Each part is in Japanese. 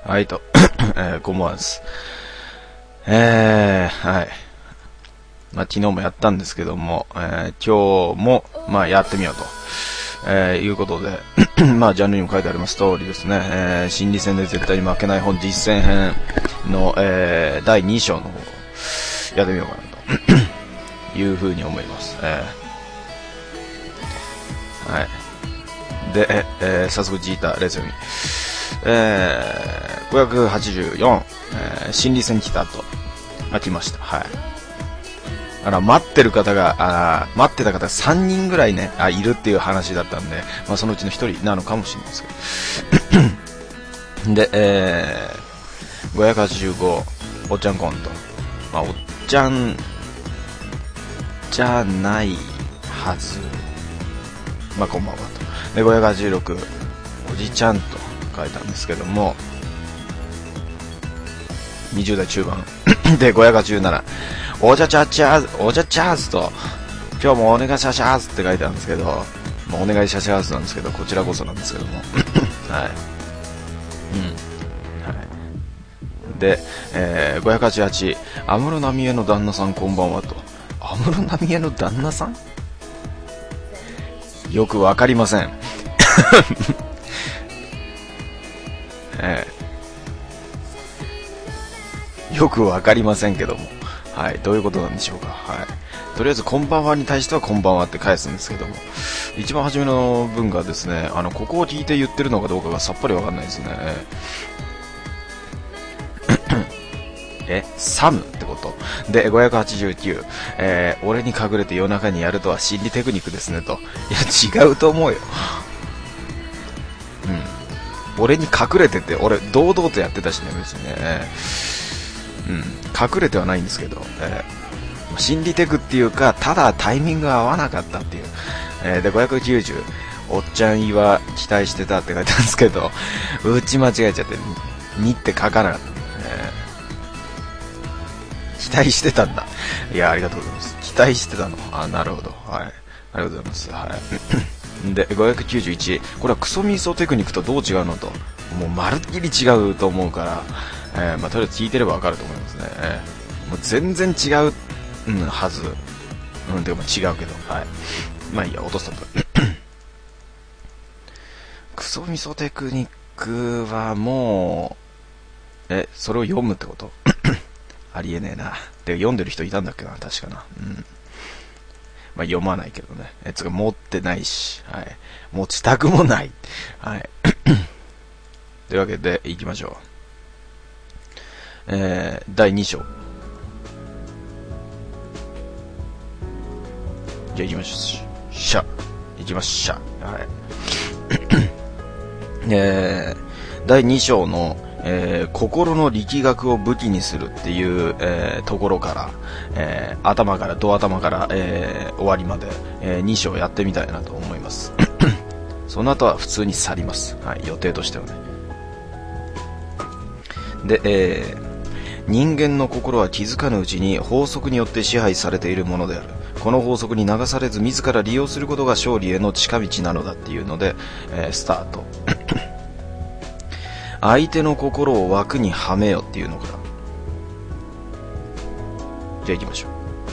はいと、こんばんはです。はい。昨日もやったんですけども、今日も、やってみようと、いうことで、ジャンルにも書いてあります通りですね、心理戦で絶対に負けない本実践編の、第2章の方をやってみようかなというふうに思います。はい。で、早速ジータレース読み。584、心理戦来たと。来ました。はい。待ってた方が3人ぐらいね、いるっていう話だったんで、そのうちの1人なのかもしれないですけど。で、585、おっちゃんコント。おっちゃん、じゃないはず。こんばんはと。で、586、おじちゃんと書いたんですけども、20代中盤。で、587、おじゃちゃちゃーずと、今日もお願いしゃしゃーずって書いてあるんですけど、お願いしゃしゃーずなんですけど、こちらこそなんですけども。はい。はい。で、588、安室奈美恵の旦那さんこんばんはと。安室奈美恵の旦那さん？よくわかりません。よくわかりませんけども、はい、どういうことなんでしょうか。はい、とりあえずこんばんはに対してはこんばんはって返すんですけども、一番初めの文がですね、ここを聞いて言ってるのかどうかがさっぱりわかんないですね。サムってことで、589、俺に隠れて夜中にやるとは心理テクニックですねと。いや違うと思うよ。俺に隠れてて、俺堂々とやってたしね、別にね。隠れてはないんですけど、心理テクっていうか、ただタイミングが合わなかったっていう。で、590、おっちゃんは期待してたって書いてあるんですけど、打ち間違えちゃって、2って書かなかった。期待してたんだ。いや、ありがとうございます。期待してたの。なるほど。はい。ありがとうございます。はい。で、591、これはクソミソテクニックとどう違うのと。もうまるっきり違うと思うから、とりあえず聞いてればわかると思いますね。もう全然違う、はず。でも違うけど。はい。いいや、落とすと。クソミソテクニックはもう、それを読むってことありえねえな。で、読んでる人いたんだっけな、確かな。読まないけどね。持ってないし、はい。持ちたくもない。はい。というわけで、行きましょう。第2章。じゃあ行きましょう。行きましょう。はい。第2章の、心の力学を武器にするっていう、ところから、ドア頭から、終わりまで、2章やってみたいなと思います。その後は普通に去ります。はい、予定としてはね。で、人間の心は気づかぬうちに法則によって支配されているものである。この法則に流されず自ら利用することが勝利への近道なのだっていうので、スタート。相手の心を枠にはめよっていうのから。じゃあ行きましょ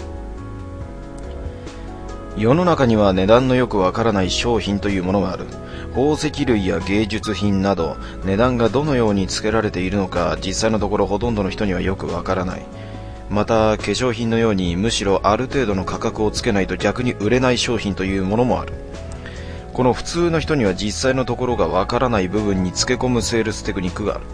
う。世の中には値段のよくわからない商品というものがある。宝石類や芸術品など値段がどのように付けられているのか実際のところほとんどの人にはよくわからない。また化粧品のようにむしろある程度の価格をつけないと逆に売れない商品というものもある。この普通の人には実際のところがわからない部分につけ込むセールステクニックがある。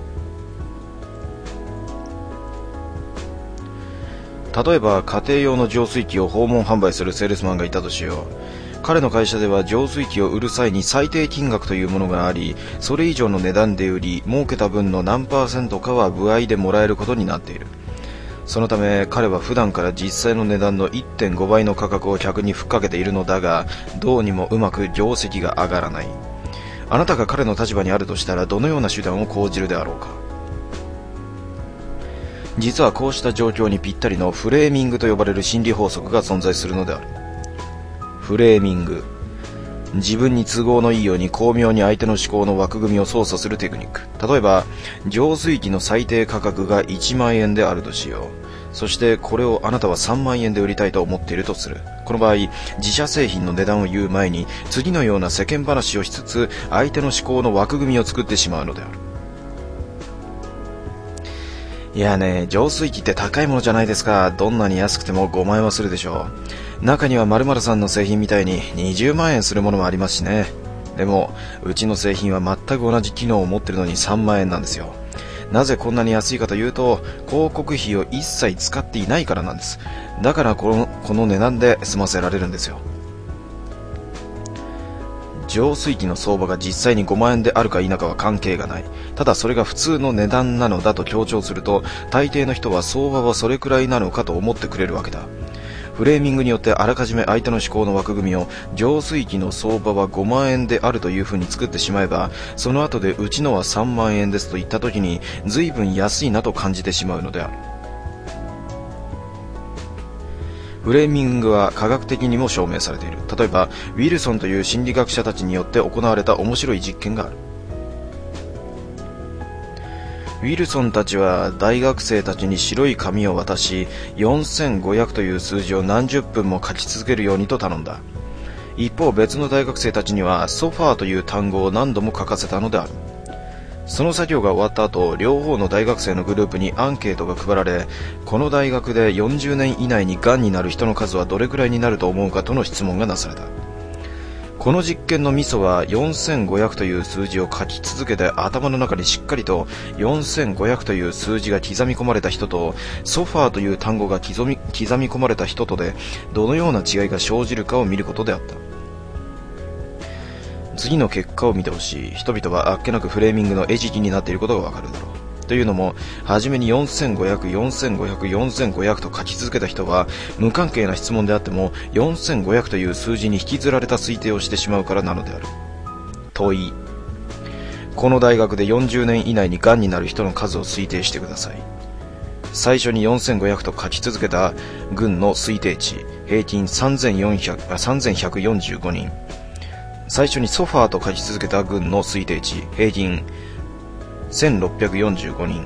例えば家庭用の浄水器を訪問販売するセールスマンがいたとしよう。彼の会社では浄水器を売る際に最低金額というものがあり、それ以上の値段で売り儲けた分の何%かは歩合でもらえることになっている。そのため彼は普段から実際の値段の 1.5 倍の価格を客にふっかけているのだが、どうにもうまく業績が上がらない。あなたが彼の立場にあるとしたらどのような手段を講じるであろうか。実はこうした状況にぴったりのフレーミングと呼ばれる心理法則が存在するのである。フレーミング、 自分に都合のいいように巧妙に相手の思考の枠組みを操作するテクニック。例えば、浄水器の最低価格が1万円であるとしよう。そしてこれをあなたは3万円で売りたいと思っているとする。この場合、自社製品の値段を言う前に次のような世間話をしつつ相手の思考の枠組みを作ってしまうのである。いやね、浄水器って高いものじゃないですか。どんなに安くても5万円はするでしょう。中には〇〇さんの製品みたいに20万円するものもありますしね。でもうちの製品は全く同じ機能を持っているのに3万円なんですよ。なぜこんなに安いかというと、広告費を一切使っていないからなんです。だからこの値段で済ませられるんですよ。浄水器の相場が実際に5万円であるか否かは関係がない。ただそれが普通の値段なのだと強調すると、大抵の人は相場はそれくらいなのかと思ってくれるわけだ。フレーミングによってあらかじめ相手の思考の枠組みを浄水器の相場は5万円であるというふうに作ってしまえば、その後でうちのは3万円ですと言った時に随分安いなと感じてしまうのである。フレーミングは科学的にも証明されている。例えばウィルソンという心理学者たちによって行われた面白い実験がある。ウィルソンたちは大学生たちに白い紙を渡し、4500という数字を何十分も書き続けるようにと頼んだ。一方別の大学生たちにはソファーという単語を何度も書かせたのである。その作業が終わった後、両方の大学生のグループにアンケートが配られ、この大学で40年以内にがんになる人の数はどれくらいになると思うかとの質問がなされた。この実験のミソは4500という数字を書き続けて頭の中にしっかりと4500という数字が刻み込まれた人とソファーという単語が刻み込まれた人とでどのような違いが生じるかを見ることであった。次の結果を見てほしい。人々はあっけなくフレーミングの餌食になっていることがわかるだろう。というのも、はじめに4500、4500、4500と書き続けた人は、無関係な質問であっても、4500という数字に引きずられた推定をしてしまうからなのである。問い。この大学で40年以内に癌になる人の数を推定してください。最初に4500と書き続けた群の推定値、平均3145人。最初にソファーと書き続けた群の推定値、平均1645人。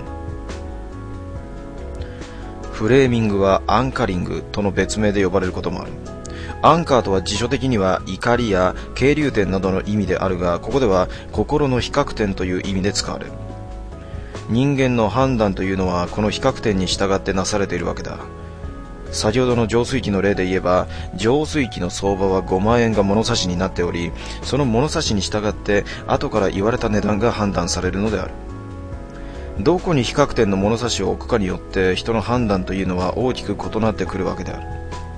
フレーミングはアンカリングとの別名で呼ばれることもある。アンカーとは辞書的には怒りや係留点などの意味であるが、ここでは心の比較点という意味で使われる。人間の判断というのはこの比較点に従ってなされているわけだ。先ほどの浄水器の例で言えば、浄水器の相場は5万円が物差しになっており、その物差しに従って後から言われた値段が判断されるのである。どこに比較点の物差しを置くかによって人の判断というのは大きく異なってくるわけである。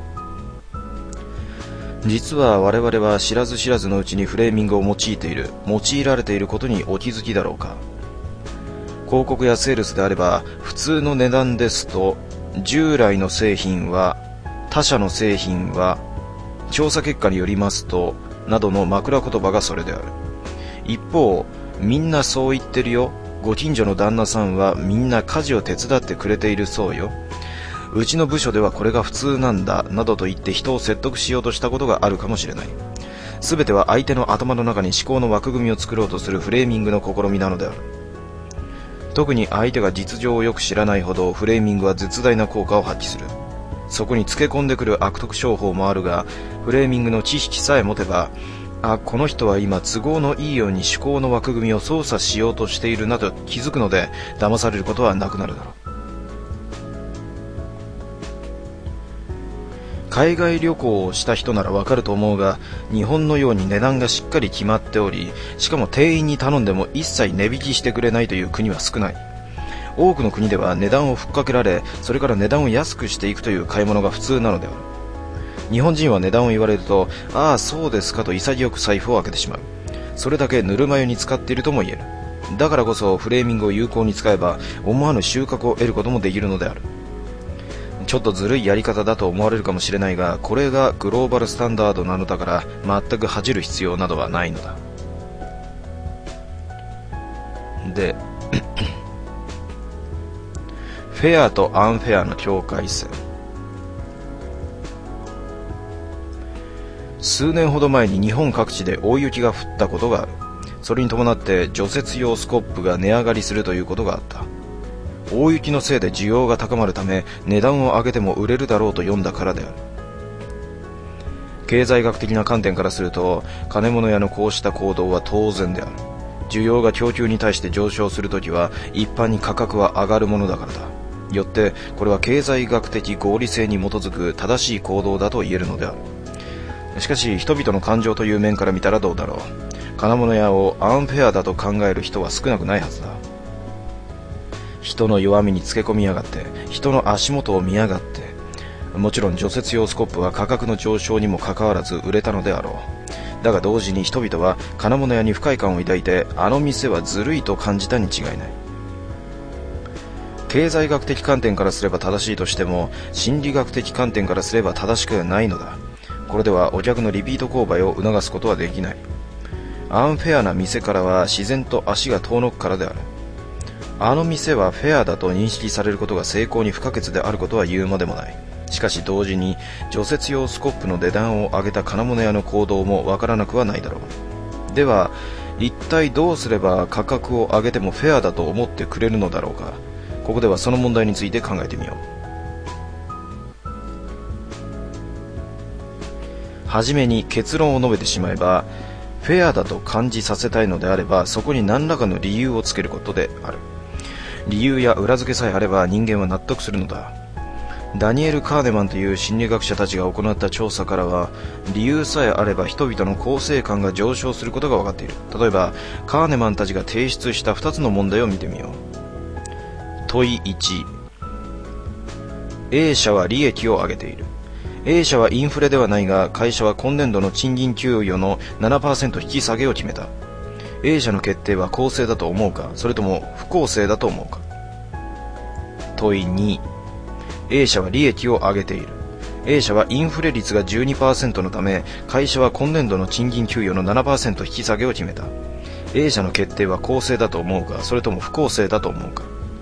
実は我々は知らず知らずのうちにフレーミングを用いられていることにお気づきだろうか。広告やセールスであれば、普通の値段ですと従来の製品は、他社の製品は、調査結果によりますと、などの枕言葉がそれである。一方、みんなそう言ってるよ。ご近所の旦那さんはみんな家事を手伝ってくれているそうよ。うちの部署ではこれが普通なんだ、などと言って人を説得しようとしたことがあるかもしれない。すべては相手の頭の中に思考の枠組みを作ろうとするフレーミングの試みなのである。特に相手が実情をよく知らないほどフレーミングは絶大な効果を発揮する。そこにつけ込んでくる悪徳商法もあるが、フレーミングの知識さえ持てば、この人は今都合のいいように思考の枠組みを操作しようとしているなと気づくので、騙されることはなくなるだろう。海外旅行をした人ならわかると思うが、日本のように値段がしっかり決まっており、しかも店員に頼んでも一切値引きしてくれないという国は少ない。多くの国では値段をふっかけられ、それから値段を安くしていくという買い物が普通なのである。日本人は値段を言われると、ああそうですかと潔く財布を開けてしまう。それだけぬるま湯に使っているとも言える。だからこそフレーミングを有効に使えば思わぬ収穫を得ることもできるのである。ちょっとずるいやり方だと思われるかもしれないが、これがグローバルスタンダードなのだから全く恥じる必要などはないのだ。でフェアとアンフェアの境界線。 数年ほど前に日本各地で大雪が降ったことがある。それに伴って除雪用スコップが値上がりするということがあった。大雪のせいで需要が高まるため値段を上げても売れるだろうと読んだからである。経済学的な観点からすると金物屋のこうした行動は当然である。需要が供給に対して上昇するときは一般に価格は上がるものだからだ。よってこれは経済学的合理性に基づく正しい行動だと言えるのである。しかし人々の感情という面から見たらどうだろう。金物屋をアンフェアだと考える人は少なくないはずだ。人の弱みにつけ込みやがって、人の足元を見やがって。もちろん除雪用スコップは価格の上昇にもかかわらず売れたのであろう。だが同時に人々は金物屋に不快感を抱いて、あの店はずるいと感じたに違いない。経済学的観点からすれば正しいとしても、心理学的観点からすれば正しくないのだ。これではお客のリピート購買を促すことはできない。アンフェアな店からは自然と足が遠のくからである。あの店はフェアだと認識されることが成功に不可欠であることは言うまでもない。しかし同時に除雪用スコップの値段を上げた金物屋の行動もわからなくはないだろう。では一体どうすれば価格を上げてもフェアだと思ってくれるのだろうか。ここではその問題について考えてみよう。はじめに結論を述べてしまえば、フェアだと感じさせたいのであればそこに何らかの理由をつけることである。理由や裏付けさえあれば人間は納得するのだ。ダニエル・カーネマンという心理学者たちが行った調査からは、理由さえあれば人々の肯定感が上昇することが分かっている。例えばカーネマンたちが提出した2つの問題を見てみよう。問い1、 A 社は利益を上げている。 A 社はインフレではないが、会社は今年度の賃金給与の 7% 引き下げを決めた。 A 社の決定は公正だと思うか、それとも不公正だと思うか。問い2、 A 社は利益を上げている。 A 社はインフレ率が 12% のため、会社は今年度の賃金給与の 7% 引き下げを決めた。 A 社の決定は公正だと思うか、それとも不公正だと思うか。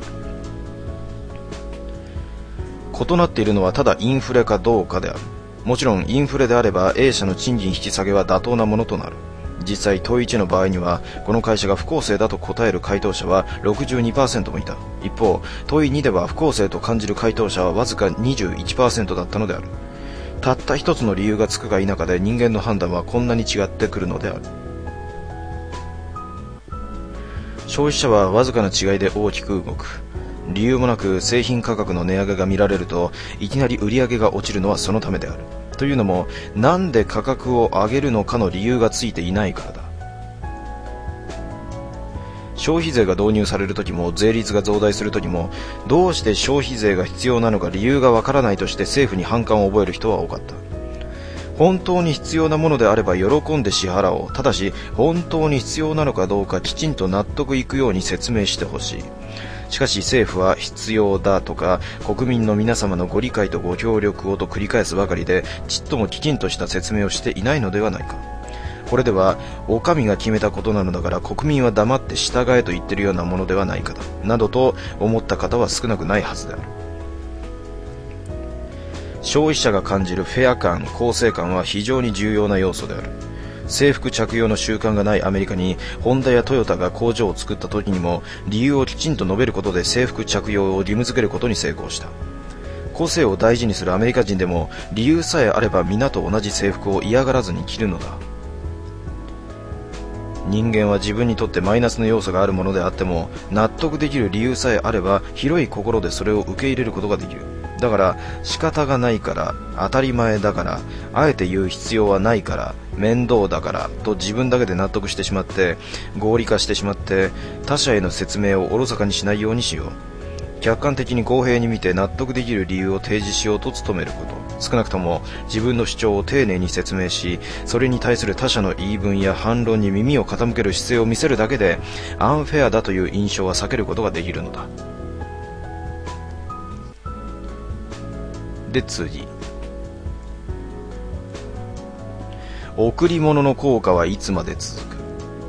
異なっているのはただインフレかどうかである。もちろんインフレであれば A 社の賃金引き下げは妥当なものとなる。実際問い1の場合にはこの会社が不公正だと答える回答者は 62% もいた。一方問い2では不公正と感じる回答者はわずか 21% だったのである。たった一つの理由がつくか否かで人間の判断はこんなに違ってくるのである。消費者はわずかな違いで大きく動く。理由もなく製品価格の値上げが見られるといきなり売り上げが落ちるのはそのためである。というのも、なんで価格を上げるのかの理由がついていないからだ。消費税が導入されるときも税率が増大するときも、どうして消費税が必要なのか理由がわからないとして政府に反感を覚える人は多かった。本当に必要なものであれば喜んで支払おう。ただし本当に必要なのかどうかきちんと納得いくように説明してほしい。しかし政府は必要だとか国民の皆様のご理解とご協力をと繰り返すばかりで、ちっともきちんとした説明をしていないのではないか。これではお上が決めたことなのだから国民は黙って従えと言っているようなものではないかだ、などと思った方は少なくないはずである。消費者が感じるフェア感、公正感は非常に重要な要素である。制服着用の習慣がないアメリカにホンダやトヨタが工場を作った時にも理由をきちんと述べることで制服着用を義務付けることに成功した。個性を大事にするアメリカ人でも理由さえあれば皆と同じ制服を嫌がらずに着るのだ。人間は自分にとってマイナスの要素があるものであっても納得できる理由さえあれば広い心でそれを受け入れることができる。だから仕方がないから、当たり前だから、あえて言う必要はないから、面倒だからと自分だけで納得してしまって合理化してしまって他者への説明をおろそかにしないようにしよう。客観的に公平に見て納得できる理由を提示しようと努めること。少なくとも自分の主張を丁寧に説明し、それに対する他者の言い分や反論に耳を傾ける姿勢を見せるだけでアンフェアだという印象は避けることができるのだ。で次、贈り物の効果はいつまで続く。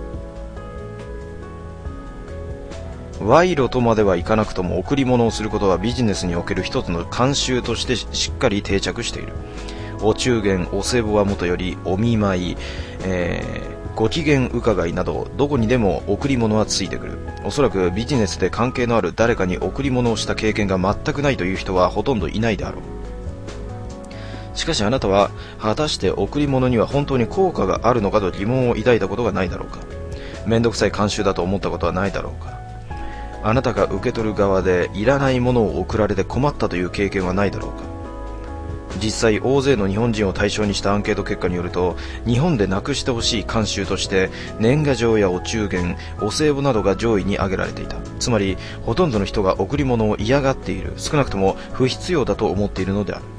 賄賂とまではいかなくとも贈り物をすることはビジネスにおける一つの慣習としてしっかり定着している。 お中元、お歳暮はもとよりお見舞い、ご機嫌伺いなどどこにでも贈り物はついてくる。おそらくビジネスで関係のある誰かに贈り物をした経験が全くないという人はほとんどいないであろう。しかしあなたは果たして贈り物には本当に効果があるのかと疑問を抱いたことがないだろうか。めんどくさい慣習だと思ったことはないだろうか。あなたが受け取る側でいらないものを贈られて困ったという経験はないだろうか。実際大勢の日本人を対象にしたアンケート結果によると、日本でなくしてほしい慣習として年賀状やお中元、お歳暮などが上位に挙げられていた。つまりほとんどの人が贈り物を嫌がっている、少なくとも不必要だと思っているのである。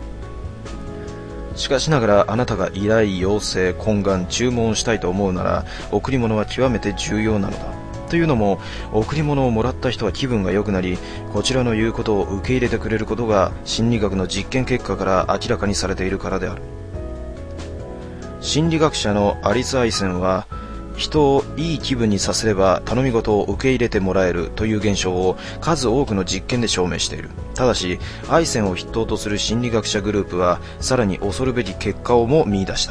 しかしながらあなたが依頼、要請、懇願、注文したいと思うなら贈り物は極めて重要なのだ。というのも、贈り物をもらった人は気分が良くなり、こちらの言うことを受け入れてくれることが心理学の実験結果から明らかにされているからである。心理学者のアリス・アイセンは、人をいい気分にさせれば頼み事を受け入れてもらえるという現象を数多くの実験で証明している。ただしアイセンを筆頭とする心理学者グループはさらに恐るべき結果をも見出した。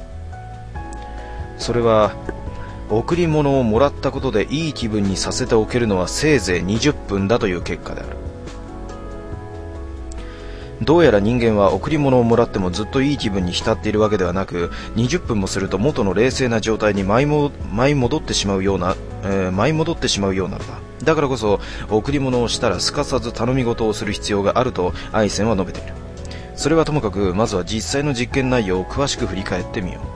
それは贈り物をもらったことでいい気分にさせておけるのはせいぜい20分だという結果である。どうやら人間は贈り物をもらってもずっといい気分に浸っているわけではなく、20分もすると元の冷静な状態に舞い戻ってしまうようなのだ。だからこそ贈り物をしたらすかさず頼み事をする必要があるとアイセンは述べている。それはともかく、まずは実際の実験内容を詳しく振り返ってみよう。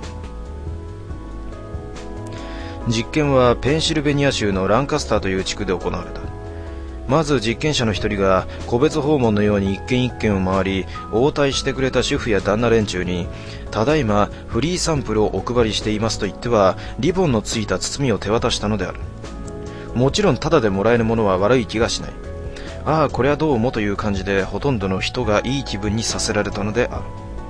実験はペンシルベニア州のランカスターという地区で行われた。まず実験者の一人が個別訪問のように一軒一軒を回り、応対してくれた主婦や旦那連中に、ただいまフリーサンプルをお配りしていますと言ってはリボンのついた包みを手渡したのである。もちろんタダでもらえるものは悪い気がしない。ああ、これはどうもという感じでほとんどの人がいい気分にさせられたのである。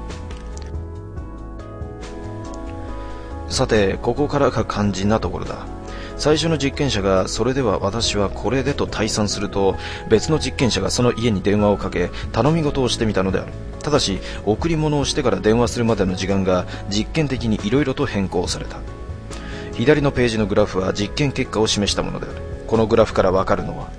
さて、ここからが肝心なところだ。最初の実験者がそれでは私はこれでと退散すると、別の実験者がその家に電話をかけ頼み事をしてみたのである。ただし贈り物をしてから電話するまでの時間が実験的にいろいろと変更された。左のページのグラフは実験結果を示したものである。このグラフからわかるのは、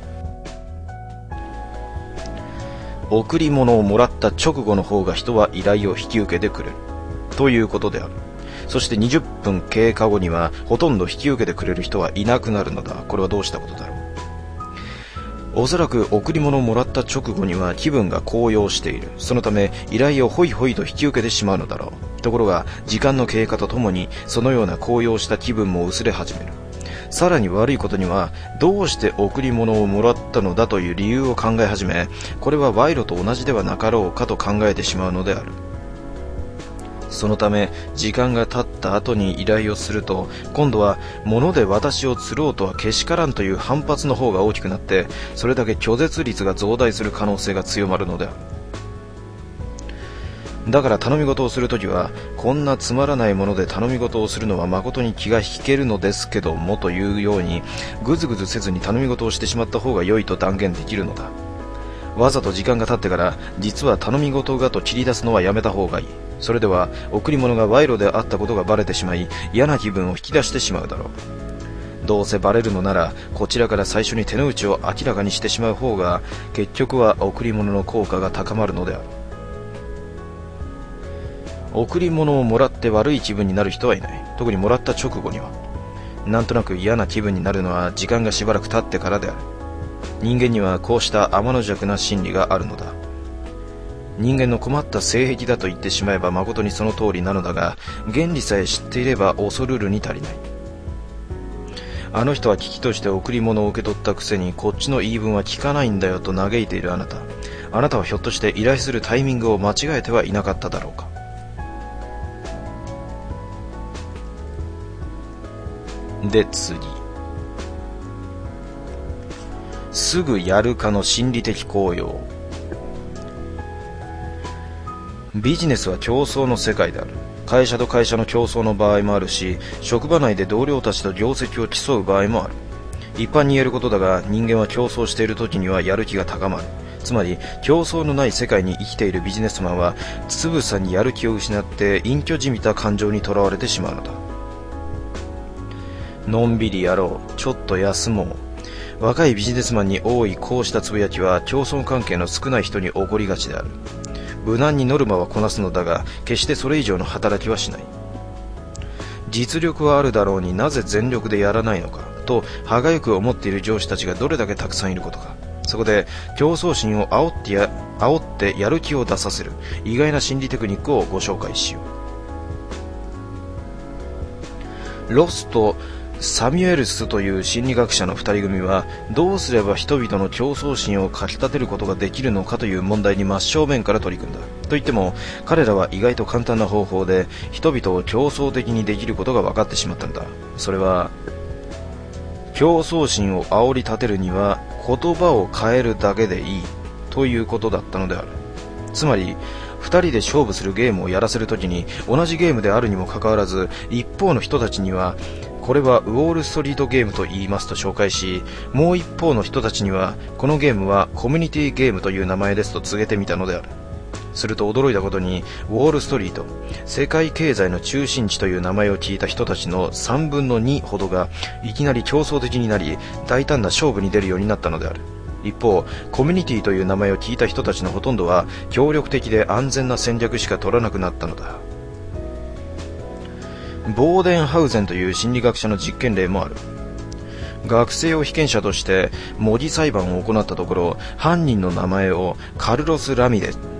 贈り物をもらった直後の方が人は依頼を引き受けてくれるということである。そして20分経過後にはほとんど引き受けてくれる人はいなくなるのだ。これはどうしたことだろう。おそらく贈り物をもらった直後には気分が高揚している。そのため依頼をホイホイと引き受けてしまうのだろう。ところが時間の経過とともにそのような高揚した気分も薄れ始める。さらに悪いことには、どうして贈り物をもらったのだという理由を考え始め、これは賄賂と同じではなかろうかと考えてしまうのである。そのため時間が経った後に依頼をすると、今度は物で私を釣ろうとはけしからんという反発の方が大きくなって、それだけ拒絶率が増大する可能性が強まるのである。だから頼み事をするときは、こんなつまらないもので頼み事をするのは誠に気が引けるのですけどもというように、ぐずぐずせずに頼み事をしてしまった方が良いと断言できるのだ。わざと時間が経ってから実は頼み事がと切り出すのはやめた方がいい。それでは贈り物が賄賂であったことがバレてしまい、嫌な気分を引き出してしまうだろう。どうせバレるのならこちらから最初に手の内を明らかにしてしまう方が、結局は贈り物の効果が高まるのである。贈り物をもらって悪い気分になる人はいない。特にもらった直後には。なんとなく嫌な気分になるのは時間がしばらく経ってからである。人間にはこうした天の弱な心理があるのだ。人間の困った性癖だと言ってしまえば誠にその通りなのだが、原理さえ知っていれば恐るるに足りない。あの人は危機として贈り物を受け取ったくせにこっちの言い分は聞かないんだよと嘆いているあなた。あなたはひょっとして依頼するタイミングを間違えてはいなかっただろうか。で次、すぐやるかの心理的効用。ビジネスは競争の世界である。会社と会社の競争の場合もあるし、職場内で同僚たちと業績を競う場合もある。一般に言えることだが、人間は競争している時にはやる気が高まる。 つまり競争のない世界に生きているビジネスマンはつぶさにやる気を失って隠居じみた感情にとらわれてしまうのだ。のんびりやろう、ちょっと休もう。若いビジネスマンに多いこうしたつぶやきは競争関係の少ない人に起こりがちである。無難にノルマはこなすのだが、決してそれ以上の働きはしない。実力はあるだろうになぜ全力でやらないのかと歯がゆく思っている上司たちがどれだけたくさんいることか。そこで競争心を煽ってやる気を出させる意外な心理テクニックをご紹介しよう。ロスとサミュエルスという心理学者の2人組はどうすれば人々の競争心をかき立てることができるのかという問題に真正面から取り組んだ。といっても彼らは意外と簡単な方法で人々を競争的にできることが分かってしまったのだ。それは競争心を煽り立てるには言葉を変えるだけでいいということだったのである。つまり2人で勝負するゲームをやらせるときに同じゲームであるにもかかわらず一方の人たちにはこれはウォールストリートゲームと言いますと紹介し、もう一方の人たちにはこのゲームはコミュニティゲームという名前ですと告げてみたのである。すると驚いたことにウォールストリート、世界経済の中心地という名前を聞いた人たちの3分の2ほどがいきなり競争的になり大胆な勝負に出るようになったのである。一方コミュニティという名前を聞いた人たちのほとんどは協力的で安全な戦略しか取らなくなったのだ。ボーデンハウゼンという心理学者の実験例もある。学生を被験者として模擬裁判を行ったところ、犯人の名前をカルロス・ラミレツ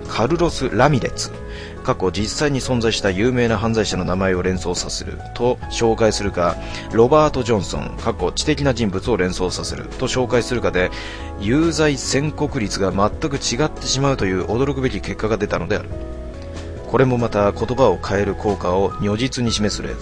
実際に存在した有名な犯罪者の名前を連想させると紹介するか、ロバート・ジョンソン知的な人物を連想させると紹介するかで有罪宣告率が全く違ってしまうという驚くべき結果が出たのである。これもまた言葉を変える効果を如実に示す例だ。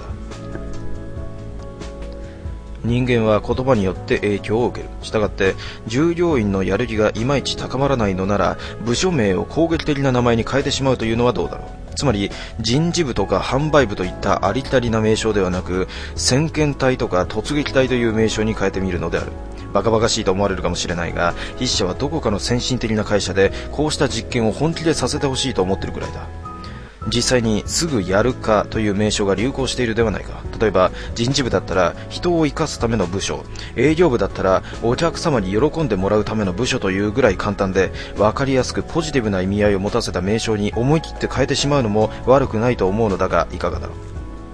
人間は言葉によって影響を受ける。したがって従業員のやる気がいまいち高まらないのなら部署名を攻撃的な名前に変えてしまうというのはどうだろう。つまり人事部とか販売部といったありきたりな名称ではなく先遣隊とか突撃隊という名称に変えてみるのである。バカバカしいと思われるかもしれないが、筆者はどこかの先進的な会社でこうした実験を本気でさせてほしいと思っているくらいだ。実際にすぐやるかという名称が流行しているではないか。例えば人事部だったら人を生かすための部署、営業部だったらお客様に喜んでもらうための部署というぐらい簡単で分かりやすくポジティブな意味合いを持たせた名称に思い切って変えてしまうのも悪くないと思うのだがいかがだろう。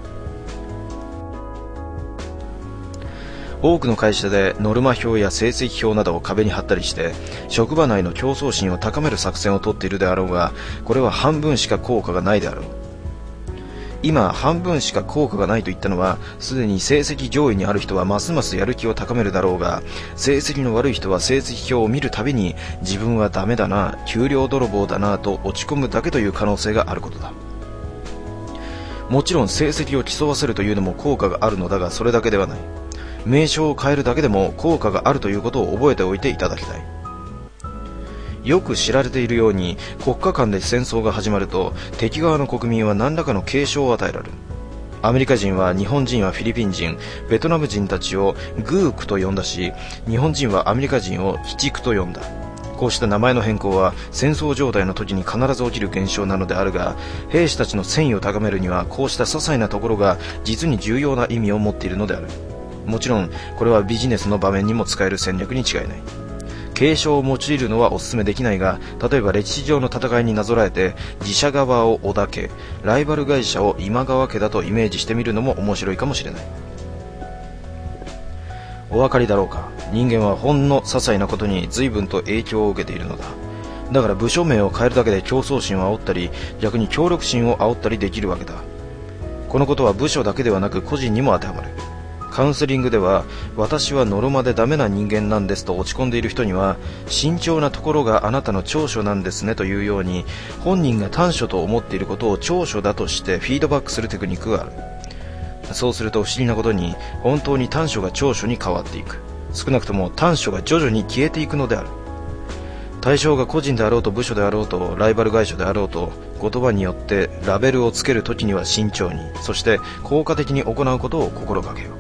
多くの会社でノルマ表や成績表などを壁に貼ったりして職場内の競争心を高める作戦をとっているであろうが、これは半分しか効果がないであろう。今半分しか効果がないと言ったのは、すでに成績上位にある人はますますやる気を高めるだろうが、成績の悪い人は成績表を見るたびに自分はダメだな、給料泥棒だなと落ち込むだけという可能性があることだ。もちろん成績を競わせるというのも効果があるのだが、それだけではない。名称を変えるだけでも効果があるということを覚えておいていただきたい。よく知られているように国家間で戦争が始まると敵側の国民は何らかの警鐘を与えられる。アメリカ人は日本人はフィリピン人、ベトナム人たちをグークと呼んだし、日本人はアメリカ人を鬼畜と呼んだ。こうした名前の変更は戦争状態の時に必ず起きる現象なのであるが、兵士たちの戦意を高めるにはこうした些細なところが実に重要な意味を持っているのである。もちろんこれはビジネスの場面にも使える戦略に違いない。継承を用いるのはお勧めできないが、例えば歴史上の戦いになぞらえて自社側を織田家、ライバル会社を今川家だとイメージしてみるのも面白いかもしれない。お分かりだろうか。人間はほんの些細なことに随分と影響を受けているのだ。だから部署名を変えるだけで競争心を煽ったり、逆に協力心を煽ったりできるわけだ。このことは部署だけではなく個人にも当てはまる。カウンセリングでは、私はノルマでダメな人間なんですと落ち込んでいる人には、慎重なところがあなたの長所なんですねというように、本人が短所と思っていることを長所だとしてフィードバックするテクニックがある。そうすると不思議なことに、本当に短所が長所に変わっていく。少なくとも短所が徐々に消えていくのである。対象が個人であろうと部署であろうとライバル会社であろうと、言葉によってラベルをつけるときには慎重に、そして効果的に行うことを心がけよう。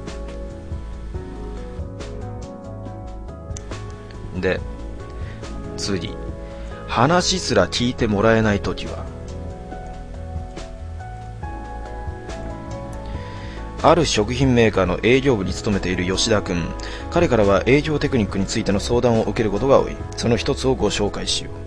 で、 次、話すら聞いてもらえないときは、ある食品メーカーの営業部に勤めている吉田君。彼からは営業テクニックについての相談を受けることが多い。その一つをご紹介しよう。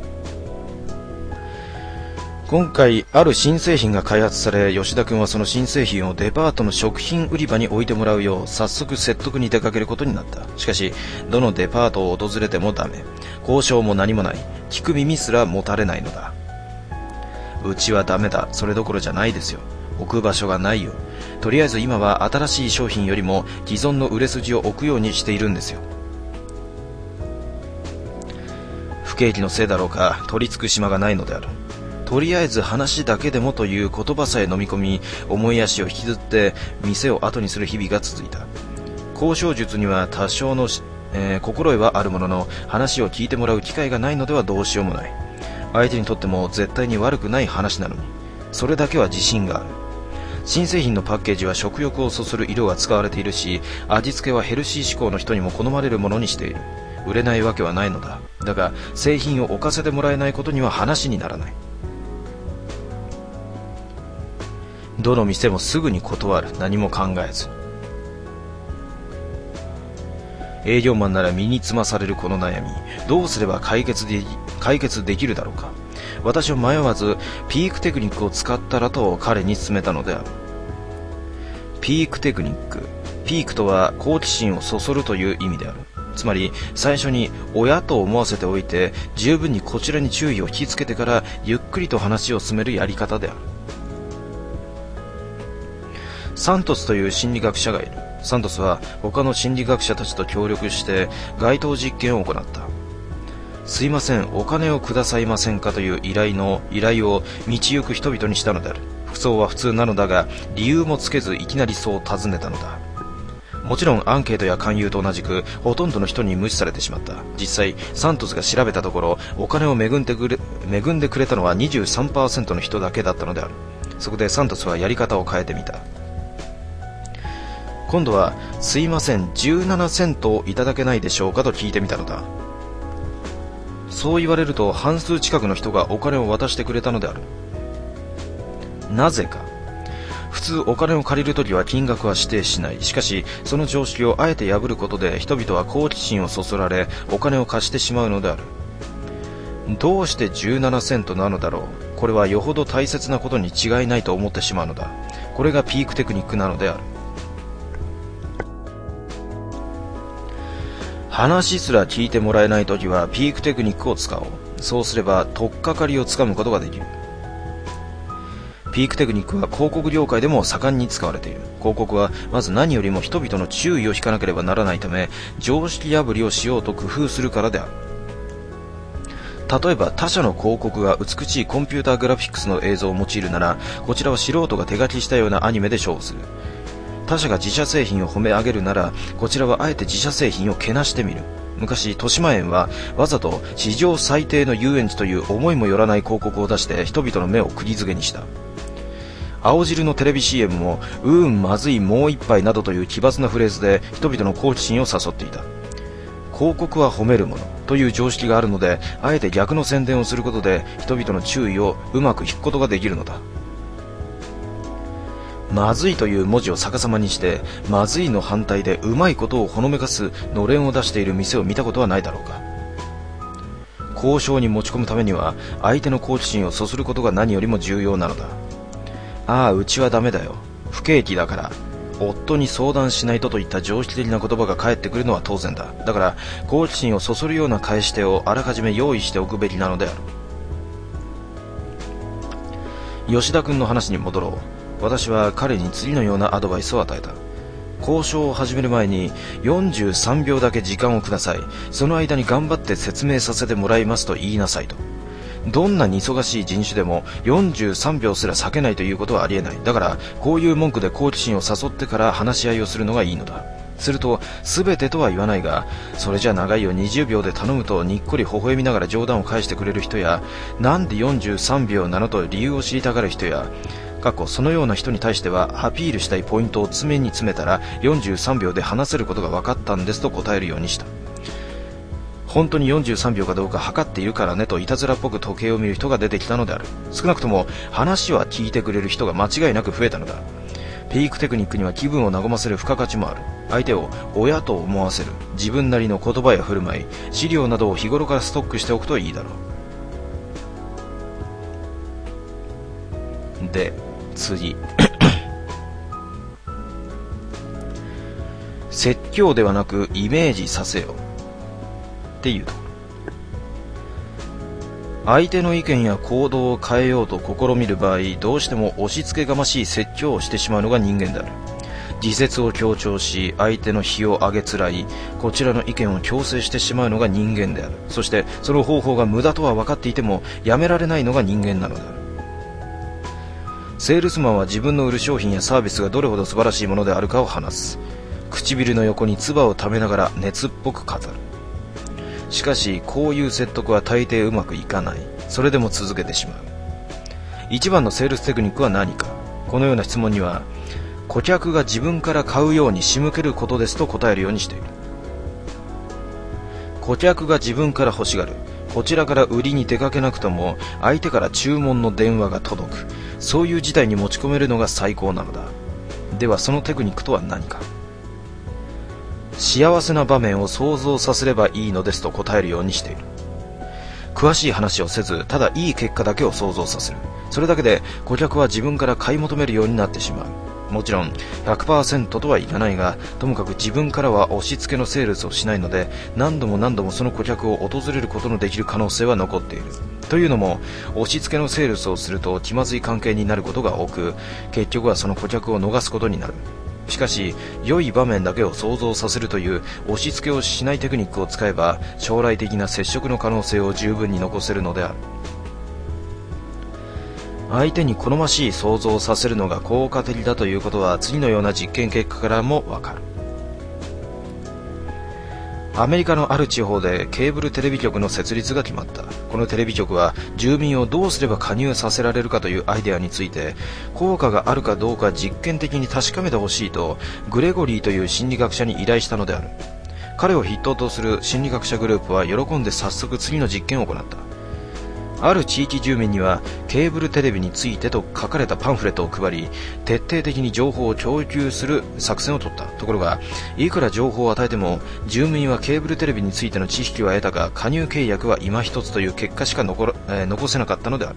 今回、ある新製品が開発され、吉田君はその新製品をデパートの食品売り場に置いてもらうよう、早速説得に出かけることになった。しかし、どのデパートを訪れてもダメ。交渉も何もない。聞く耳すら持たれないのだ。うちはダメだ。それどころじゃないですよ。置く場所がないよ。とりあえず今は新しい商品よりも既存の売れ筋を置くようにしているんですよ。不景気のせいだろうか、取り付く島がないのである。とりあえず話だけでもという言葉さえ飲み込み、思い足を引きずって店を後にする日々が続いた。交渉術には多少の、心得はあるものの、話を聞いてもらう機会がないのではどうしようもない。相手にとっても絶対に悪くない話なのに、それだけは自信がある。新製品のパッケージは食欲をそそる色が使われているし、味付けはヘルシー志向の人にも好まれるものにしている。売れないわけはないのだ。だが製品を置かせてもらえないことには話にならない。どの店もすぐに断る。何も考えず。営業マンなら身につまされるこの悩み、どうすれば解決できるだろうか。私は迷わずピークテクニックを使ったらと彼に勧めたのである。ピークテクニック。ピークとは好奇心をそそるという意味である。つまり最初に親と思わせておいて、十分にこちらに注意を引きつけてからゆっくりと話を進めるやり方である。サントスという心理学者がいる。サントスは他の心理学者たちと協力して街頭実験を行った。すいません、お金をくださいませんかという依頼を道行く人々にしたのである。服装は普通なのだが、理由もつけずいきなりそう尋ねたのだ。もちろんアンケートや勧誘と同じくほとんどの人に無視されてしまった。実際サントスが調べたところ、お金を恵んでくれたのは 23% の人だけだったのである。そこでサントスはやり方を変えてみた。今度はすいません、17セントをいただけないでしょうかと聞いてみたのだ。そう言われると半数近くの人がお金を渡してくれたのである。なぜか。普通お金を借りるときは金額は指定しない。しかしその常識をあえて破ることで人々は好奇心をそそられ、お金を貸してしまうのである。どうして17セントなのだろう。これはよほど大切なことに違いないと思ってしまうのだ。これがピークテクニックなのである。話すら聞いてもらえないときはピークテクニックを使おう。そうすれば取っかかりをつかむことができる。ピークテクニックは広告業界でも盛んに使われている。広告はまず何よりも人々の注意を引かなければならないため、常識破りをしようと工夫するからである。例えば他社の広告が美しいコンピューターグラフィックスの映像を用いるなら、こちらは素人が手書きしたようなアニメで勝負する。他社が自社製品を褒め上げるなら、こちらはあえて自社製品をけなしてみる。昔豊島園はわざと史上最低の遊園地という思いもよらない広告を出して人々の目を釘付けにした。青汁のテレビ CM もまずいもう一杯などという奇抜なフレーズで人々の好奇心を誘っていた。広告は褒めるものという常識があるので、あえて逆の宣伝をすることで人々の注意をうまく引くことができるのだ。まずいという文字を逆さまにして、まずいの反対でうまいことをほのめかすのれんを出している店を見たことはないだろうか。交渉に持ち込むためには相手の好奇心をそそることが何よりも重要なのだ。ああ、うちはダメだよ、不景気だから夫に相談しないとといった常識的な言葉が返ってくるのは当然だ。だから好奇心をそそるような返し手をあらかじめ用意しておくべきなのである。吉田君の話に戻ろう。私は彼に次のようなアドバイスを与えた。交渉を始める前に43秒だけ時間をください。その間に頑張って説明させてもらいますと言いなさいと。どんなに忙しい人種でも43秒すら避けないということはありえない。だからこういう文句で好奇心を誘ってから話し合いをするのがいいのだ。すると全てとは言わないが、それじゃ長いよ20秒で頼むとにっこり微笑みながら冗談を返してくれる人や、なんで43秒なのと理由を知りたがる人や、そのような人に対してはアピールしたいポイントを詰めに詰めたら43秒で話せることが分かったんですと答えるようにした。 本当に43秒かどうか測っているからねといたずらっぽく時計を見る人が出てきたのである。少なくとも話は聞いてくれる人が間違いなく増えたのだ。ピークテクニックには気分を和ませる付加価値もある。相手を親と思わせる自分なりの言葉や振る舞い、資料などを日頃からストックしておくといいだろう。で、次説教ではなくイメージさせよっていうところ。相手の意見や行動を変えようと試みる場合、どうしても押し付けがましい説教をしてしまうのが人間である。自説を強調し、相手の非を上げつらい、こちらの意見を強制してしまうのが人間である。そしてその方法が無駄とは分かっていてもやめられないのが人間なのである。セールスマンは自分の売る商品やサービスがどれほど素晴らしいものであるかを話す。唇の横に唾を溜めながら熱っぽく語る。しかしこういう説得は大抵うまくいかない。それでも続けてしまう。一番のセールステクニックは何か。このような質問には、顧客が自分から買うように仕向けることですと答えるようにしている。顧客が自分から欲しがる。こちらから売りに出かけなくとも相手から注文の電話が届く。そういう事態に持ち込めるのが最高なのだ。ではそのテクニックとは何か。幸せな場面を想像させればいいのですと答えるようにしている。詳しい話をせず、ただいい結果だけを想像させる。それだけで顧客は自分から買い求めるようになってしまう。もちろん 100% とはいかないが、ともかく自分からは押し付けのセールスをしないので、何度もその顧客を訪れることのできる可能性は残っている。というのも、押し付けのセールスをすると気まずい関係になることが多く、結局はその顧客を逃すことになる。しかし良い場面だけを想像させるという押し付けをしないテクニックを使えば、将来的な接触の可能性を十分に残せるのである。相手に好ましい想像をさせるのが効果的だということは、次のような実験結果からもわかる。アメリカのある地方でケーブルテレビ局の設立が決まった。このテレビ局は住民をどうすれば加入させられるかというアイデアについて、効果があるかどうか実験的に確かめてほしいとグレゴリーという心理学者に依頼したのである。彼を筆頭とする心理学者グループは喜んで早速次の実験を行った。ある地域住民にはケーブルテレビについてと書かれたパンフレットを配り、徹底的に情報を供給する作戦を取った。ところが、いくら情報を与えても住民はケーブルテレビについての知識は得たが、加入契約は今一つという結果しか残せなかったのである。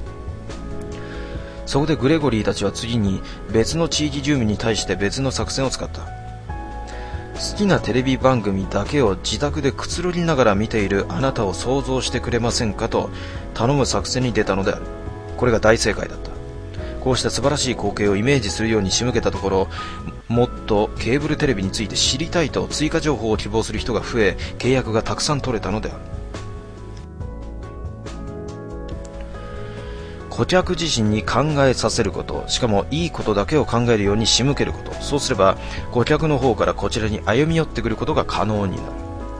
そこでグレゴリーたちは次に別の地域住民に対して別の作戦を使った。好きなテレビ番組だけを自宅でくつろぎながら見ているあなたを想像してくれませんかと頼む作戦に出たのである。これが大正解だった。こうした素晴らしい光景をイメージするように仕向けたところ、もっとケーブルテレビについて知りたいと追加情報を希望する人が増え、契約がたくさん取れたのである。顧客自身に考えさせること、しかもいいことだけを考えるように仕向けること。そうすれば顧客の方からこちらに歩み寄ってくることが可能になる。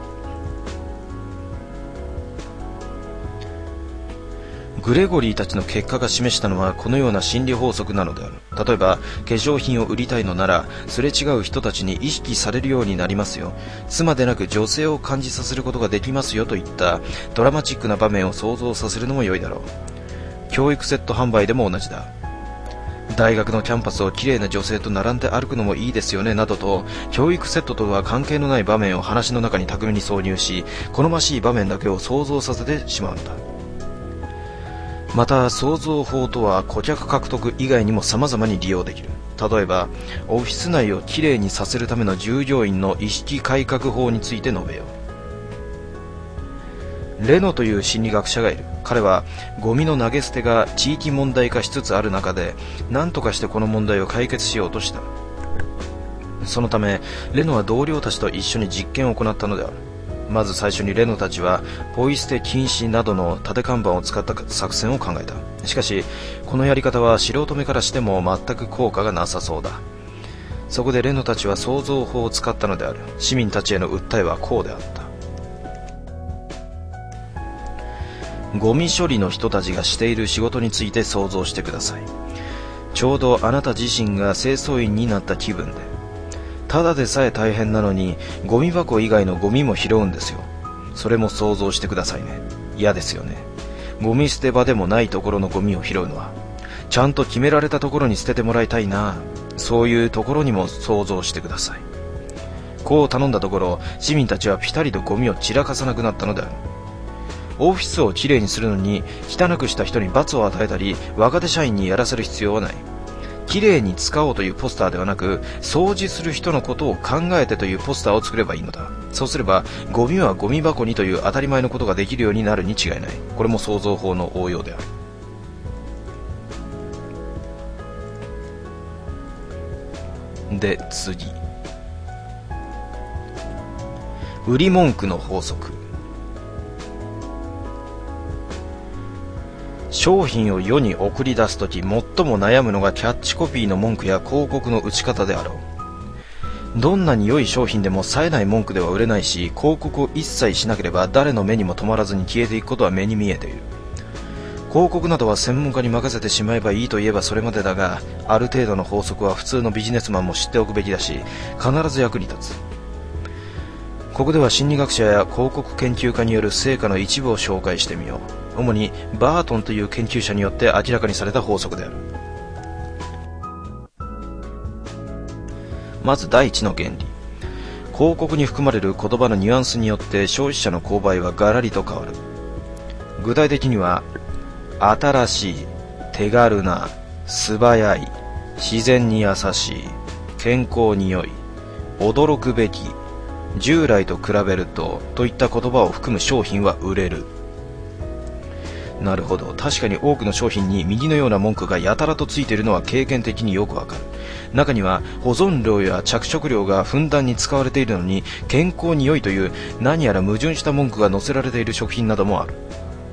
グレゴリーたちの結果が示したのはこのような心理法則なのである。例えば、化粧品を売りたいのなら、すれ違う人たちに意識されるようになりますよ。妻でなく女性を感じさせることができますよといったドラマチックな場面を想像させるのも良いだろう。教育セット販売でも同じだ。大学のキャンパスを綺麗な女性と並んで歩くのもいいですよねなどと、教育セットとは関係のない場面を話の中に巧みに挿入し、好ましい場面だけを想像させてしまうのだ。また創造法とは顧客獲得以外にも様々に利用できる。例えば、オフィス内をきれいにさせるための従業員の意識改革法について述べよう。レノという心理学者がいる。彼はゴミの投げ捨てが地域問題化しつつある中で、何とかしてこの問題を解決しようとした。そのためレノは同僚たちと一緒に実験を行ったのである。まず最初にレノたちはポイ捨て禁止などの立て看板を使った作戦を考えた。しかしこのやり方は素人目からしても全く効果がなさそうだ。そこでレノたちは創造法を使ったのである。市民たちへの訴えはこうであった。ゴミ処理の人たちがしている仕事について想像してください。ちょうどあなた自身が清掃員になった気分で、ただでさえ大変なのにゴミ箱以外のゴミも拾うんですよ。 それも想像してくださいね。嫌ですよね。ゴミ捨て場でもないところのゴミを拾うのは、ちゃんと決められたところに捨ててもらいたいな。そういうところにも想像してください。こう頼んだところ、市民たちはピタリとゴミを散らかさなくなったのである。オフィスをきれいにするのに汚くした人に罰を与えたり、若手社員にやらせる必要はない。きれいに使おうというポスターではなく、掃除する人のことを考えてというポスターを作ればいいのだ。そうすればゴミはゴミ箱にという当たり前のことができるようになるに違いない。これも創造法の応用である。で、次。売り文句の法則。商品を世に送り出すとき、最も悩むのがキャッチコピーの文句や広告の打ち方であろう。どんなに良い商品でも冴えない文句では売れないし、広告を一切しなければ誰の目にも留まらずに消えていくことは目に見えている。広告などは専門家に任せてしまえばいいと言えばそれまでだが、ある程度の法則は普通のビジネスマンも知っておくべきだし、必ず役に立つ。ここでは心理学者や広告研究家による成果の一部を紹介してみよう。主にバートンという研究者によって明らかにされた法則である。まず第一の原理。広告に含まれる言葉のニュアンスによって消費者の購買はガラリと変わる。具体的には、新しい、手軽な、素早い、自然に優しい、健康に良い、驚くべき、従来と比べるとといった言葉を含む商品は売れる。なるほど。確かに多くの商品に右のような文句がやたらとついているのは経験的によくわかる。中には保存料や着色料がふんだんに使われているのに健康に良いという何やら矛盾した文句が載せられている食品などもある。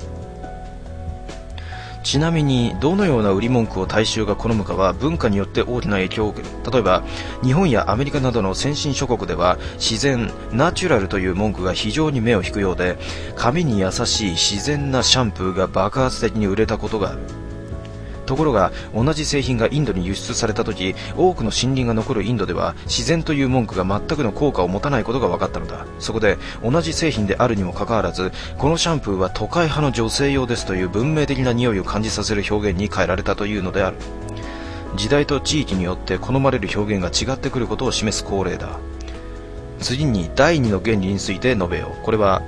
ちなみにどのような売り文句を大衆が好むかは文化によって大きな影響を受ける。例えば日本やアメリカなどの先進諸国では自然、ナチュラルという文句が非常に目を引くようで、髪に優しい自然なシャンプーが爆発的に売れたことがある。ところが同じ製品がインドに輸出された時、多くの森林が残るインドでは自然という文句が全くの効果を持たないことが分かったのだ。そこで同じ製品であるにもかかわらず、このシャンプーは都会派の女性用ですという文明的な匂いを感じさせる表現に変えられたというのである。時代と地域によって好まれる表現が違ってくることを示す恒例だ。次に第二の原理について述べよう。これは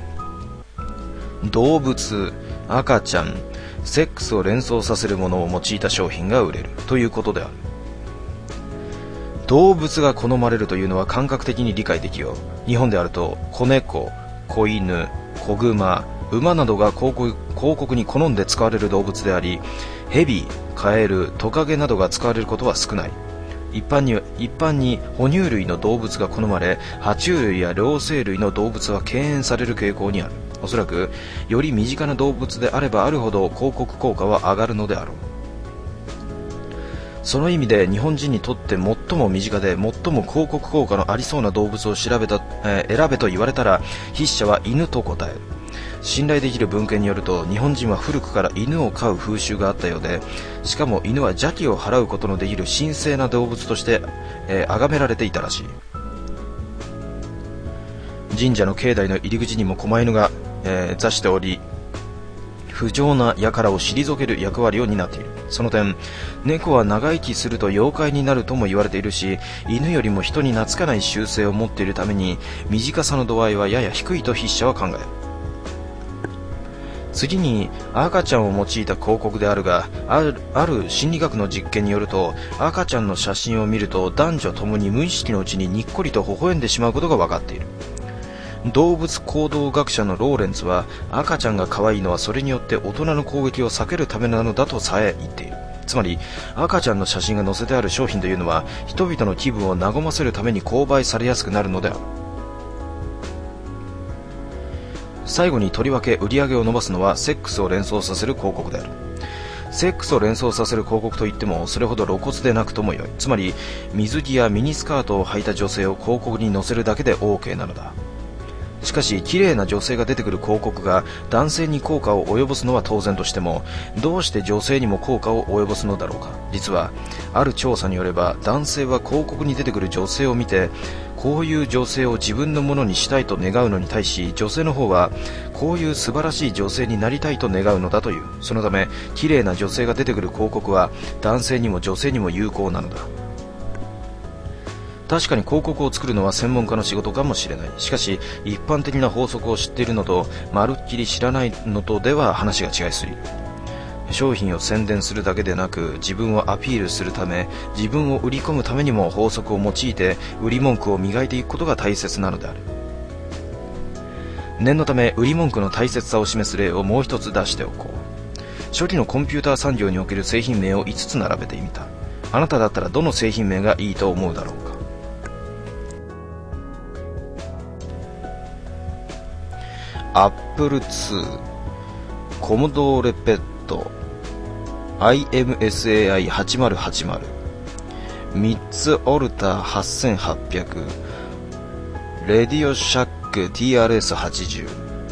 動物、赤ちゃん、セックスを連想させるものを用いた商品が売れるということである。動物が好まれるというのは感覚的に理解できよう。日本であると子猫、子犬、子熊、馬などが広告に好んで使われる動物であり、ヘビ、カエル、トカゲなどが使われることは少ない。一般に哺乳類の動物が好まれ、爬虫類や両生類の動物は敬遠される傾向にある。おそらくより身近な動物であればあるほど広告効果は上がるのであろう。その意味で日本人にとって最も身近で最も広告効果のありそうな動物を選べと言われたら、筆者は犬と答える。信頼できる文献によると、日本人は古くから犬を飼う風習があったようで、しかも犬は邪気を払うことのできる神聖な動物として崇められていたらしい。神社の境内の入り口にも狛犬が座しており、不浄な輩を退ける役割を担っている。その点、猫は長生きすると妖怪になるとも言われているし、犬よりも人に懐かない習性を持っているために短さの度合いはやや低いと筆者は考える。次に赤ちゃんを用いた広告であるが、ある心理学の実験によると、赤ちゃんの写真を見ると男女ともに無意識のうちににっこりと微笑んでしまうことが分かっている。動物行動学者のローレンツは、赤ちゃんが可愛いのはそれによって大人の攻撃を避けるためなのだとさえ言っている。つまり赤ちゃんの写真が載せてある商品というのは、人々の気分を和ませるために購買されやすくなるのである。最後にとりわけ売り上げを伸ばすのはセックスを連想させる広告である。セックスを連想させる広告といってもそれほど露骨でなくともよい。つまり水着やミニスカートを履いた女性を広告に載せるだけで OK なのだ。 しかし綺麗な女性が出てくる広告が男性に効果を及ぼすのは当然としても、どうして女性にも効果を及ぼすのだろうか。実はある調査によれば、男性は広告に出てくる女性を見て、こういう女性を自分のものにしたいと願うのに対し、女性の方はこういう素晴らしい女性になりたいと願うのだという。そのため綺麗な女性が出てくる広告は男性にも女性にも有効なのだ。確かに広告を作るのは専門家の仕事かもしれない。しかし一般的な法則を知っているのとまるっきり知らないのとでは話が違いすぎる。商品を宣伝するだけでなく、自分をアピールするため、自分を売り込むためにも法則を用いて売り文句を磨いていくことが大切なのである。念のため売り文句の大切さを示す例をもう一つ出しておこう。初期のコンピューター産業における製品名を5つ並べてみた。あなただったらどの製品名がいいと思うだろうか。アップル2、コモドーレペット、IMSAI8080、3つオルタ8800、レディオシャック TRS80。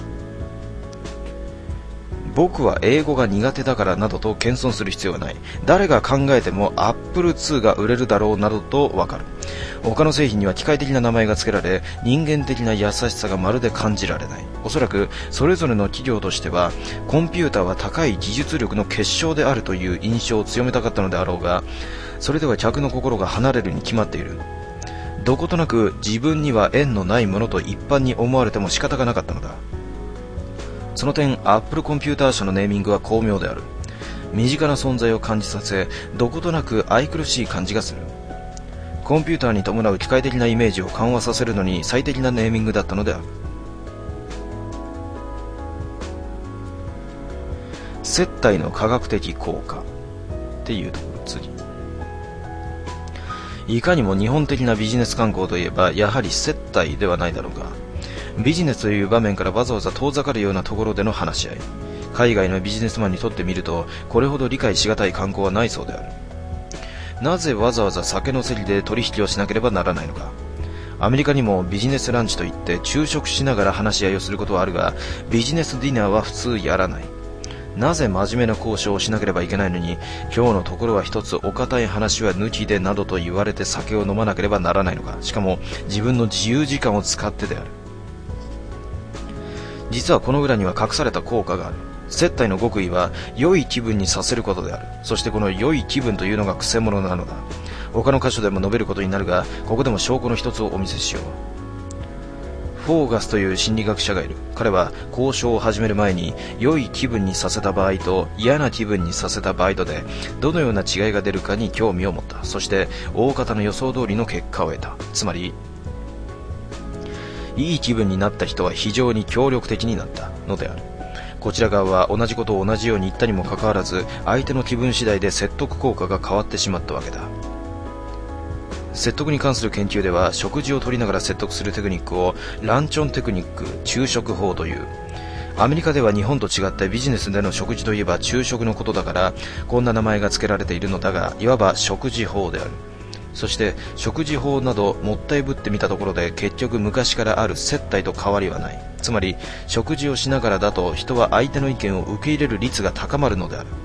僕は英語が苦手だからなどと謙遜する必要はない。誰が考えてもアップル2が売れるだろうなどとわかる。他の製品には機械的な名前が付けられ、人間的な優しさがまるで感じられない。おそらくそれぞれの企業としては、コンピューターは高い技術力の結晶であるという印象を強めたかったのであろうが、それでは客の心が離れるに決まっている。どことなく自分には縁のないものと一般に思われても仕方がなかったのだ。その点、アップルコンピューター社のネーミングは巧妙である。身近な存在を感じさせ、どことなく愛くるしい感じがする。コンピューターに伴う機械的なイメージを緩和させるのに最適なネーミングだったのである。接待の科学的効果っていうところ。次、いかにも日本的なビジネス観光といえばやはり接待ではないだろうか。ビジネスという場面からわざわざ遠ざかるようなところでの話し合い。海外のビジネスマンにとってみると、これほど理解しがたい観光はないそうである。なぜわざわざ酒の席で取引をしなければならないのか。アメリカにもビジネスランチといって昼食しながら話し合いをすることはあるが、ビジネスディナーは普通やらない。なぜ真面目な交渉をしなければいけないのに、今日のところは一つお堅い話は抜きでなどと言われて酒を飲まなければならないのか。しかも自分の自由時間を使ってである。実はこの裏には隠された効果がある。接待の極意は良い気分にさせることである。そしてこの良い気分というのがくせ者なのだ。他の箇所でも述べることになるが、ここでも証拠の一つをお見せしよう。フォーガスという心理学者がいる。彼は交渉を始める前に良い気分にさせた場合と嫌な気分にさせた場合とでどのような違いが出るかに興味を持った。そして大方の予想通りの結果を得た。つまりいい気分になった人は非常に協力的になったのである。こちら側は同じことを同じように言ったにもかかわらず、相手の気分次第で説得効果が変わってしまったわけだ。説得に関する研究では、食事をとりながら説得するテクニックをランチョンテクニック、昼食法という。アメリカでは日本と違ってビジネスでの食事といえば昼食のことだから、こんな名前が付けられているのだが、いわば食事法である。そして食事法などもったいぶってみたところで、結局昔からある接待と変わりはない。つまり食事をしながらだと人は相手の意見を受け入れる率が高まるのである。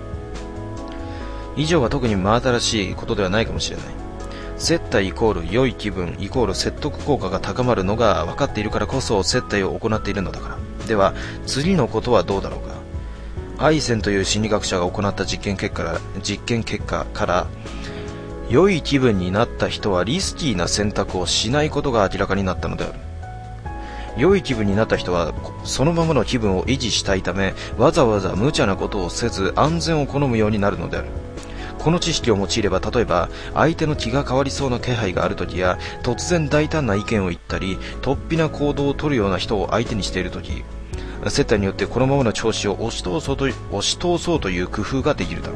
以上は特に真新しいことではないかもしれない。接待イコール良い気分イコール説得効果が高まるのが分かっているからこそ接待を行っているのだから。では次のことはどうだろうか。アイセンという心理学者が行った実験結果から良い気分になった人はリスキーな選択をしないことが明らかになったのである。良い気分になった人はそのままの気分を維持したいため、わざわざ無茶なことをせず安全を好むようになるのである。この知識を用いれば、例えば相手の気が変わりそうな気配があるときや、突然大胆な意見を言ったり突飛な行動を取るような人を相手にしているとき、接待によってこのままの調子を押し通そうという工夫ができるだろう。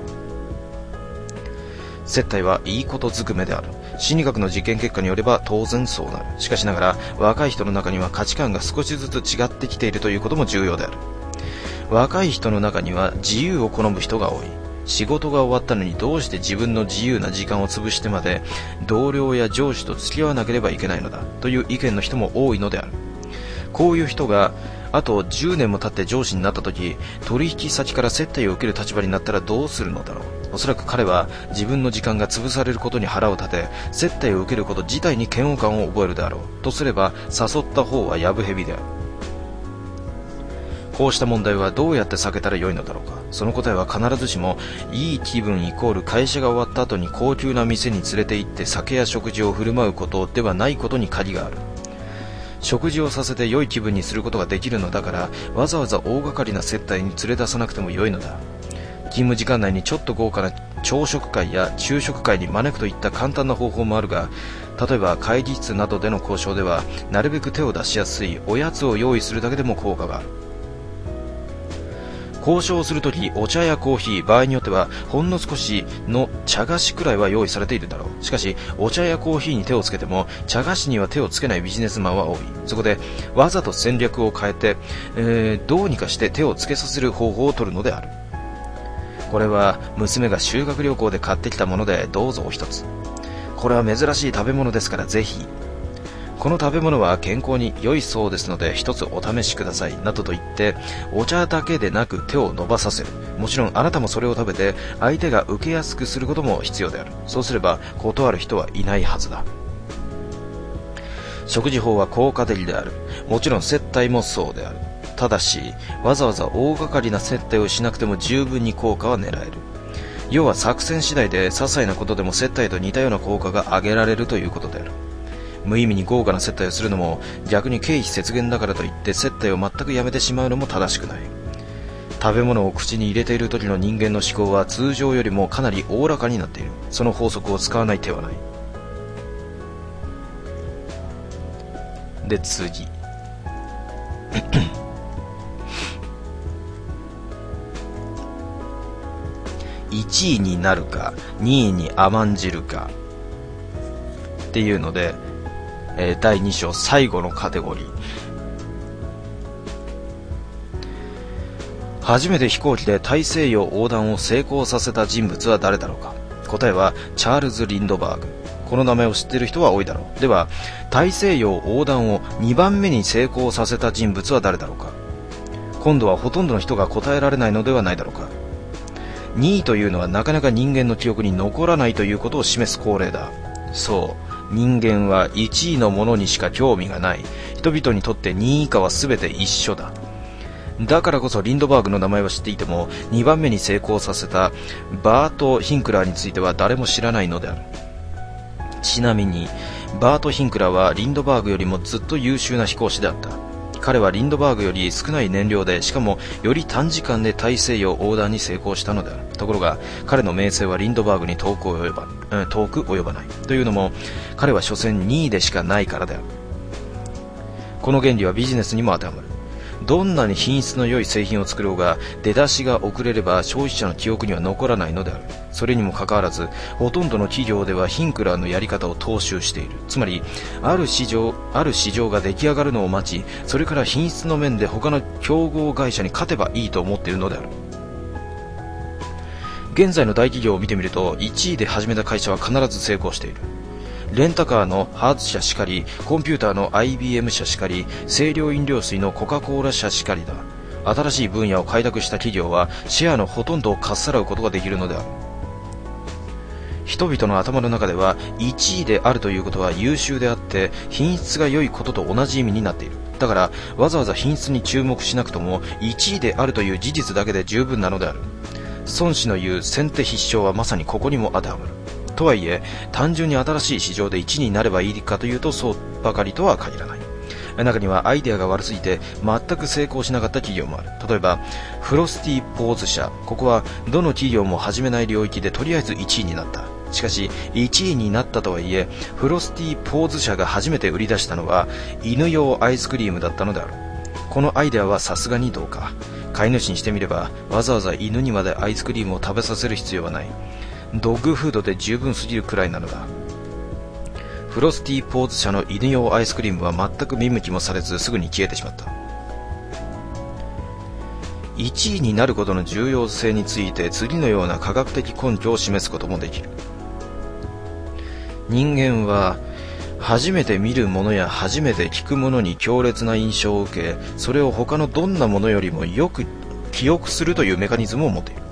接待はいいことずくめである。心理学の実験結果によれば当然そうなる。しかしながら若い人の中には価値観が少しずつ違ってきているということも重要である。若い人の中には自由を好む人が多い。仕事が終わったのにどうして自分の自由な時間を潰してまで同僚や上司と付き合わなければいけないのだという意見の人も多いのである。 こういう人があと10年も経って上司になった時、取引先から接待を受ける立場になったらどうするのだろう。おそらく彼は自分の時間が潰されることに腹を立て、接待を受けること自体に嫌悪感を覚えるであろう。とすれば誘った方はやぶ蛇である。こうした問題はどうやって避けたらよいのだろうか。その答えは必ずしもいい気分イコール会社が終わった後に高級な店に連れて行って酒や食事を振る舞うことではないことに鍵がある。食事をさせて良い気分にすることができるのだから、わざわざ大掛かりな接待に連れ出さなくても良いのだ。勤務時間内にちょっと豪華な朝食会や昼食会に招くといった簡単な方法もあるが、例えば会議室などでの交渉ではなるべく手を出しやすいおやつを用意するだけでも効果がある。交渉をするとき、お茶やコーヒー、場合によってはほんの少しの茶菓子くらいは用意されているだろう。しかしお茶やコーヒーに手をつけても茶菓子には手をつけないビジネスマンは多い。そこでわざと戦略を変えて、どうにかして手をつけさせる方法を取るのである。これは娘が修学旅行で買ってきたもので、どうぞお一つ。これは珍しい食べ物ですからぜひ。この食べ物は健康に良いそうですので一つお試しください、などと言ってお茶だけでなく手を伸ばさせる。もちろんあなたもそれを食べて相手が受けやすくすることも必要である。そうすれば断る人はいないはずだ。食事法は効果的である。もちろん接待もそうである。ただしわざわざ大掛かりな接待をしなくても十分に効果は狙える。要は作戦次第で些細なことでも接待と似たような効果が上げられるということである。無意味に豪華な接待をするのも、逆に経費節減だからといって接待を全くやめてしまうのも正しくない。食べ物を口に入れている時の人間の思考は通常よりもかなりおおらかになっている。その法則を使わない手はない。で次1位になるか2位に甘んじるかっていうので、第2章最後のカテゴリー。初めて飛行機で大西洋横断を成功させた人物は誰だろうか。答えはチャールズ・リンドバーグ。この名前を知っている人は多いだろう。では大西洋横断を2番目に成功させた人物は誰だろうか。今度はほとんどの人が答えられないのではないだろうか。2位というのはなかなか人間の記憶に残らないということを示す恒例だ。そう、人間は1位のものにしか興味がない。人々にとって2位以下は全て一緒だ。だからこそリンドバーグの名前は知っていても2番目に成功させたバート・ヒンクラーについては誰も知らないのである。ちなみにバート・ヒンクラーはリンドバーグよりもずっと優秀な飛行士であった。彼はリンドバーグより少ない燃料で、しかもより短時間で大西洋横断に成功したのである。ところが彼の名声はリンドバーグに遠く及ばない。というのも彼は所詮2位でしかないからである。この原理はビジネスにも当てはまる。どんなに品質の良い製品を作ろうが出だしが遅れれば消費者の記憶には残らないのである。それにもかかわらずほとんどの企業ではヒンクラーのやり方を踏襲している。つまりある市場が出来上がるのを待ち、それから品質の面で他の競合会社に勝てばいいと思っているのである。現在の大企業を見てみると1位で始めた会社は必ず成功している。レンタカーのハーツ社しかり、コンピューターの IBM 社しかり、清涼飲料水のコカ・コーラ社しかりだ。新しい分野を開拓した企業はシェアのほとんどをかっさらうことができるのである。人々の頭の中では1位であるということは優秀であって品質が良いことと同じ意味になっている。だからわざわざ品質に注目しなくとも1位であるという事実だけで十分なのである。孫子の言う先手必勝はまさにここにも当てはまる。とはいえ単純に新しい市場で1位になればいいかというとそうばかりとは限らない。中にはアイデアが悪すぎて全く成功しなかった企業もある。例えばフロスティーポーズ社。ここはどの企業も始めない領域でとりあえず1位になった。しかし1位になったとはいえフロスティーポーズ社が初めて売り出したのは犬用アイスクリームだったのである。このアイデアはさすがにどうか。飼い主にしてみればわざわざ犬にまでアイスクリームを食べさせる必要はない。ドッグフードで十分すぎるくらいなのだ。フロスティーポーズ社の犬用アイスクリームは全く見向きもされずすぐに消えてしまった。1位になることの重要性について次のような科学的根拠を示すこともできる。人間は初めて見るものや初めて聞くものに強烈な印象を受け、それを他のどんなものよりもよく記憶するというメカニズムを持っている。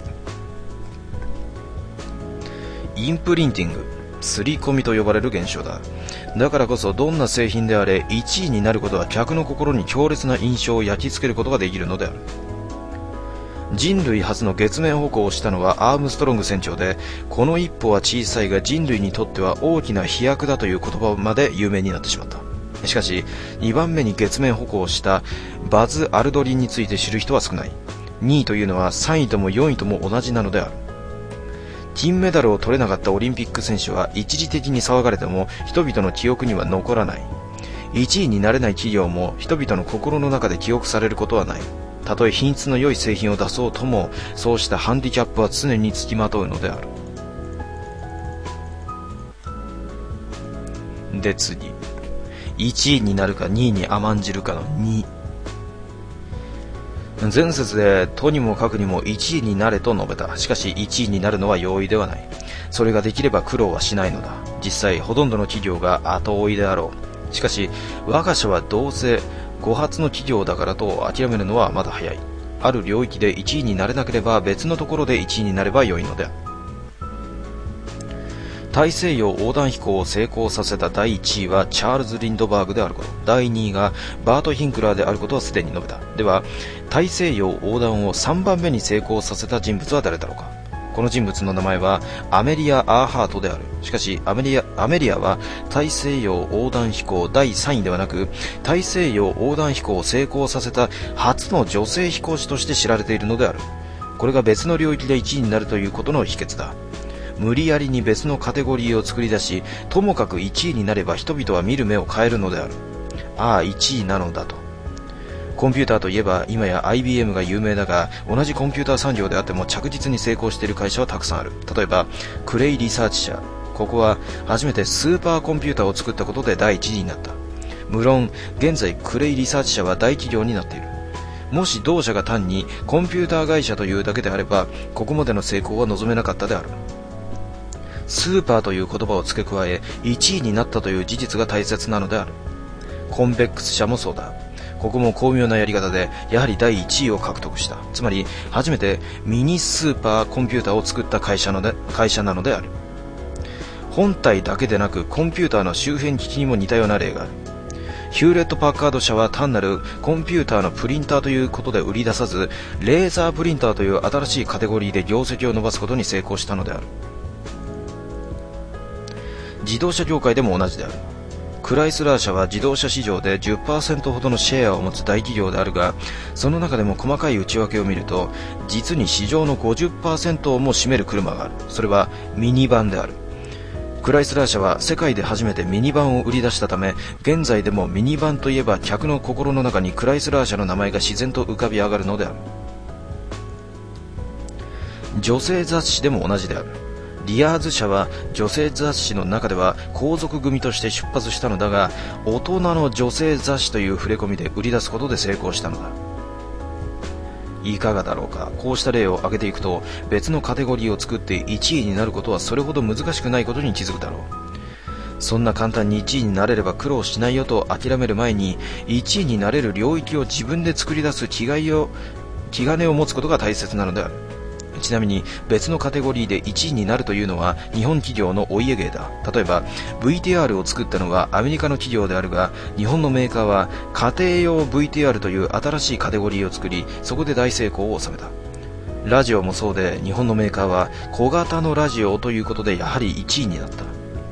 インプリンティング、刷り込みと呼ばれる現象だ。だからこそどんな製品であれ1位になることは客の心に強烈な印象を焼き付けることができるのである。人類初の月面歩行をしたのはアームストロング船長で、この一歩は小さいが人類にとっては大きな飛躍だという言葉まで有名になってしまった。しかし2番目に月面歩行をしたバズ・アルドリンについて知る人は少ない。2位というのは3位とも4位とも同じなのである。金メダルを取れなかったオリンピック選手は一時的に騒がれても人々の記憶には残らない。1位になれない企業も人々の心の中で記憶されることはない。たとえ品質の良い製品を出そうとも、そうしたハンディキャップは常につきまとうのである。で次、1位になるか2位に甘んじるかの2。前節でとにもかくにも1位になれと述べた。しかし1位になるのは容易ではない。それができれば苦労はしないのだ。実際ほとんどの企業が後追いであろう。しかし我が社はどうせ5発の企業だからと諦めるのはまだ早い。ある領域で1位になれなければ別のところで1位になれば良いのである。大西洋横断飛行を成功させた第1位はチャールズ・リンドバーグであること、第2位がバート・ヒンクラーであることはすでに述べた。では大西洋横断を3番目に成功させた人物は誰だろうか。この人物の名前はアメリア・アーハートである。しかしアメリアは大西洋横断飛行第3位ではなく、大西洋横断飛行を成功させた初の女性飛行士として知られているのである。これが別の領域で1位になるということの秘訣だ。無理やりに別のカテゴリーを作り出し、ともかく1位になれば人々は見る目を変えるのである。ああ、1位なのだと。コンピューターといえば今や IBM が有名だが、同じコンピューター産業であっても着実に成功している会社はたくさんある。例えばクレイリサーチ社、ここは初めてスーパーコンピューターを作ったことで第1位になった。無論現在クレイリサーチ社は大企業になっている。もし同社が単にコンピューター会社というだけであれば、ここまでの成功は望めなかったである。スーパーという言葉を付け加え1位になったという事実が大切なのである。コンベックス社もそうだ。ここも巧妙なやり方でやはり第1位を獲得した。つまり初めてミニスーパーコンピューターを作った会社なのである。本体だけでなくコンピューターの周辺機器にも似たような例がある。ヒューレット・パッカード社は単なるコンピューターのプリンターということで売り出さず、レーザープリンターという新しいカテゴリーで業績を伸ばすことに成功したのである。自動車業界でも同じである。クライスラー社は自動車市場で 10% ほどのシェアを持つ大企業であるが、その中でも細かい内訳を見ると実に市場の 50% をも占める車がある。それはミニバンである。クライスラー社は世界で初めてミニバンを売り出したため、現在でもミニバンといえば客の心の中にクライスラー社の名前が自然と浮かび上がるのである。女性雑誌でも同じである。リアーズ社は女性雑誌の中では皇族組として出発したのだが、大人の女性雑誌という触れ込みで売り出すことで成功したのだ。いかがだろうか。こうした例を挙げていくと、別のカテゴリーを作って1位になることはそれほど難しくないことに気づくだろう。そんな簡単に1位になれれば苦労しないよと諦める前に、1位になれる領域を自分で作り出す気兼ねを持つことが大切なのである。ちなみに別のカテゴリーで1位になるというのは日本企業のお家芸だ。例えば VTR を作ったのはアメリカの企業であるが、日本のメーカーは家庭用 VTR という新しいカテゴリーを作り、そこで大成功を収めた。ラジオもそうで、日本のメーカーは小型のラジオということでやはり1位になった。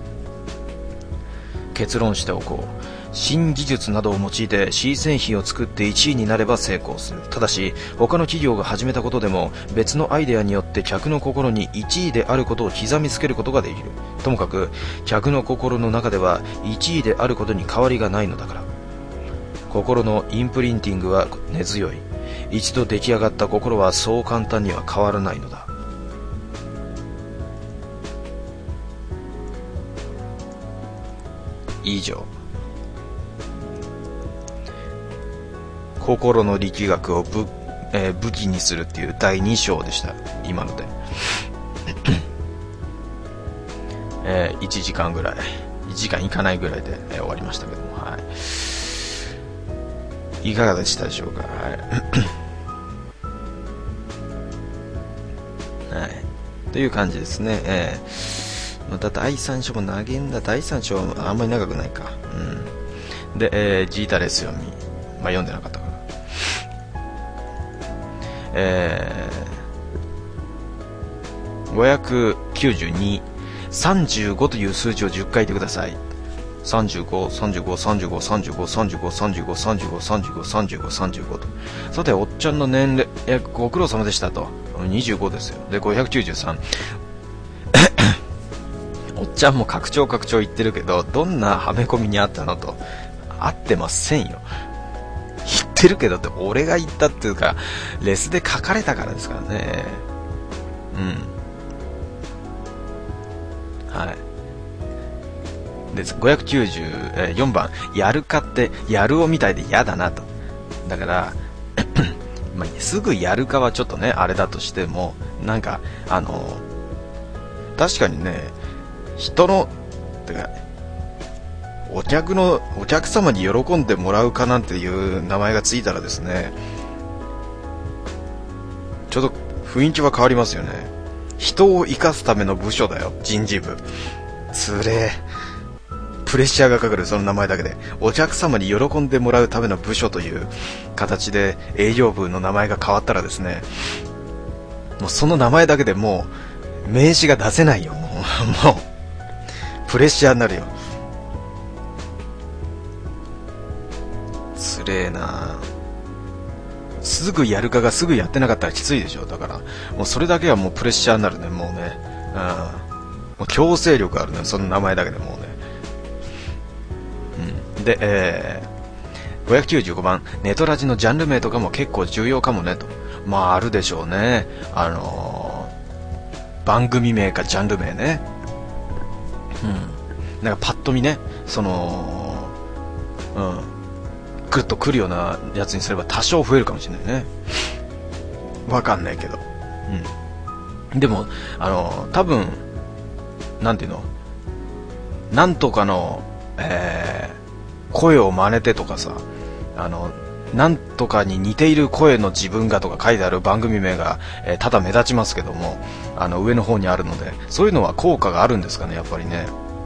結論しておこう。新技術などを用いて C 製品を作って1位になれば成功する。ただし他の企業が始めたことでも別のアイデアによって客の心に1位であることを刻みつけることができる。ともかく客の心の中では1位であることに変わりがないのだから。心のインプリンティングは根強い。一度出来上がった心はそう簡単には変わらないのだ。以上。心の力学を武器にするっていう第2章でした。今ので1時間ぐらい 1時間いかないぐらいで、終わりましたけども、はい。いかがでしたでしょうか。はい。はい。という感じですね。また第3章も投げんだ。第3章はあんまり長くないか。うん。で、ジータレス読み。まあ読んでなかったから。592、35という数字を10回言ってください。35、35、35、35、35、35、35、35、35、35と。さて、おっちゃんの年齢、ご苦労様でしたと。25ですよ。で、593。おっちゃんも拡張言ってるけど、どんなはめ込みにあったのと。合ってませんよ。言ってるけどって、俺が言ったっていうか、レスで書かれたからですからね。はい。で、594番、やるかってやるおみたいで嫌だなと。だからまあ、すぐやるかはちょっとねあれだとしても、なんか確かにね、人のてかお客様に喜んでもらうかなんていう名前がついたらですね、ちょっと雰囲気は変わりますよね。人を生かすための部署だよ、人事部。つれえ、プレッシャーがかかる、その名前だけで。お客様に喜んでもらうための部署という形で営業部の名前が変わったらですね、もうその名前だけでもう名刺が出せないよ。もうプレッシャーになるよ。つれえな。すぐやるかがすぐやってなかったらきついでしょ。だからもうそれだけはもうプレッシャーになるね。もうね、もう強制力あるね、その名前だけでもうね。で、595番、ネトラジのジャンル名とかも結構重要かもねと。まああるでしょうね。番組名かジャンル名ね。なんかパッと見ね、グッとくるようなやつにすれば多少増えるかもしれないね。わかんないけど。でも多分なんていうの、なんとかの、声を真似てとかさ、なんとかに似ている声の自分がとか書いてある番組名が、ただ目立ちますけども、上の方にあるので、そういうのは効果があるんですかね、やっぱりね。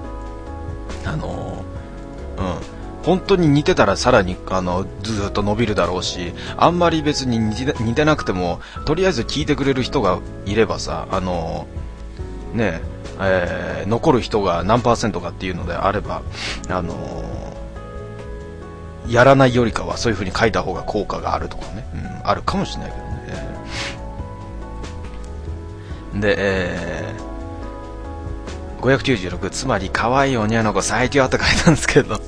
本当に似てたらさらにずっと伸びるだろうし、あんまり別に似てなくてもとりあえず聞いてくれる人がいればさ、残る人が何%かっていうのであれば、やらないよりかはそういう風に書いた方が効果があるとかね、あるかもしれないけどね。で、596、つまり可愛いおにゃの子最強って書いたんですけど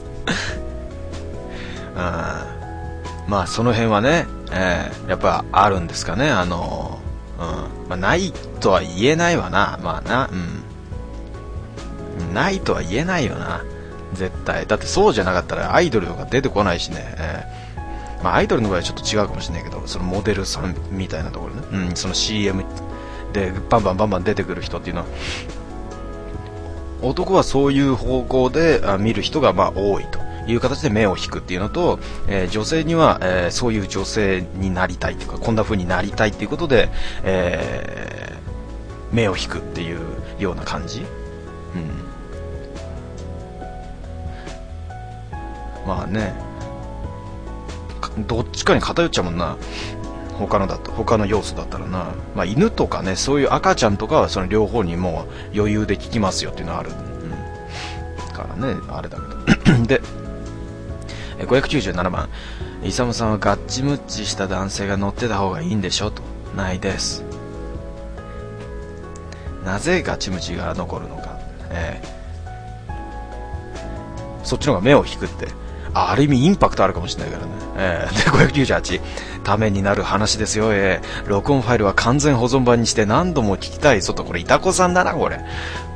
まあその辺はね、やっぱあるんですかね。まあ、ないとは言えないわな。まあな、ないとは言えないよな、絶対。だってそうじゃなかったらアイドルとか出てこないしね。まあアイドルの場合はちょっと違うかもしれないけど、そのモデルさんみたいなところね、その CM でバンバン出てくる人っていうのは、男はそういう方向で見る人がまあ多いという形で目を引くっていうのと、女性には、そういう女性になりたいというか、こんな風になりたいっていうことで、目を引くっていうような感じ。まあね、どっちかに偏っちゃうもんな、他の要素だったらな。まあ犬とかね、そういう赤ちゃんとかはその両方にもう余裕で聞きますよっていうのはある、からね、あれだけどで、597番、イサムさんはガッチムッチした男性が乗ってた方がいいんでしょと。ないです。なぜガチムチが残るのか、そっちの方が目を引くって、ある意味インパクトあるかもしれないからね。で、598、ためになる話ですよ。録音ファイルは完全保存版にして何度も聞きたいぞと。これイタコさんだな、これ。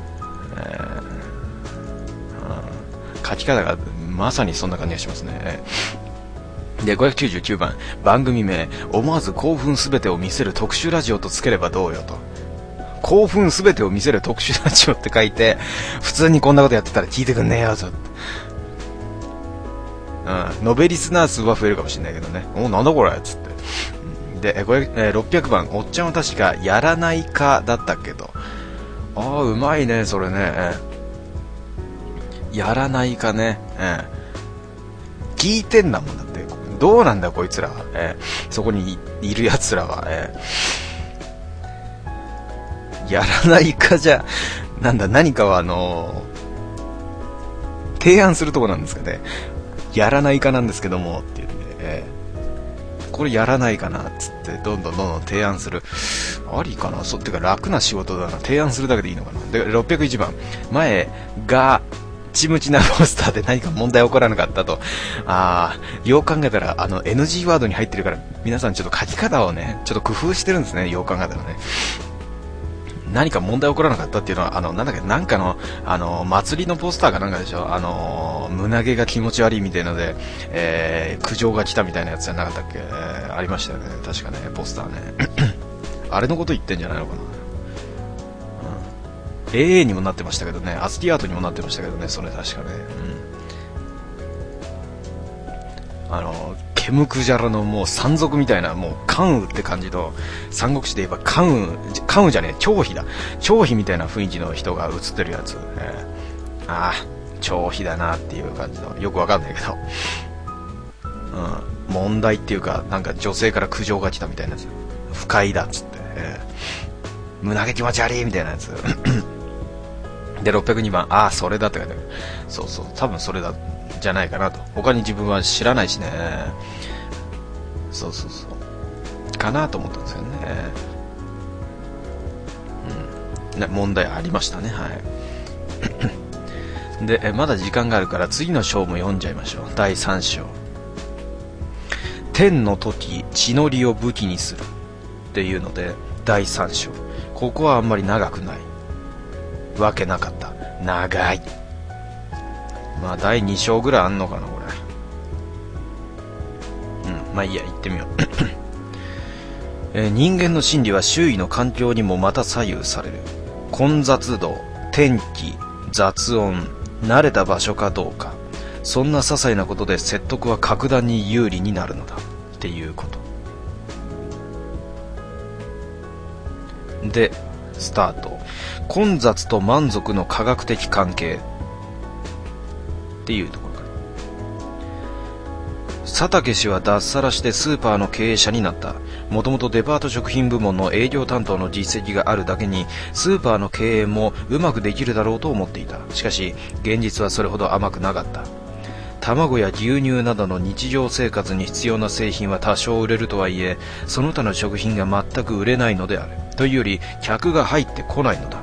書き方がまさにそんな感じがしますね。で、599番、番組名、思わず興奮すべてを見せる特殊ラジオとつければどうよと。 興奮すべてを見せる特殊ラジオって書いて、普通にこんなことやってたら聞いてくんねえよと。延べリスナー数は増えるかもしれないけどね。なんだこれつって。で、これ、600番、おっちゃんは確かやらないかだったけど、うまいね、それね。やらないかね。聞いてんだもんだって。どうなんだこいつらは。そこに いる奴らは。やらないかじゃ、何かは提案するとこなんですかね。やらないかなんですけどもって言って、これやらないかなっつってどんどん提案する。ありかな。ってか楽な仕事だな。提案するだけでいいのかな。で、601番、前がちむちなポスターで何か問題起こらなかったと。よう考えたらNG ワードに入ってるから、皆さんちょっと書き方をねちょっと工夫してるんですね。よう考えたらね、何か問題起こらなかったっていうのはなんかの祭りのポスターかなんかでしょ。胸毛が気持ち悪いみたいので、苦情が来たみたいなやつじゃなかったっけ。ありましたよね、確かね、ポスターね。あれのこと言ってんじゃないのかな。AA にもなってましたけどね、アスティアートにもなってましたけどね、それ確かね。ケムクジャラのもう山賊みたいな、もう関羽って感じの、三国志で言えば関羽じゃねえ、張飛だ。張飛みたいな雰囲気の人が写ってるやつ。張飛だなっていう感じの、よくわかんないけど。問題っていうか、なんか女性から苦情が来たみたいなやつ。不快だっつって。胸毛気持ち悪いみたいなやつ。で、602番、それだって書いてある。そう、多分それだ。じゃないかなと。他に自分は知らないしね。そうかなと思ったんですよね。問題ありましたね。はい。で、まだ時間があるから次の章も読んじゃいましょう。第3章。天の時血のりを武器にするっていうので第3章。ここはあんまり長くないわけなかった。長い。まあ第2章ぐらいあんのかなこれ。まあいいや、行ってみよう。人間の心理は周囲の環境にもまた左右される。混雑度、天気、雑音、慣れた場所かどうか、そんな些細なことで説得は格段に有利になるのだっていうことで、スタート。混雑と満足の科学的関係っていうところから。佐竹氏は脱サラしてスーパーの経営者になった。もともとデパート食品部門の営業担当の実績があるだけに、スーパーの経営もうまくできるだろうと思っていた。しかし現実はそれほど甘くなかった。卵や牛乳などの日常生活に必要な製品は多少売れるとはいえ、その他の食品が全く売れないのである。というより客が入ってこないのだ。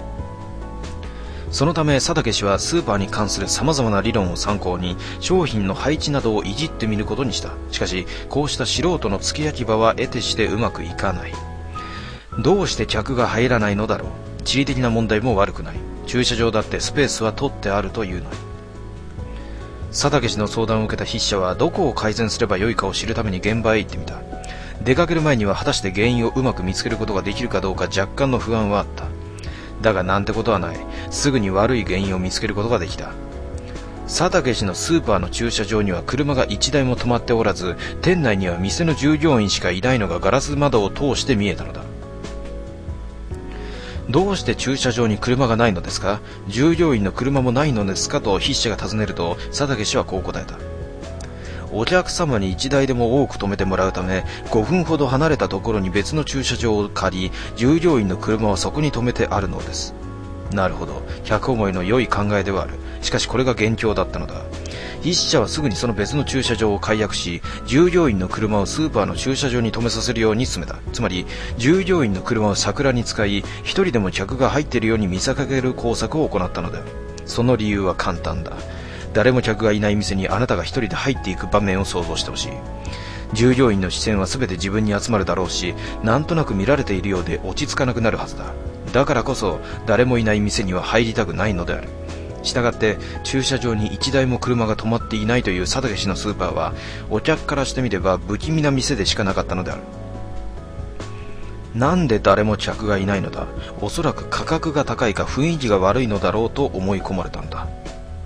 そのため佐竹氏はスーパーに関する様々な理論を参考に商品の配置などをいじってみることにした。しかしこうした素人の付け焼き場は得てしてうまくいかない。どうして客が入らないのだろう。地理的な問題も悪くない。駐車場だってスペースは取ってあるというのに。佐竹氏の相談を受けた筆者はどこを改善すればよいかを知るために現場へ行ってみた。出かける前には果たして原因をうまく見つけることができるかどうか若干の不安はあった。だがなんてことはない。すぐに悪い原因を見つけることができた。佐竹氏のスーパーの駐車場には車が1台も止まっておらず、店内には店の従業員しかいないのがガラス窓を通して見えたのだ。どうして駐車場に車がないのですか？従業員の車もないのですかと筆者が尋ねると、佐竹氏はこう答えた。お客様に1台でも多く止めてもらうため、5分ほど離れたところに別の駐車場を借り、従業員の車はそこに止めてあるのです。なるほど、百思いの良い考えではある。しかしこれが元凶だったのだ。筆者はすぐにその別の駐車場を解約し、従業員の車をスーパーの駐車場に止めさせるように進めた。つまり従業員の車を桜に使い、一人でも客が入っているように見せかける工作を行ったのだ。その理由は簡単だ。誰も客がいない店にあなたが一人で入っていく場面を想像してほしい。従業員の視線は全て自分に集まるだろうし、なんとなく見られているようで落ち着かなくなるはずだ。だからこそ誰もいない店には入りたくないのである。したがって駐車場に1台も車が止まっていないという佐竹氏のスーパーは、お客からしてみれば不気味な店でしかなかったのである。 なんで誰も客がいないのだ。おそらく価格が高いか雰囲気が悪いのだろうと思い込まれたんだ。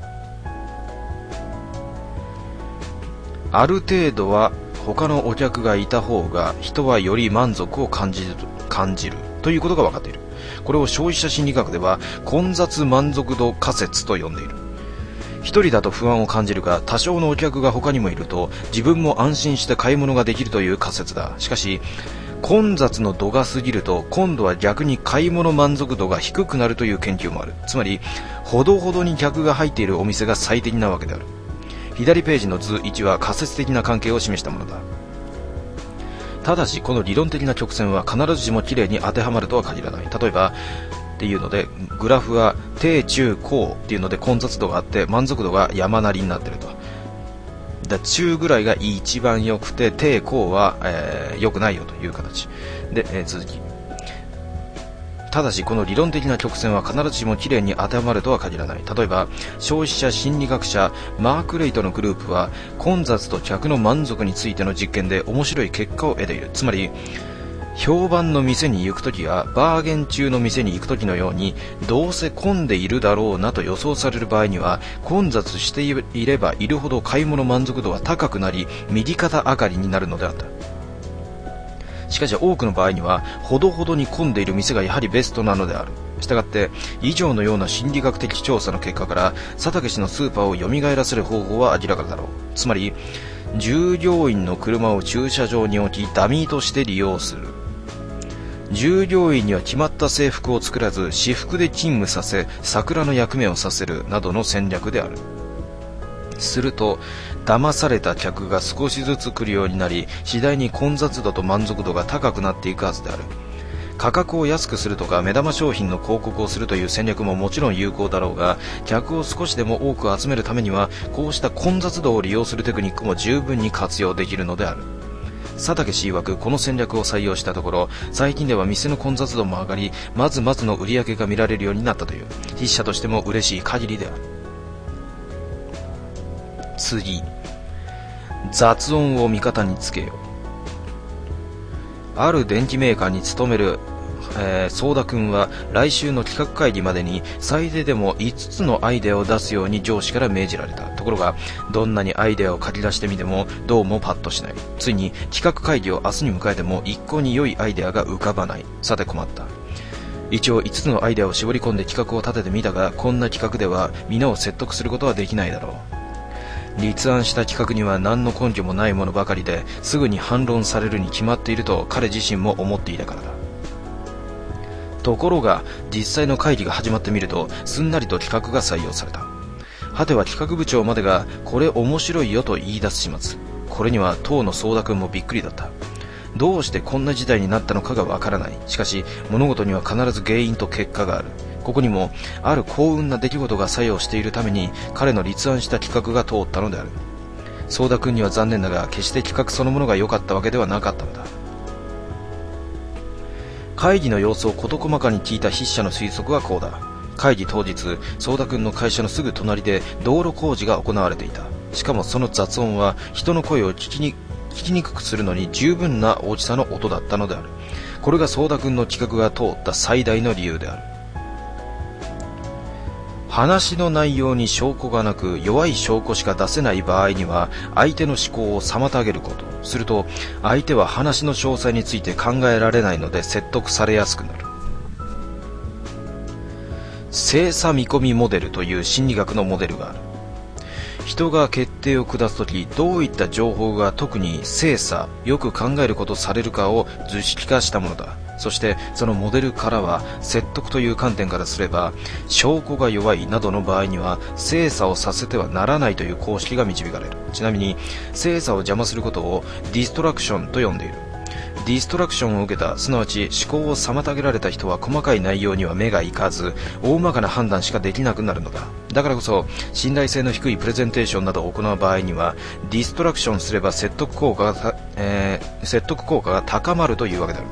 ある程度は他のお客がいた方が人はより満足を感じるということが分かっている。これを消費者心理学では混雑満足度仮説と呼んでいる。一人だと不安を感じるが、多少のお客が他にもいると自分も安心して買い物ができるという仮説だ。しかし混雑の度が過ぎると今度は逆に買い物満足度が低くなるという研究もある。つまりほどほどに客が入っているお店が最適なわけである。左ページの図1は仮説的な関係を示したものだ。ただしこの理論的な曲線は必ずしもきれいに当てはまるとは限らない。例えばっていうので、グラフは低中高っていうので混雑度があって満足度が山なりになっていると。中ぐらいが一番良くて低高は、良くないよという形で、続き。ただしこの理論的な曲線は必ずしもきれいに当てはまるとは限らない。例えば消費者心理学者マーク・レイトのグループは混雑と客の満足についての実験で面白い結果を得ている。つまり評判の店に行くときやバーゲン中の店に行くときのように、どうせ混んでいるだろうなと予想される場合には混雑していればいるほど買い物満足度は高くなり右肩上がりになるのであった。しかし多くの場合にはほどほどに混んでいる店がやはりベストなのである。したがって以上のような心理学的調査の結果から佐竹氏のスーパーを蘇らせる方法は明らかだろう。つまり従業員の車を駐車場に置きダミーとして利用する。従業員には決まった制服を作らず私服で勤務させ桜の役目をさせるなどの戦略である。すると騙された客が少しずつ来るようになり、次第に混雑度と満足度が高くなっていくはずである。価格を安くするとか目玉商品の広告をするという戦略ももちろん有効だろうが、客を少しでも多く集めるためにはこうした混雑度を利用するテクニックも十分に活用できるのである。佐竹氏曰くこの戦略を採用したところ、最近では店の混雑度も上がり、まずまずの売り上げが見られるようになったという。筆者としても嬉しい限りである。次、雑音を味方につけよう。ある電機メーカーに勤める相田君は来週の企画会議までに最低でも5つのアイデアを出すように上司から命じられた。ところがどんなにアイデアを書き出してみてもどうもパッとしない。ついに企画会議を明日に迎えても一向に良いアイデアが浮かばない。さて困った。一応5つのアイデアを絞り込んで企画を立ててみたが、こんな企画では皆を説得することはできないだろう。立案した企画には何の根拠もないものばかりですぐに反論されるに決まっていると彼自身も思っていたからだ。ところが実際の会議が始まってみるとすんなりと企画が採用された。はては企画部長までがこれ面白いよと言い出す始末。これには当の相田君もびっくりだった。どうしてこんな事態になったのかがわからない。しかし物事には必ず原因と結果がある。ここにもある幸運な出来事が作用しているために彼の立案した企画が通ったのである。相田君には残念だが決して企画そのものが良かったわけではなかったのだ。会議の様子を事細かに聞いた筆者の推測はこうだ。会議当日、相田君の会社のすぐ隣で道路工事が行われていた。しかもその雑音は人の声を聞きにくくするのに十分な大きさの音だったのである。これが相田君の企画が通った最大の理由である。話の内容に証拠がなく弱い証拠しか出せない場合には相手の思考を妨げること。すると相手は話の詳細について考えられないので説得されやすくなる。精査見込みモデルという心理学のモデルがある。人が決定を下すときどういった情報が特に精査、よく考えることされるかを図式化したものだ。そしてそのモデルからは説得という観点からすれば証拠が弱いなどの場合には精査をさせてはならないという公式が導かれる。ちなみに精査を邪魔することをディストラクションと呼んでいる。ディストラクションを受けた、すなわち思考を妨げられた人は細かい内容には目がいかず大まかな判断しかできなくなるのだ。だからこそ信頼性の低いプレゼンテーションなどを行う場合にはディストラクションすれば説得効果が高まるというわけである。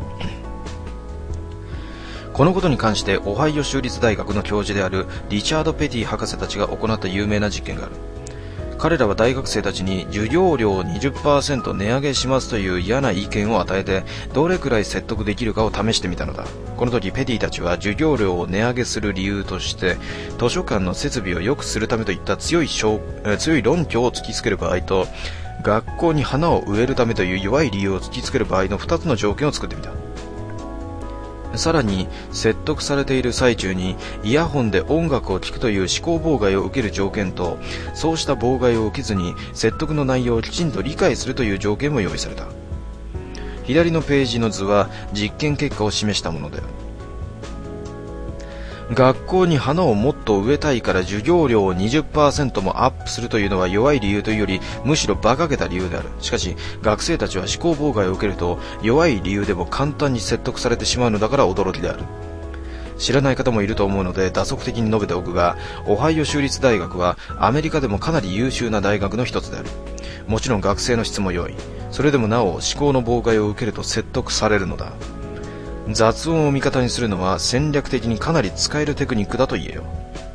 このことに関してオハイオ州立大学の教授であるリチャード・ペティ博士たちが行った有名な実験がある。 彼らは大学生たちに授業料を 20% 値上げしますという嫌な意見を与えて、どれくらい説得できるかを試してみたのだ。この時ペティたちは授業料を値上げする理由として、図書館の設備を良くするためといった強い論拠を突きつける場合と、学校に花を植えるためという弱い理由を突きつける場合の2つの条件を作ってみた。さらに説得されている最中にイヤホンで音楽を聴くという思考妨害を受ける条件と、そうした妨害を受けずに説得の内容をきちんと理解するという条件も用意された。左のページの図は実験結果を示したものである。学校に花をもっと植えたいから授業料を 20% もアップするというのは弱い理由というより、むしろ馬鹿げた理由である。しかし学生たちは思考妨害を受けると弱い理由でも簡単に説得されてしまうのだから驚きである。知らない方もいると思うので打足的に述べておくが、オハイオ州立大学はアメリカでもかなり優秀な大学の一つである。もちろん学生の質も良い。それでもなお思考の妨害を受けると説得されるのだ。雑音を味方にするのは戦略的にかなり使えるテクニックだと言えよ。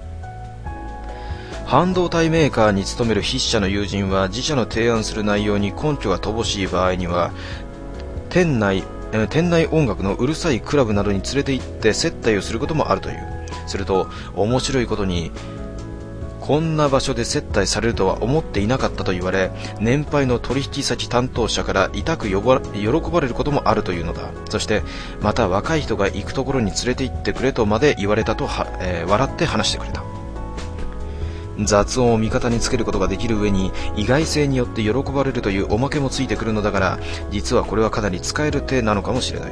半導体メーカーに勤める筆者の友人は、自社の提案する内容に根拠が乏しい場合には店内音楽のうるさいクラブなどに連れて行って接待をすることもあるという。すると面白いことに、こんな場所で接待されるとは思っていなかったと言われ、年配の取引先担当者から痛く喜ばれることもあるというのだ。そしてまた若い人が行くところに連れて行ってくれとまで言われたと笑って話してくれた。雑音を味方につけることができる上に意外性によって喜ばれるというおまけもついてくるのだから、実はこれはかなり使える手なのかもしれない。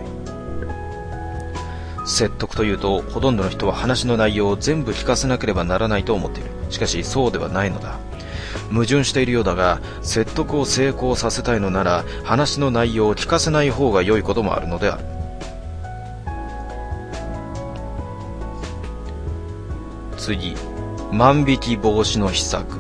説得というと、ほとんどの人は話の内容を全部聞かせなければならないと思っている。しかしそうではないのだ。矛盾しているようだが、説得を成功させたいのなら話の内容を聞かせない方が良いこともあるのである。次、万引き防止の秘策。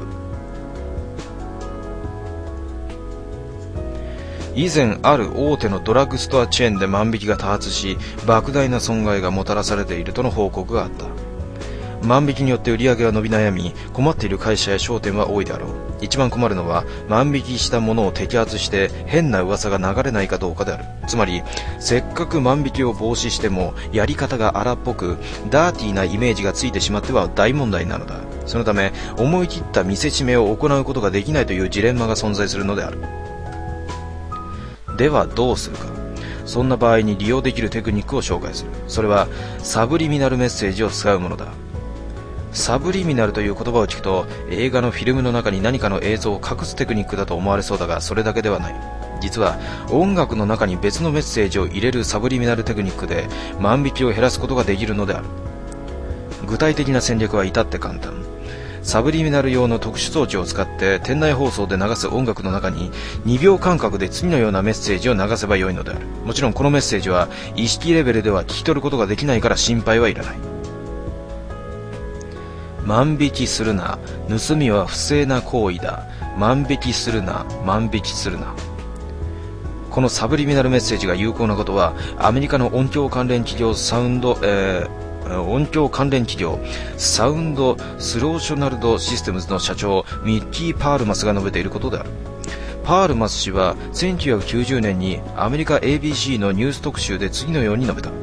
以前ある大手のドラッグストアチェーンで万引きが多発し、莫大な損害がもたらされているとの報告があった。万引きによって売り上げは伸び悩み、困っている会社や商店は多いであろう。一番困るのは、万引きしたものを摘発して変な噂が流れないかどうかである。つまりせっかく万引きを防止してもやり方が荒っぽくダーティーなイメージがついてしまっては大問題なのだ。そのため思い切った見せしめを行うことができないというジレンマが存在するのである。ではどうするか。そんな場合に利用できるテクニックを紹介する。それはサブリミナルメッセージを使うものだ。サブリミナルという言葉を聞くと、映画のフィルムの中に何かの映像を隠すテクニックだと思われそうだが、それだけではない。実は音楽の中に別のメッセージを入れるサブリミナルテクニックで万引きを減らすことができるのである。具体的な戦略は至って簡単。サブリミナル用の特殊装置を使って店内放送で流す音楽の中に2秒間隔で次のようなメッセージを流せばよいのである。もちろんこのメッセージは意識レベルでは聞き取ることができないから心配はいらない。万引きするな、盗みは不正な行為だ。万引きするな、万引きするな。このサブリミナルメッセージが有効なことは、アメリカの音響関連企業サウンドスローショナルドシステムズの社長ミッキー・パールマスが述べていることである。パールマス氏は1990年にアメリカ ABC のニュース特集で次のように述べた。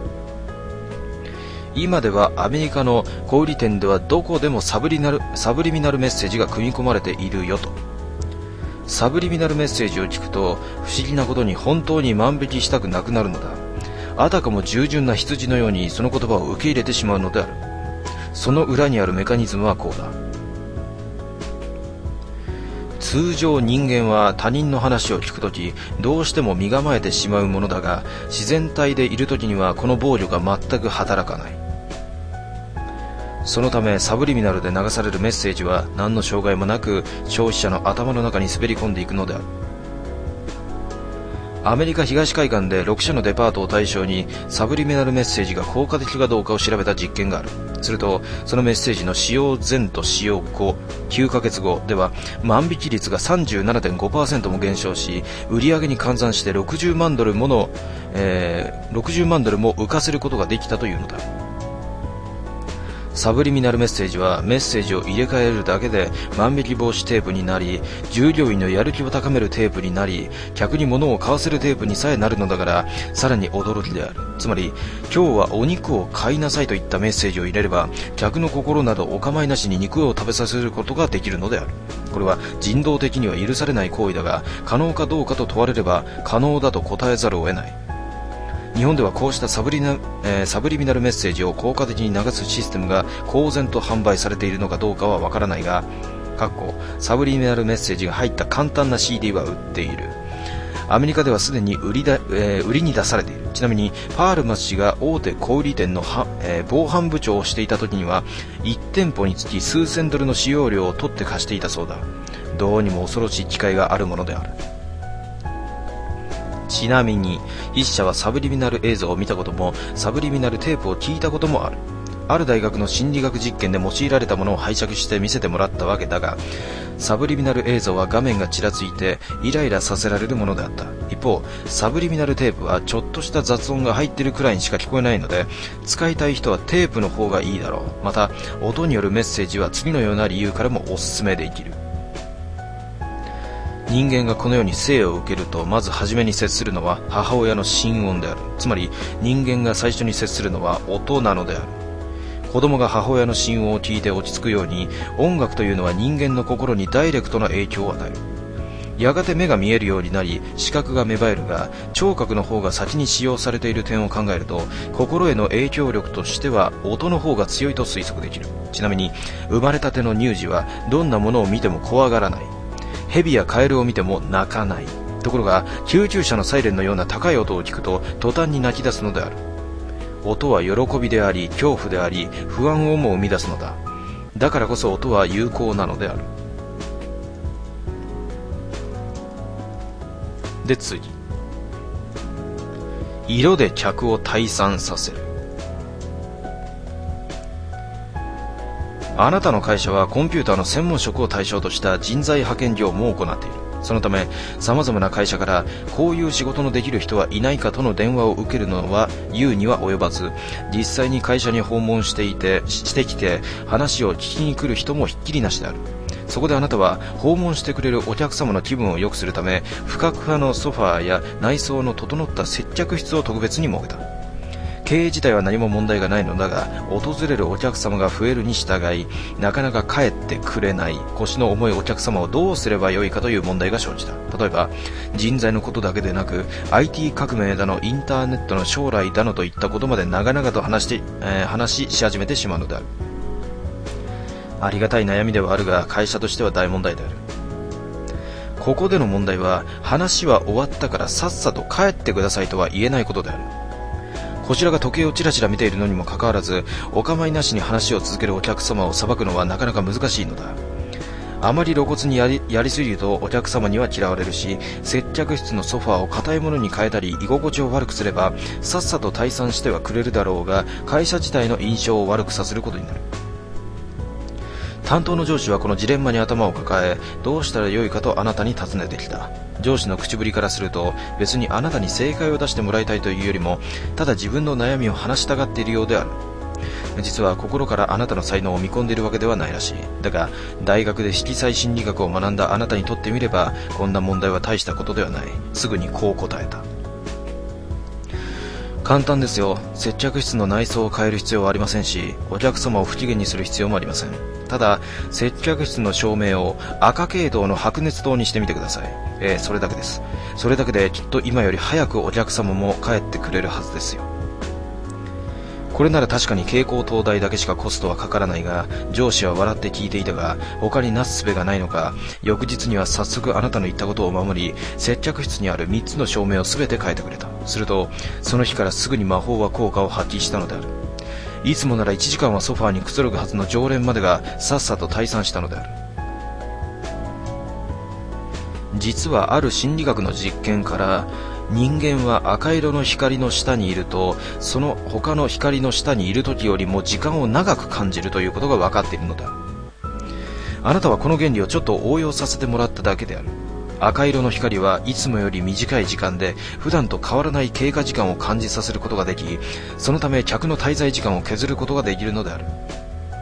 今ではアメリカの小売店ではどこでもサブリミナルメッセージが組み込まれているよと。サブリミナルメッセージを聞くと不思議なことに本当に万引きしたくなくなるのだ。あたかも従順な羊のようにその言葉を受け入れてしまうのである。その裏にあるメカニズムはこうだ。通常人間は他人の話を聞くときどうしても身構えてしまうものだが、自然体でいるときにはこの防御が全く働かない。そのためサブリミナルで流されるメッセージは何の障害もなく消費者の頭の中に滑り込んでいくのである。アメリカ東海岸で6社のデパートを対象にサブリミナルメッセージが効果的かどうかを調べた実験がある。するとそのメッセージの使用前と使用後9ヶ月後では万引き率が 37.5% も減少し、売上に換算して60万ドルも浮かせることができたというのだ。 サブリミナルメッセージはメッセージを入れ替えるだけで万引き防止テープになり、従業員のやる気を高めるテープになり、客に物を買わせるテープにさえなるのだから、さらに驚きである。つまり、今日はお肉を買いなさいといったメッセージを入れれば、客の心などお構いなしに肉を食べさせることができるのである。これは人道的には許されない行為だが、可能かどうかと問われれば可能だと答えざるを得ない。日本ではこうしたサブリミナルメッセージを効果的に流すシステムが公然と販売されているのかどうかはわからないが、サブリミナルメッセージが入った簡単な CD は売っている。アメリカではすでに売りに出されている。ちなみにパールマス氏が大手小売店の防犯部長をしていた時には1店舗につき数千ドルの使用料を取って貸していたそうだ。どうにも恐ろしい機会があるものである。ちなみに筆者はサブリミナル映像を見たこともサブリミナルテープを聞いたこともある。ある大学の心理学実験で用いられたものを拝借して見せてもらったわけだが、サブリミナル映像は画面がちらついてイライラさせられるものであった。一方、サブリミナルテープはちょっとした雑音が入っているくらいにしか聞こえないので、使いたい人はテープの方がいいだろう。また、音によるメッセージは次のような理由からもおすすめできる。人間がこの世に生を受けるとまず初めに接するのは母親の心音である。つまり人間が最初に接するのは音なのである。子供が母親の心音を聞いて落ち着くように、音楽というのは人間の心にダイレクトな影響を与える。やがて目が見えるようになり視覚が芽生えるが、聴覚の方が先に使用されている点を考えると、心への影響力としては音の方が強いと推測できる。ちなみに生まれたての乳児はどんなものを見ても怖がらない。蛇やカエルを見ても泣かない。ところが救急車のサイレンのような高い音を聞くと途端に泣き出すのである。音は喜びであり恐怖であり不安をも生み出すのだ。だからこそ音は有効なのである。で次、色で客を退散させる。あなたの会社はコンピューターの専門職を対象とした人材派遣業務を行っている。そのため様々な会社からこういう仕事のできる人はいないかとの電話を受けるのは言うには及ばず、実際に会社に訪問してきて話を聞きに来る人もひっきりなしである。そこであなたは訪問してくれるお客様の気分を良くするため、不覚派のソファーや内装の整った接客室を特別に設けた。経営自体は何も問題がないのだが、訪れるお客様が増えるに従いなかなか帰ってくれない腰の重いお客様をどうすればよいかという問題が生じた。例えば人材のことだけでなく IT 革命だのインターネットの将来だのといったことまで長々と話し始めてしまうのである。ありがたい悩みではあるが、会社としては大問題である。ここでの問題は、話は終わったからさっさと帰ってくださいとは言えないことである。こちらが時計をちらちら見ているのにもかかわらず、お構いなしに話を続けるお客様を裁くのはなかなか難しいのだ。あまり露骨にやりすぎるとお客様には嫌われるし、接客室のソファーを硬いものに変えたり居心地を悪くすればさっさと退散してはくれるだろうが、会社自体の印象を悪くさせることになる。担当の上司はこのジレンマに頭を抱え、どうしたらよいかとあなたに尋ねてきた。上司の口ぶりからすると、別にあなたに正解を出してもらいたいというよりも、ただ自分の悩みを話したがっているようである。実は心からあなたの才能を見込んでいるわけではないらしい。だが大学で色彩心理学を学んだあなたにとってみれば、こんな問題は大したことではない。すぐにこう答えた。簡単ですよ。接客室の内装を変える必要はありませんし、お客様を不機嫌にする必要もありません。ただ接客室の照明を赤系統の白熱灯にしてみてください。それだけです。それだけできっと今より早くお客様も帰ってくれるはずですよ。これなら確かに蛍光灯代だけしかコストはかからないが、上司は笑って聞いていたが、他になすすべがないのか、翌日には早速あなたの言ったことを守り、接客室にある3つの照明を全て変えてくれた。するとその日からすぐに魔法は効果を発揮したのである。いつもなら1時間はソファーにくつろぐはずの常連までがさっさと退散したのである。実はある心理学の実験から、人間は赤色の光の下にいると、その他の光の下にいる時よりも時間を長く感じるということが分かっているのだ。あなたはこの原理をちょっと応用させてもらっただけである。赤色の光はいつもより短い時間で普段と変わらない経過時間を感じさせることができ、そのため客の滞在時間を削ることができるのである。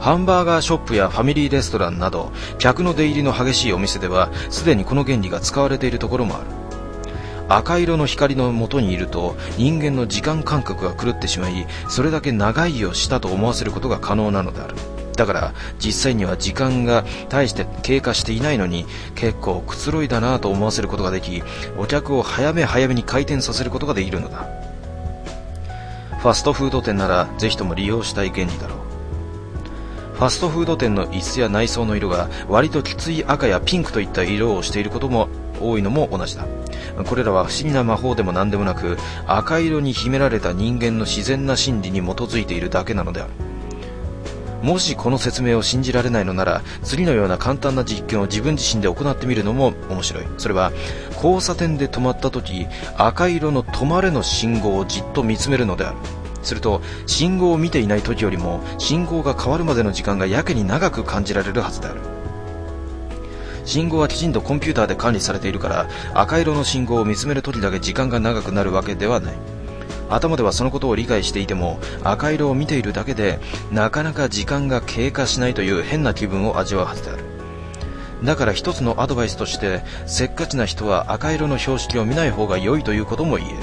ハンバーガーショップやファミリーレストランなど客の出入りの激しいお店ではすでにこの原理が使われているところもある。赤色の光の元にいると人間の時間感覚が狂ってしまい、それだけ長いをしたと思わせることが可能なのである。だから実際には時間が大して経過していないのに結構くつろいだなと思わせることができ、お客を早め早めに回転させることができるのだ。ファストフード店ならぜひとも利用したい原理だろう。ファストフード店の椅子や内装の色が割ときつい赤やピンクといった色をしていることも多いのも同じだ。これらは不思議な魔法でも何でもなく、赤色に秘められた人間の自然な心理に基づいているだけなのである。もしこの説明を信じられないのなら、次のような簡単な実験を自分自身で行ってみるのも面白い。それは交差点で止まった時、赤色の止まれの信号をじっと見つめるのである。すると信号を見ていない時よりも信号が変わるまでの時間がやけに長く感じられるはずである。信号はきちんとコンピューターで管理されているから、赤色の信号を見つめる時だけ時間が長くなるわけではない。頭ではそのことを理解していても、赤色を見ているだけでなかなか時間が経過しないという変な気分を味わうはずである。だから一つのアドバイスとして、せっかちな人は赤色の標識を見ない方が良いということも言える。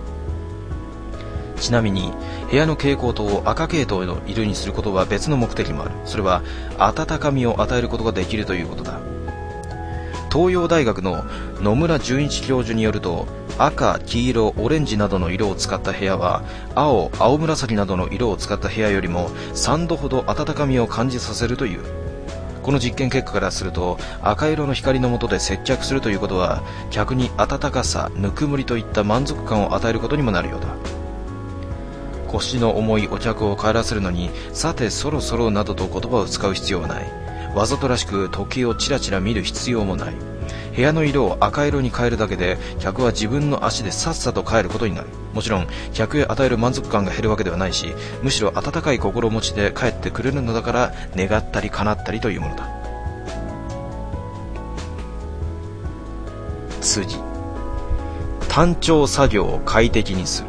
ちなみに部屋の蛍光灯を赤系統の色にすることは別の目的もある。それは温かみを与えることができるということだ。東洋大学の野村純一教授によると、赤、黄色、オレンジなどの色を使った部屋は青、青紫などの色を使った部屋よりも3度ほど温かみを感じさせるという。この実験結果からすると、赤色の光の下で接客するということは客に温かさ、ぬくもりといった満足感を与えることにもなるようだ。腰の重いお客を帰らせるのに、さてそろそろなどと言葉を使う必要はない。わざとらしく時計をチラチラ見る必要もない。部屋の色を赤色に変えるだけで客は自分の足でさっさと帰ることになる。もちろん客へ与える満足感が減るわけではないし、むしろ温かい心持ちで帰ってくれるのだから、願ったり叶ったりというものだ。次、単調作業を快適にする。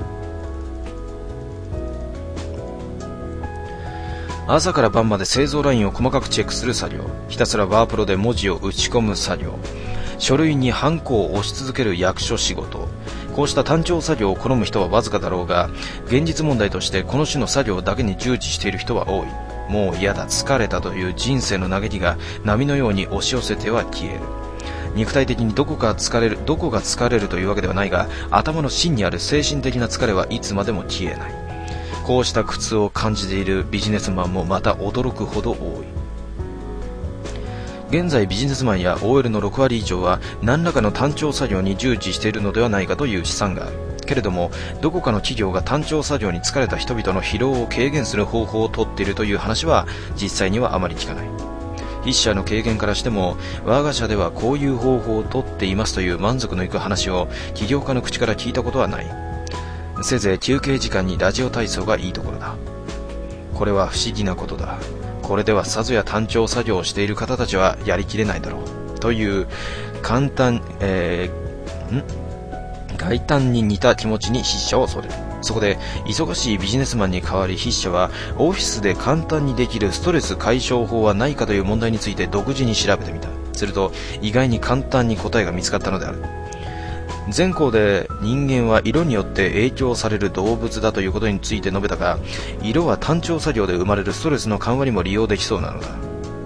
朝から晩まで製造ラインを細かくチェックする作業、ひたすらワープロで文字を打ち込む作業、書類にハンコを押し続ける役所仕事、こうした単調作業を好む人はわずかだろうが、現実問題としてこの種の作業だけに従事している人は多い。もう嫌だ、疲れたという人生の嘆きが波のように押し寄せては消える。肉体的にどこが疲れるというわけではないが、頭の芯にある精神的な疲れはいつまでも消えない。こうした苦痛を感じているビジネスマンもまた驚くほど多い。現在ビジネスマンや OL の6割以上は何らかの単調作業に従事しているのではないかという試算がある。けれども、どこかの企業が単調作業に疲れた人々の疲労を軽減する方法をとっているという話は実際にはあまり聞かない。筆者の経験からしても、我が社ではこういう方法をとっていますという満足のいく話を起業家の口から聞いたことはない。せいぜい休憩時間にラジオ体操がいいところだ。これは不思議なことだ。これではさぞや単調作業をしている方たちはやりきれないだろうという大胆に似た気持ちに筆者を恐れる。そこで忙しいビジネスマンに代わり筆者は、オフィスで簡単にできるストレス解消法はないかという問題について独自に調べてみた。すると意外に簡単に答えが見つかったのである。前項で人間は色によって影響される動物だということについて述べたが、色は単調作業で生まれるストレスの緩和にも利用できそうなのだ。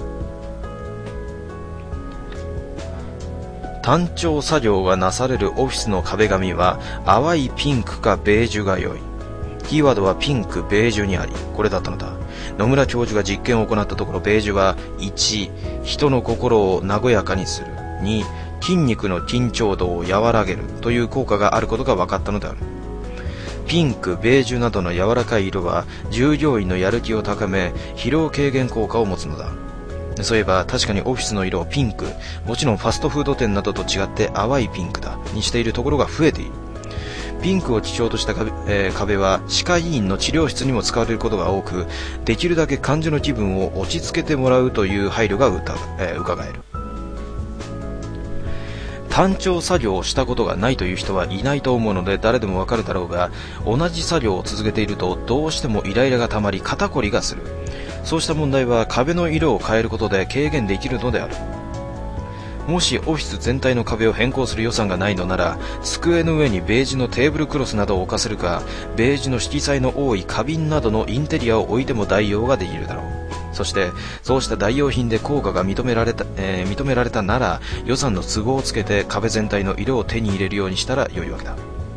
単調作業がなされるオフィスの壁紙は淡いピンクかベージュが良い。キーワードはピンク、ベージュにあり、これだったのだ。野村教授が実験を行ったところ、ベージュは1、人の心を和やかにする、2、筋肉の緊張度を和らげるという効果があることが分かったのである。ピンク、ベージュなどの柔らかい色は従業員のやる気を高め、疲労軽減効果を持つのだ。そういえば確かにオフィスの色をピンク、もちろんファストフード店などと違って淡いピンクだにしているところが増えている。ピンクを基調とした壁は歯科医院の治療室にも使われることが多く、できるだけ患者の気分を落ち着けてもらうという配慮が伺える。単調作業をしたことがないという人はいないと思うので誰でもわかるだろうが、同じ作業を続けているとどうしてもイライラがたまり肩こりがする。 そうした問題は壁の色を変えることで軽減できるのである。もしオフィス全体の壁を変更する予算がないのなら、机の上にベージュのテーブルクロスなどを置かせるか、ベージュの色彩の多い花瓶などのインテリアを置いても代用ができるだろう。そしてそうした代用品で効果が認められたなら、予算の都合をつけて壁全体の色を手に入れるようにしたら良いわけだ。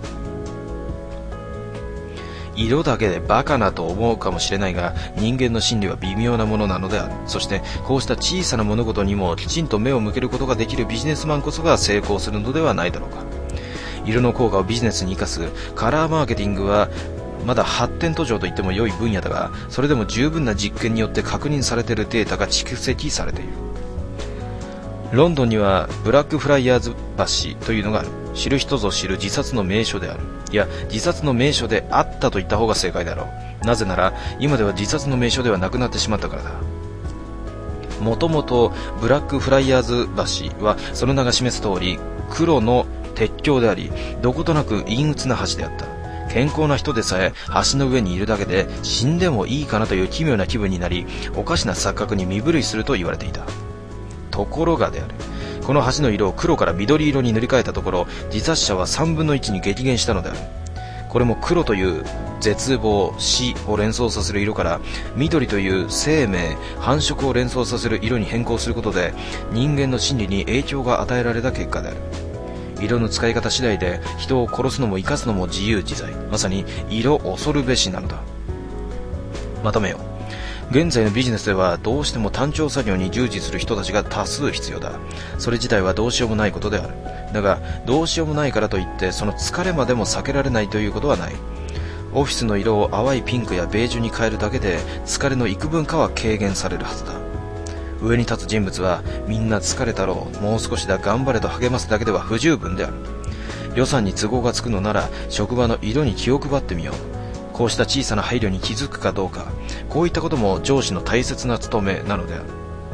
色だけでバカなと思うかもしれないが、人間の心理は微妙なものなのである。そしてこうした小さな物事にもきちんと目を向けることができるビジネスマンこそが成功するのではないだろうか。色の効果をビジネスに生かすカラーマーケティングはまだ発展途上と言っても良い分野だが、それでも十分な実験によって確認されているデータが蓄積されている。ロンドンにはブラックフライヤーズ橋というのがある。知る人ぞ知る自殺の名所である。いや、自殺の名所であったと言った方が正解だろう。なぜなら今では自殺の名所ではなくなってしまったからだ。もともとブラックフライヤーズ橋はその名が示す通り黒の鉄橋であり、どことなく陰鬱な橋であった。健康な人でさえ橋の上にいるだけで死んでもいいかなという奇妙な気分になり、おかしな錯覚に身震いすると言われていた。ところがである。この橋の色を黒から緑色に塗り替えたところ、自殺者は3分の1に激減したのである。これも黒という絶望、死を連想させる色から緑という生命、繁殖を連想させる色に変更することで、人間の心理に影響が与えられた結果である。色の使い方次第で人を殺すのも生かすのも自由自在。まさに色恐るべしなのだ。まとめよう。現在のビジネスではどうしても単調作業に従事する人たちが多数必要だ。それ自体はどうしようもないことである。だがどうしようもないからといってその疲れまでも避けられないということはない。オフィスの色を淡いピンクやベージュに変えるだけで疲れの幾分かは軽減されるはずだ。上に立つ人物はみんな疲れたろう、もう少しだ頑張れと励ますだけでは不十分である。予算に都合がつくのなら職場の色に気を配ってみよう。こうした小さな配慮に気づくかどうか、こういったことも上司の大切な務めなのである。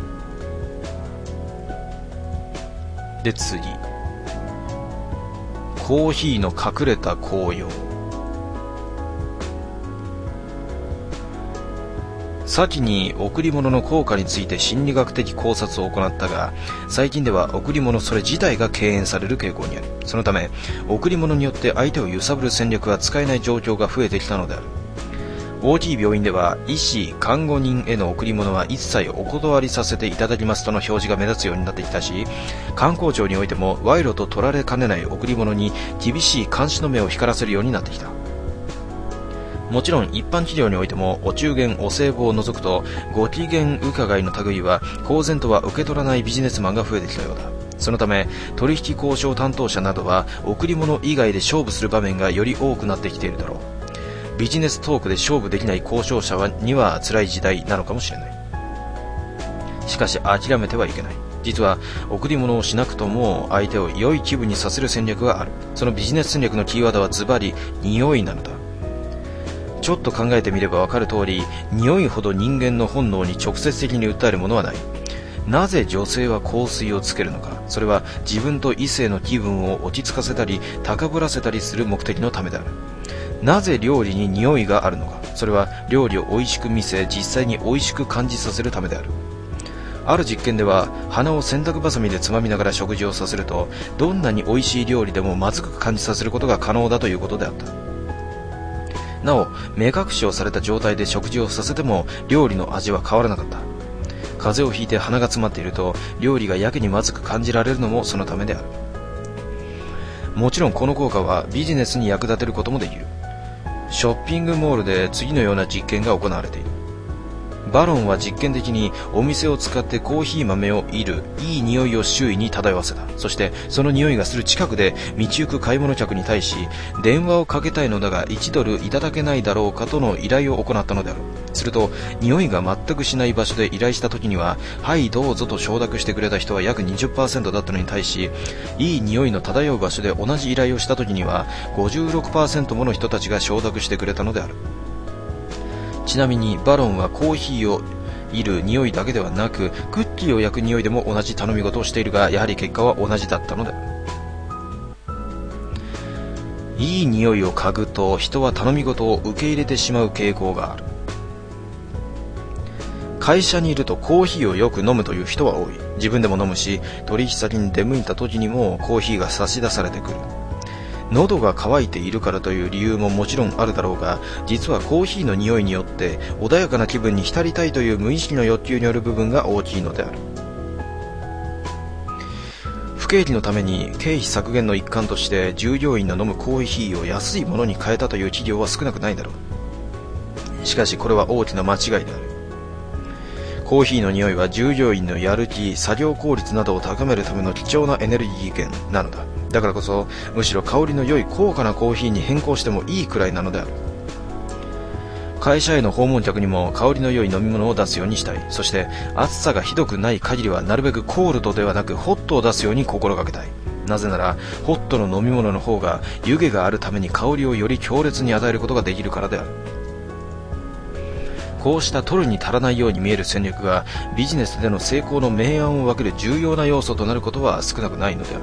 で次、コーヒーの隠れた効用。先に贈り物の効果について心理学的考察を行ったが、最近では贈り物それ自体が敬遠される傾向にある。そのため贈り物によって相手を揺さぶる戦略が使えない状況が増えてきたのである。大きい病院では医師・看護人への贈り物は一切お断りさせていただきますとの表示が目立つようになってきたし、観光庁においても賄賂と取られかねない贈り物に厳しい監視の目を光らせるようになってきた。もちろん一般企業においてもお中元お歳暮を除くとご機嫌伺いの類は公然とは受け取らないビジネスマンが増えてきたようだ。そのため取引交渉担当者などは贈り物以外で勝負する場面がより多くなってきているだろう。ビジネストークで勝負できない交渉者には辛い時代なのかもしれない。しかし諦めてはいけない。実は贈り物をしなくとも相手を良い気分にさせる戦略がある。そのビジネス戦略のキーワードはズバリ匂いなのだ。ちょっと考えてみればわかる通り、匂いほど人間の本能に直接的に訴えるものはない。なぜ女性は香水をつけるのか。それは自分と異性の気分を落ち着かせたり高ぶらせたりする目的のためである。なぜ料理に匂いがあるのか。それは料理を美味しく見せ実際に美味しく感じさせるためである。ある実験では鼻を洗濯バサミでつまみながら食事をさせると、どんなに美味しい料理でもまずく感じさせることが可能だということであった。なお目隠しをされた状態で食事をさせても料理の味は変わらなかった。風邪をひいて鼻が詰まっていると料理がやけにまずく感じられるのもそのためである。もちろんこの効果はビジネスに役立てることもできる。ショッピングモールで次のような実験が行われている。バロンは実験的にお店を使ってコーヒー豆を煎るいい匂いを周囲に漂わせた。そしてその匂いがする近くで道行く買い物客に対し、電話をかけたいのだが1ドルいただけないだろうかとの依頼を行ったのである。すると匂いが全くしない場所で依頼した時には、はいどうぞと承諾してくれた人は約 20% だったのに対し、いい匂いの漂う場所で同じ依頼をした時には 56% もの人たちが承諾してくれたのである。ちなみにバロンはコーヒーを煎る匂いだけではなくクッキーを焼く匂いでも同じ頼み事をしているが、やはり結果は同じだったのだ。いい匂いを嗅ぐと人は頼み事を受け入れてしまう傾向がある。 会社にいるとコーヒーをよく飲むという人は多い。自分でも飲むし、取引先に出向いた時にもコーヒーが差し出されてくる。喉が渇いているからという理由ももちろんあるだろうが、実はコーヒーの匂いによって穏やかな気分に浸りたいという無意識の欲求による部分が大きいのである。不景気のために経費削減の一環として従業員の飲むコーヒーを安いものに変えたという企業は少なくないだろう。しかしこれは大きな間違いである。コーヒーの匂いは従業員のやる気、作業効率などを高めるための貴重なエネルギー源なのだ。だからこそむしろ香りの良い高価なコーヒーに変更してもいいくらいなのである。会社への訪問客にも香りの良い飲み物を出すようにしたい。そして暑さがひどくない限りはなるべくコールドではなくホットを出すように心がけたい。なぜならホットの飲み物の方が湯気があるために香りをより強烈に与えることができるからである。こうした取るに足らないように見える戦略がビジネスでの成功の明暗を分ける重要な要素となることは少なくないのである。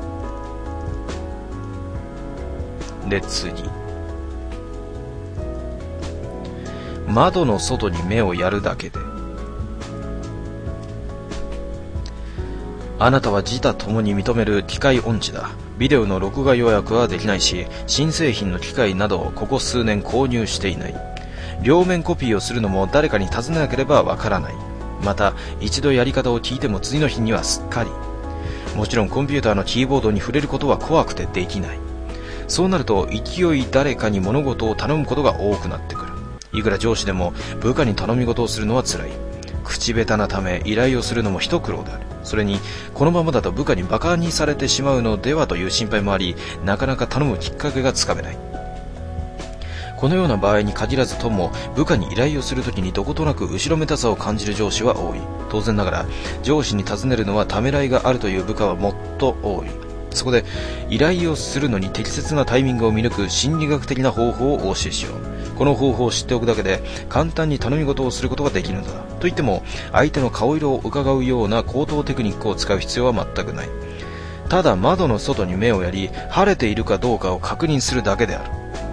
で、次。窓の外に目をやるだけで。あなたは自他ともに認める機械音痴だ。ビデオの録画予約はできないし、新製品の機械などをここ数年購入していない。両面コピーをするのも誰かに尋ねなければわからない。また一度やり方を聞いても次の日にはすっかり。もちろんコンピューターのキーボードに触れることは怖くてできない。そうなると勢い誰かに物事を頼むことが多くなってくる。いくら上司でも部下に頼み事をするのは辛い。口下手なため依頼をするのも一苦労である。それにこのままだと部下に馬鹿にされてしまうのではという心配もあり、なかなか頼むきっかけがつかめない。このような場合に限らずとも部下に依頼をするときにどことなく後ろめたさを感じる上司は多い。当然ながら上司に尋ねるのはためらいがあるという部下はもっと多い。そこで依頼をするのに適切なタイミングを見抜く心理学的な方法をお教えしよう。この方法を知っておくだけで簡単に頼み事をすることができるのだ。といっても相手の顔色を伺うような高等テクニックを使う必要は全くない。ただ窓の外に目をやり晴れているかどうかを確認するだけである。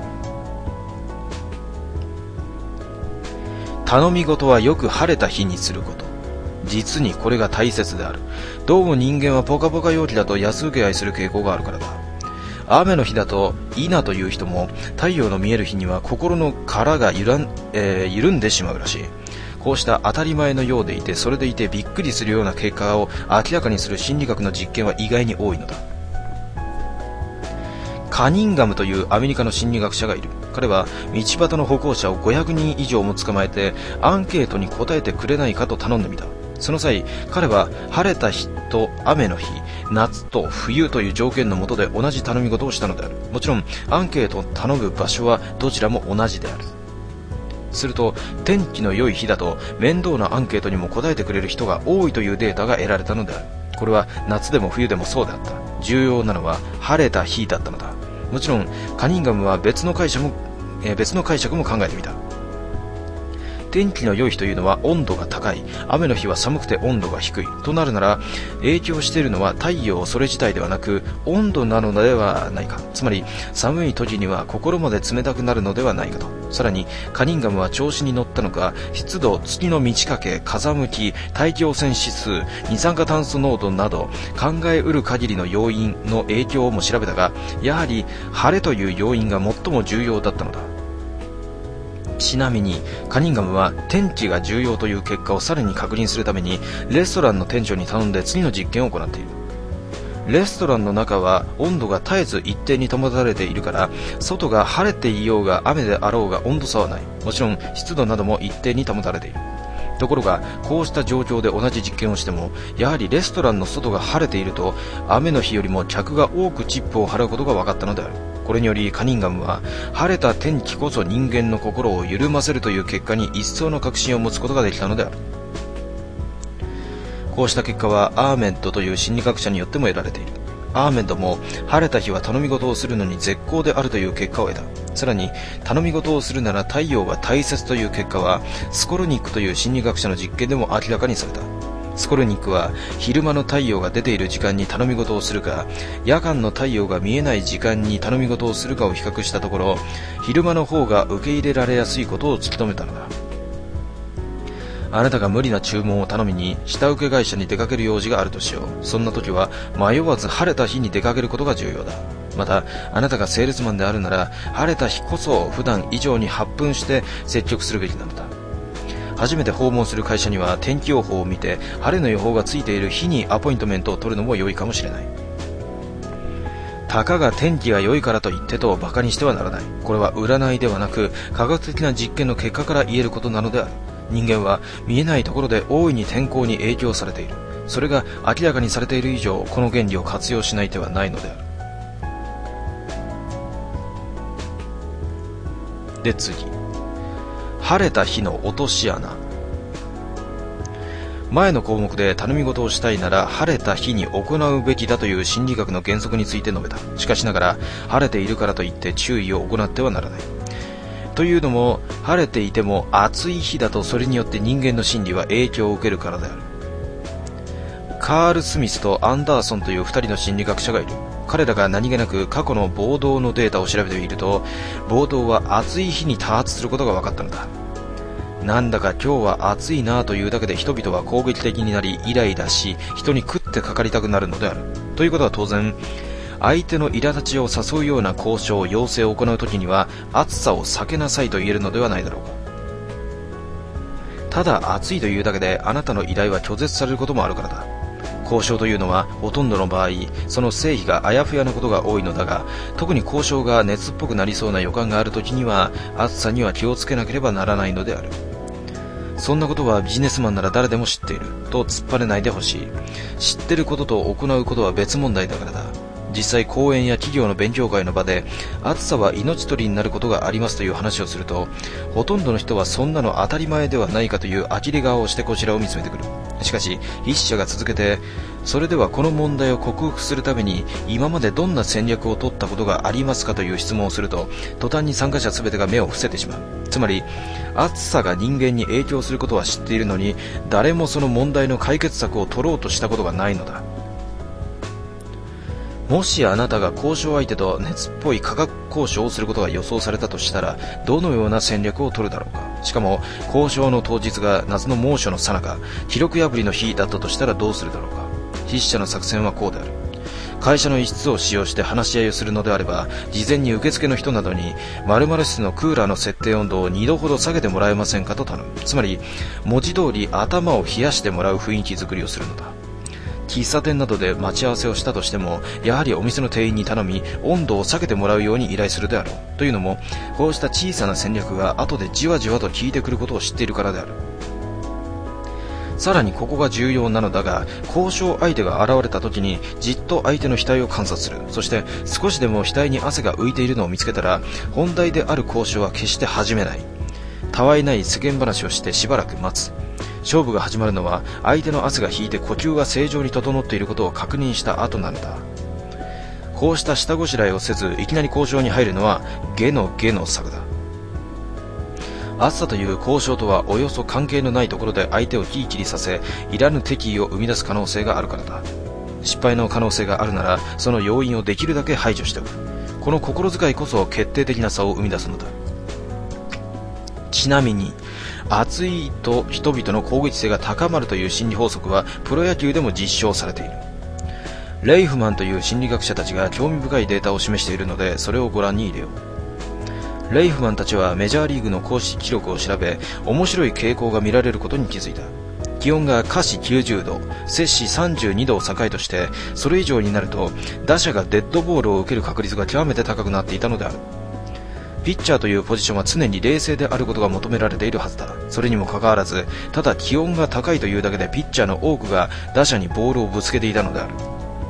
頼み事はよく晴れた日にすること。実にこれが大切である。どうも人間はポカポカ陽気だと安請け合いする傾向があるからだ。雨の日だといいなという人も太陽の見える日には心の殻が緩んでしまうらしい。こうした当たり前のようでいてそれでいてびっくりするような結果を明らかにする心理学の実験は意外に多いのだ。カニンガムというアメリカの心理学者がいる。彼は道端の歩行者を500人以上も捕まえてアンケートに答えてくれないかと頼んでみた。その際彼は晴れた日と雨の日、夏と冬という条件の下で同じ頼み事をしたのである。もちろんアンケートを頼む場所はどちらも同じである。すると天気の良い日だと面倒なアンケートにも答えてくれる人が多いというデータが得られたのである。これは夏でも冬でもそうであった。重要なのは晴れた日だったのだ。もちろんカニンガムは別の解釈も考えてみた。天気の良い日というのは温度が高い、雨の日は寒くて温度が低いとなるなら影響しているのは太陽それ自体ではなく温度なのではないか。つまり寒い時には心まで冷たくなるのではないかと。さらにカニンガムは調子に乗ったのか湿度、月の満ち欠け、風向き、大気汚染指数、二酸化炭素濃度など考えうる限りの要因の影響をも調べたが、やはり晴れという要因が最も重要だったのだ。ちなみにカニンガムは天気が重要という結果をさらに確認するためにレストランの店長に頼んで次の実験を行っている。レストランの中は温度が絶えず一定に保たれているから外が晴れていようが雨であろうが温度差はない。もちろん湿度なども一定に保たれている。ところがこうした状況で同じ実験をしてもやはりレストランの外が晴れていると雨の日よりも客が多くチップを払うことが分かったのである。これによりカニンガムは晴れた天気こそ人間の心を緩ませるという結果に一層の確信を持つことができたのである。こうした結果はアーメッドという心理学者によっても得られている。アーメッドも晴れた日は頼み事をするのに絶好であるという結果を得た。さらに頼み事をするなら太陽が大切という結果はスコルニックという心理学者の実験でも明らかにされた。スコルニックは昼間の太陽が出ている時間に頼み事をするか夜間の太陽が見えない時間に頼み事をするかを比較したところ昼間の方が受け入れられやすいことを突き止めたのだ。 あなたが無理な注文を頼みに下請け会社に出かける用事があるとしよう。そんな時は迷わず晴れた日に出かけることが重要だ。またあなたがセールスマンであるなら晴れた日こそ普段以上に発奮して接客するべきなのだ。初めて訪問する会社には天気予報を見て晴れの予報がついている日にアポイントメントを取るのも良いかもしれない。たかが天気が良いからといってと馬鹿にしてはならない。これは占いではなく科学的な実験の結果から言えることなのである。人間は見えないところで大いに天候に影響されている。それが明らかにされている以上、この原理を活用しない手はないのである。で次、晴れた日の落とし穴。前の項目で頼み事をしたいなら晴れた日に行うべきだという心理学の原則について述べた。しかしながら晴れているからといって注意を行ってはならない。というのも晴れていても暑い日だとそれによって人間の心理は影響を受けるからである。カール・スミスとアンダーソンという2人の心理学者がいる。彼らが何気なく過去の暴動のデータを調べてみると、暴動は暑い日に多発することが分かったのだ。なんだか今日は暑いなというだけで人々は攻撃的になりイライラし、人に食ってかかりたくなるのである。ということは当然、相手の苛立ちを誘うような交渉、要請を行うときには暑さを避けなさいと言えるのではないだろうか。ただ暑いというだけであなたの依頼は拒絶されることもあるからだ。交渉というのはほとんどの場合その成否があやふやなことが多いのだが、特に交渉が熱っぽくなりそうな予感があるときには暑さには気をつけなければならないのである。そんなことはビジネスマンなら誰でも知っていると突っ張れないでほしい。知ってることと行うことは別問題だからだ。実際講演や企業の勉強会の場で暑さは命取りになることがありますという話をすると、ほとんどの人はそんなの当たり前ではないかという呆れ顔をしてこちらを見つめてくる。しかし筆者が続けて、それではこの問題を克服するために今までどんな戦略を取ったことがありますかという質問をすると、途端に参加者全てが目を伏せてしまう。つまり暑さが人間に影響することは知っているのに、誰もその問題の解決策を取ろうとしたことがないのだ。もしあなたが交渉相手と熱っぽい価格交渉をすることが予想されたとしたら、どのような戦略を取るだろうか。しかも交渉の当日が夏の猛暑の最中、記録破りの日だったとしたらどうするだろうか。筆者の作戦はこうである。会社の一室を使用して話し合いをするのであれば、事前に受付の人などに〇〇室のクーラーの設定温度を2度ほど下げてもらえませんかと頼む。つまり文字通り頭を冷やしてもらう雰囲気作りをするのだ。喫茶店などで待ち合わせをしたとしても、やはりお店の店員に頼み温度を下げてもらうように依頼するであろう。というのも、こうした小さな戦略が後でじわじわと効いてくることを知っているからである。さらにここが重要なのだが、交渉相手が現れた時にじっと相手の額を観察する。そして少しでも額に汗が浮いているのを見つけたら、本題である交渉は決して始めない。たわいない世間話をしてしばらく待つ。勝負が始まるのは相手の汗が引いて呼吸が正常に整っていることを確認した後なのだ。こうした下ごしらえをせずいきなり交渉に入るのは下の策だ。暑さという交渉とはおよそ関係のないところで相手をキーキリさせ、いらぬ敵意を生み出す可能性があるからだ。失敗の可能性があるならその要因をできるだけ排除しておく。この心遣いこそ決定的な差を生み出すのだ。ちなみに暑いと人々の攻撃性が高まるという心理法則はプロ野球でも実証されている。レイフマンという心理学者たちが興味深いデータを示しているので、それをご覧に入れよう。レイフマンたちはメジャーリーグの公式記録を調べ、面白い傾向が見られることに気づいた。気温が華氏90度、摂氏32度を境として、それ以上になると打者がデッドボールを受ける確率が極めて高くなっていたのである。ピッチャーというポジションは常に冷静であることが求められているはずだ。それにもかかわらず、ただ気温が高いというだけでピッチャーの多くが打者にボールをぶつけていたのである。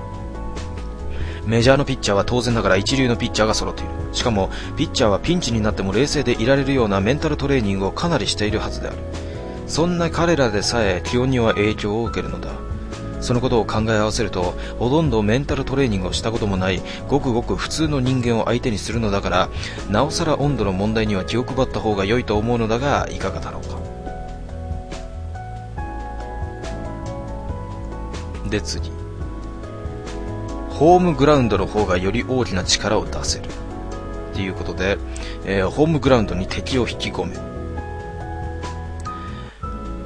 メジャーのピッチャーは当然ながら一流のピッチャーが揃っている。しかもピッチャーはピンチになっても冷静でいられるようなメンタルトレーニングをかなりしているはずである。そんな彼らでさえ気温には影響を受けるのだ。そのことを考え合わせると、ほとんどメンタルトレーニングをしたこともないごくごく普通の人間を相手にするのだから、なおさら温度の問題には気を配った方が良いと思うのだが、いかがだろうか。で次、ホームグラウンドの方がより大きな力を出せるということで、ホームグラウンドに敵を引き込め。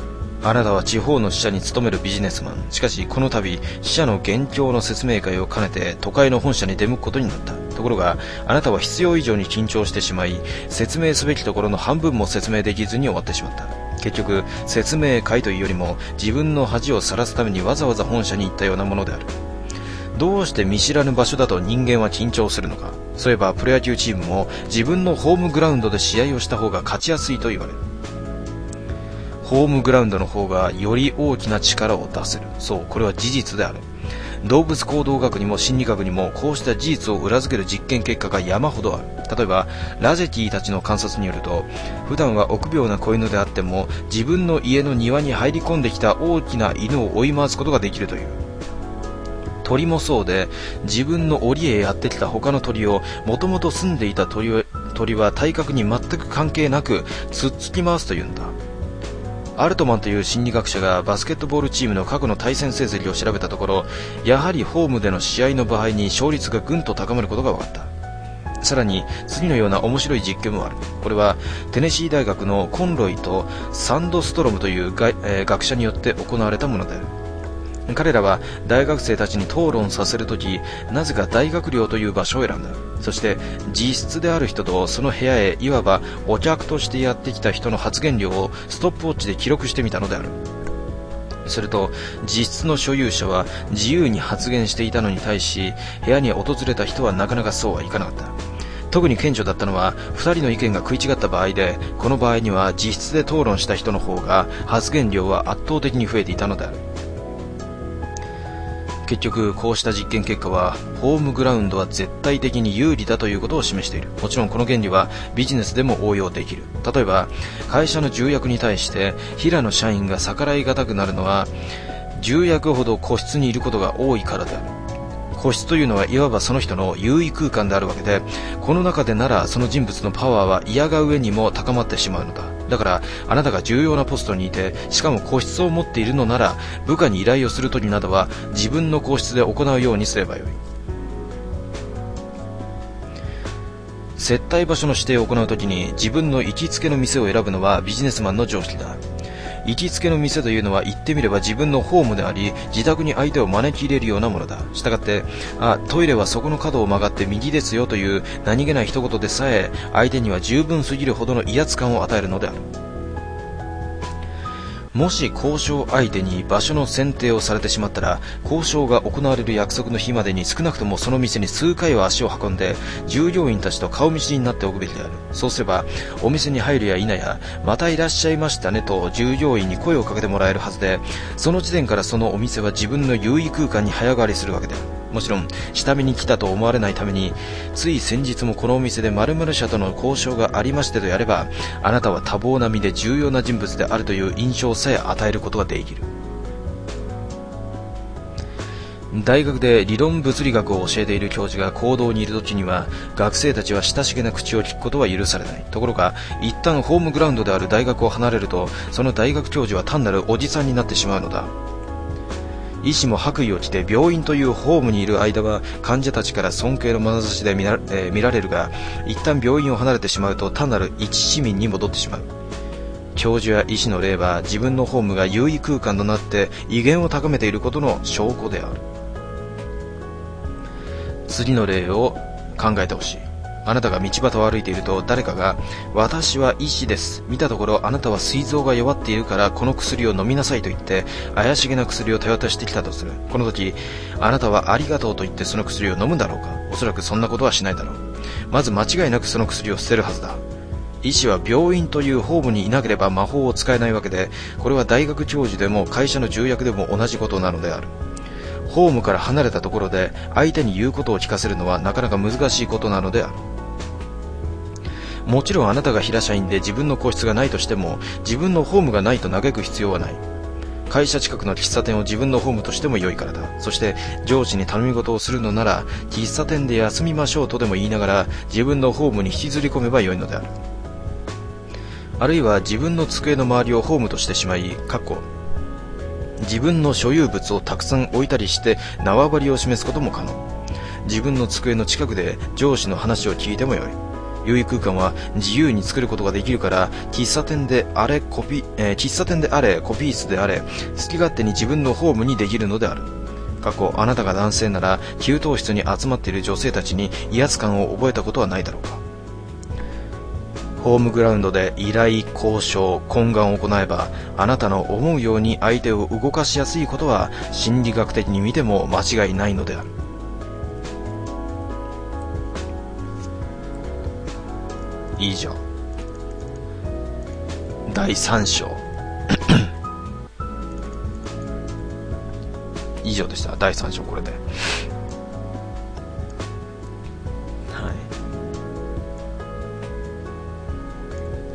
あなたは地方の支社に勤めるビジネスマン。しかしこの度支社の現況の説明会を兼ねて都会の本社に出向くことになった。ところがあなたは必要以上に緊張してしまい、説明すべきところの半分も説明できずに終わってしまった。結局説明会というよりも自分の恥をさらすためにわざわざ本社に行ったようなものである。どうして見知らぬ場所だと人間は緊張するのか。そういえばプロ野球チームも自分のホームグラウンドで試合をした方が勝ちやすいと言われる。ホームグラウンドの方がより大きな力を出せる。そう、これは事実である。動物行動学にも心理学にもこうした事実を裏付ける実験結果が山ほどある。例えばラゼティたちの観察によると、普段は臆病な子犬であっても自分の家の庭に入り込んできた大きな犬を追い回すことができるという。鳥もそうで、自分の檻へやってきた他の鳥をもともと住んでいた鳥は体格に全く関係なく突っつき回すというんだ。アルトマンという心理学者がバスケットボールチームの過去の対戦成績を調べたところ、やはりホームでの試合の場合に勝率がぐんと高まることが分かった。さらに次のような面白い実験もある。これはテネシー大学のコンロイとサンドストロムという学者によって行われたものである。彼らは大学生たちに討論させるとき、なぜか大学寮という場所を選んだ。そして実質である人とその部屋へいわばお客としてやってきた人の発言量をストップウォッチで記録してみたのである。すると実質の所有者は自由に発言していたのに対し、部屋に訪れた人はなかなかそうはいかなかった。特に顕著だったのは2人の意見が食い違った場合で、この場合には実質で討論した人の方が発言量は圧倒的に増えていたのである。結局こうした実験結果はホームグラウンドは絶対的に有利だということを示している。もちろんこの原理はビジネスでも応用できる。例えば会社の重役に対して平野社員が逆らいがたくなるのは、重役ほど個室にいることが多いからである。個室というのはいわばその人の優位空間であるわけで、この中でならその人物のパワーは嫌が上にも高まってしまうのだ。だからあなたが重要なポストにいて、しかも個室を持っているのなら、部下に依頼をするときなどは自分の個室で行うようにすればよい。接待場所の指定を行うときに自分の行きつけの店を選ぶのはビジネスマンの常識だ。行きつけの店というのは言ってみれば自分のホームであり、自宅に相手を招き入れるようなものだ。したがって、トイレはそこの角を曲がって右ですよという何気ない一言でさえ相手には十分すぎるほどの威圧感を与えるのである。もし交渉相手に場所の選定をされてしまったら、交渉が行われる約束の日までに少なくともその店に数回は足を運んで従業員たちと顔見知りになっておくべきである。そうすればお店に入るや否や、またいらっしゃいましたねと従業員に声をかけてもらえるはずで、その時点からそのお店は自分の優位空間に早変わりするわけである。もちろん下見に来たと思われないために、つい先日もこのお店で〇〇社との交渉がありましてとやれば、あなたは多忙な身で重要な人物であるという印象さえ与えることができる。大学で理論物理学を教えている教授が講堂にいる時には、学生たちは親しげな口を聞くことは許されない。ところが一旦ホームグラウンドである大学を離れると、その大学教授は単なるおじさんになってしまうのだ。医師も白衣を着て病院というホームにいる間は患者たちから尊敬の眼差しで見られるが、一旦病院を離れてしまうと単なる一市民に戻ってしまう。教授や医師の例は自分のホームが優位空間となって威厳を高めていることの証拠である。次の例を考えてほしい。あなたが道端を歩いていると誰かが、私は医師です、見たところあなたは膵臓が弱っているからこの薬を飲みなさいと言って怪しげな薬を手渡してきたとする。この時あなたはありがとうと言ってその薬を飲むだろうか。おそらくそんなことはしないだろう。まず間違いなくその薬を捨てるはずだ。医師は病院というホームにいなければ魔法を使えないわけで、これは大学教授でも会社の重役でも同じことなのである。ホームから離れたところで相手に言うことを聞かせるのはなかなか難しいことなのである。もちろんあなたが平社員で自分の個室がないとしても、自分のホームがないと嘆く必要はない。会社近くの喫茶店を自分のホームとしても良いからだ。そして上司に頼み事をするのなら、喫茶店で休みましょうとでも言いながら自分のホームに引きずり込めば良いのである。あるいは自分の机の周りをホームとしてしまい、自分の所有物をたくさん置いたりして縄張りを示すことも可能。自分の机の近くで上司の話を聞いてもよい。 優位空間は自由に作ることができるから、喫茶店であれコピー室であれ、好き勝手に自分のホームにできるのである。あなたが男性なら給湯室に集まっている女性たちに威圧感を覚えたことはないだろうか。ホームグラウンドで依頼、交渉、懇願を行えば、あなたの思うように相手を動かしやすいことは心理学的に見ても間違いないのである。以上、第3章以上でした。第3章これで、はい、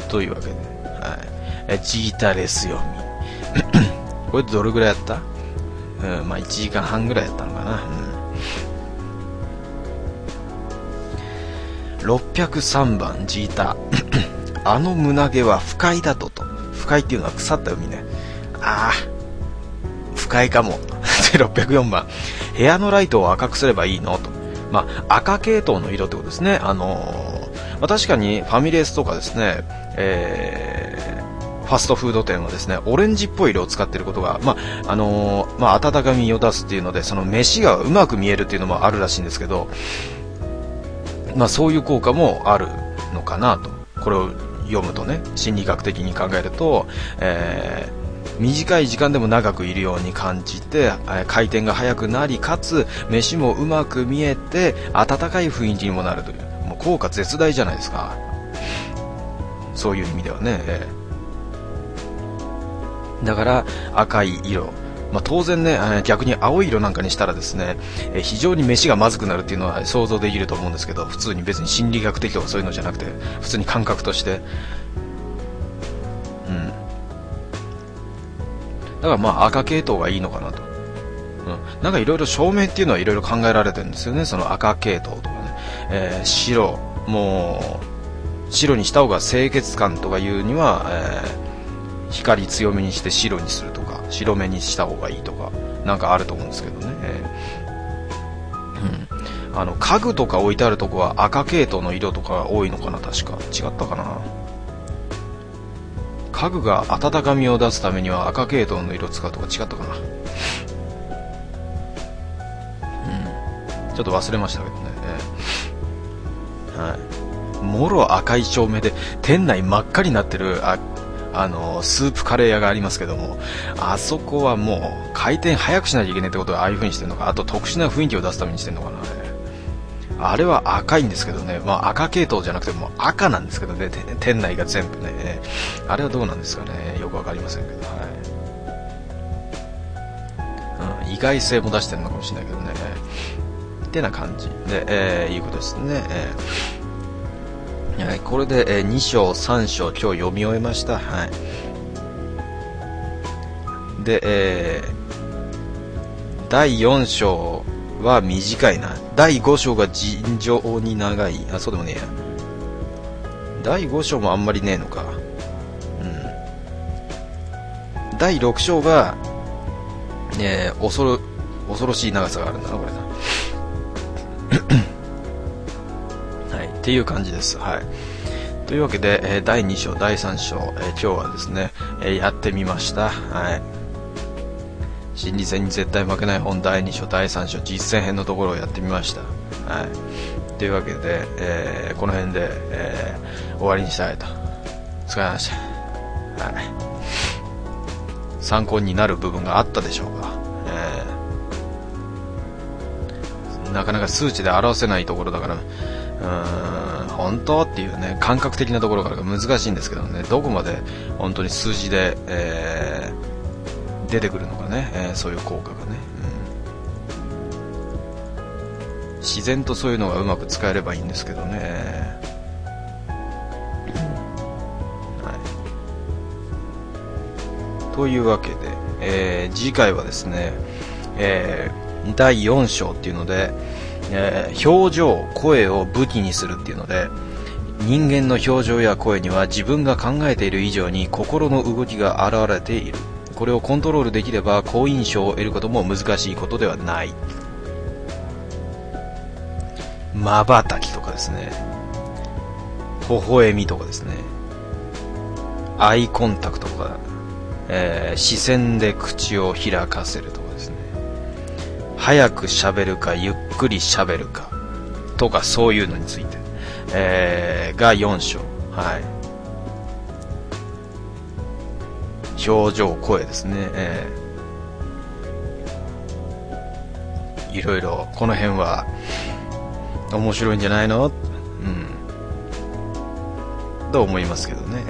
というわけで、はい、ジータレス読みこれどれぐらいやった？まあ1時間半ぐらいやったのかな。603番ジータあの胸毛は不快だと。不快っていうのは腐った海ね。不快かもで604番、部屋のライトを赤くすればいいのと。まあ赤系統の色ってことですね。まあ、確かにファミレスとかですね、ファストフード店はですね、オレンジっぽい色を使っていることが、まあ温かみを出すっていうので、その飯がうまく見えるっていうのもあるらしいんですけど、まあそういう効果もあるのかなと。これを読むとね、心理学的に考えると、短い時間でも長くいるように感じて、回転が速くなり、かつ飯もうまく見えて温かい雰囲気にもなるという、もう効果絶大じゃないですか。そういう意味ではね、だから赤い色、まあ、当然ね、逆に青い色なんかにしたらですね、非常に飯がまずくなるっていうのは想像できると思うんですけど、普通に別に心理学的とかそういうのじゃなくて、普通に感覚として、だからまあ赤系統がいいのかなと。なんかいろいろ照明っていうのはいろいろ考えられてるんですよね。その赤系統とかね、白、もう白にした方が清潔感とかいうには、光強めにして白にするとか、白目にした方がいいとか、なんかあると思うんですけどね。家具とか置いてあるとこは赤系統の色とかが多いのかな。確か違ったかな。家具が温かみを出すためには赤系統の色を使うとか違ったかな。ちょっと忘れましたけどね。もろ赤い照明で店内真っ赤になってるスープカレー屋がありますけども、あそこはもう回転早くしなきゃいけないってことはああいう風にしてるのか、あと特殊な雰囲気を出すためにしてるのかな。あれは赤いんですけどね、まあ赤系統じゃなくても赤なんですけどね、店内が全部ね、あれはどうなんですかね、よくわかりませんけど、意外性も出してるのかもしれないけどね、ってな感じで、いうことですね。これで、2章3章今日読み終えました。で、第4章は短いな。第5章が尋常に長い。そうでもねえや。第5章もあんまりねえのか。第6章が、恐ろしい長さがあるんだな、これな。っていう感じです。というわけで、第2章、第3章、今日はですね、やってみました。心理戦に絶対負けない本第2章、第3章、実践編のところをやってみました。というわけで、この辺で、終わりにしたいと。疲れました。参考になる部分があったでしょうか。なかなか数値で表せないところだから、本当っていうね、感覚的なところからが難しいんですけどね、どこまで本当に数字で、出てくるのかね、そういう効果がね、自然とそういうのがうまく使えればいいんですけどね。というわけで、次回はですね、第4章っていうので、表情、声を武器にするっていうので、人間の表情や声には自分が考えている以上に心の動きが現れている。これをコントロールできれば好印象を得ることも難しいことではない。瞬きとかですね、 微笑みとかですね、アイコンタクトとか、視線で口を開かせるとかですね、早く喋るかゆっくり喋るかとか、そういうのについて、が4章。はい。表情、声ですね。いろいろこの辺は面白いんじゃないの？と思いますけどね。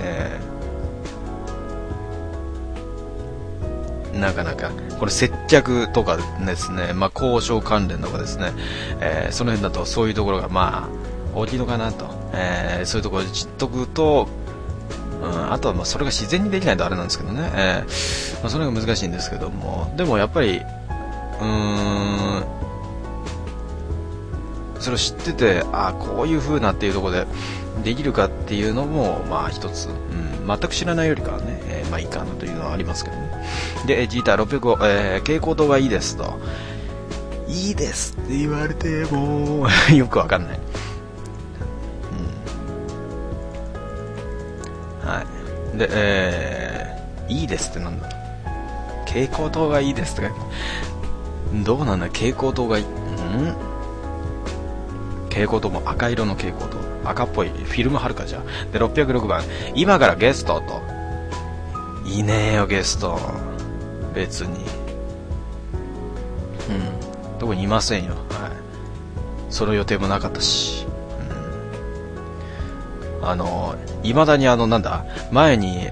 なかなかこれ接客とかですね、交渉関連とかですね、その辺だとそういうところが大きいのかなと、そういうところで知っとくと、あとはそれが自然にできないとあれなんですけどね、それが難しいんですけども、でもやっぱりそれを知ってて、こういう風なっていうところでできるかっていうのも一つ、全く知らないよりかはね、いいかなというのはありますけどね。でジーター605、蛍光灯がいいですと、いいですって言われてもよくわかんない。はい。で、いいですってなんだ。蛍光灯がいいですってどうなんだ、蛍光灯がいい。蛍光灯も赤色の蛍光灯、赤っぽいフィルムはるかじゃ。で606番、今からゲストと。いねえよゲスト、別に特にいませんよ。はい。その予定もなかったし、未だに前に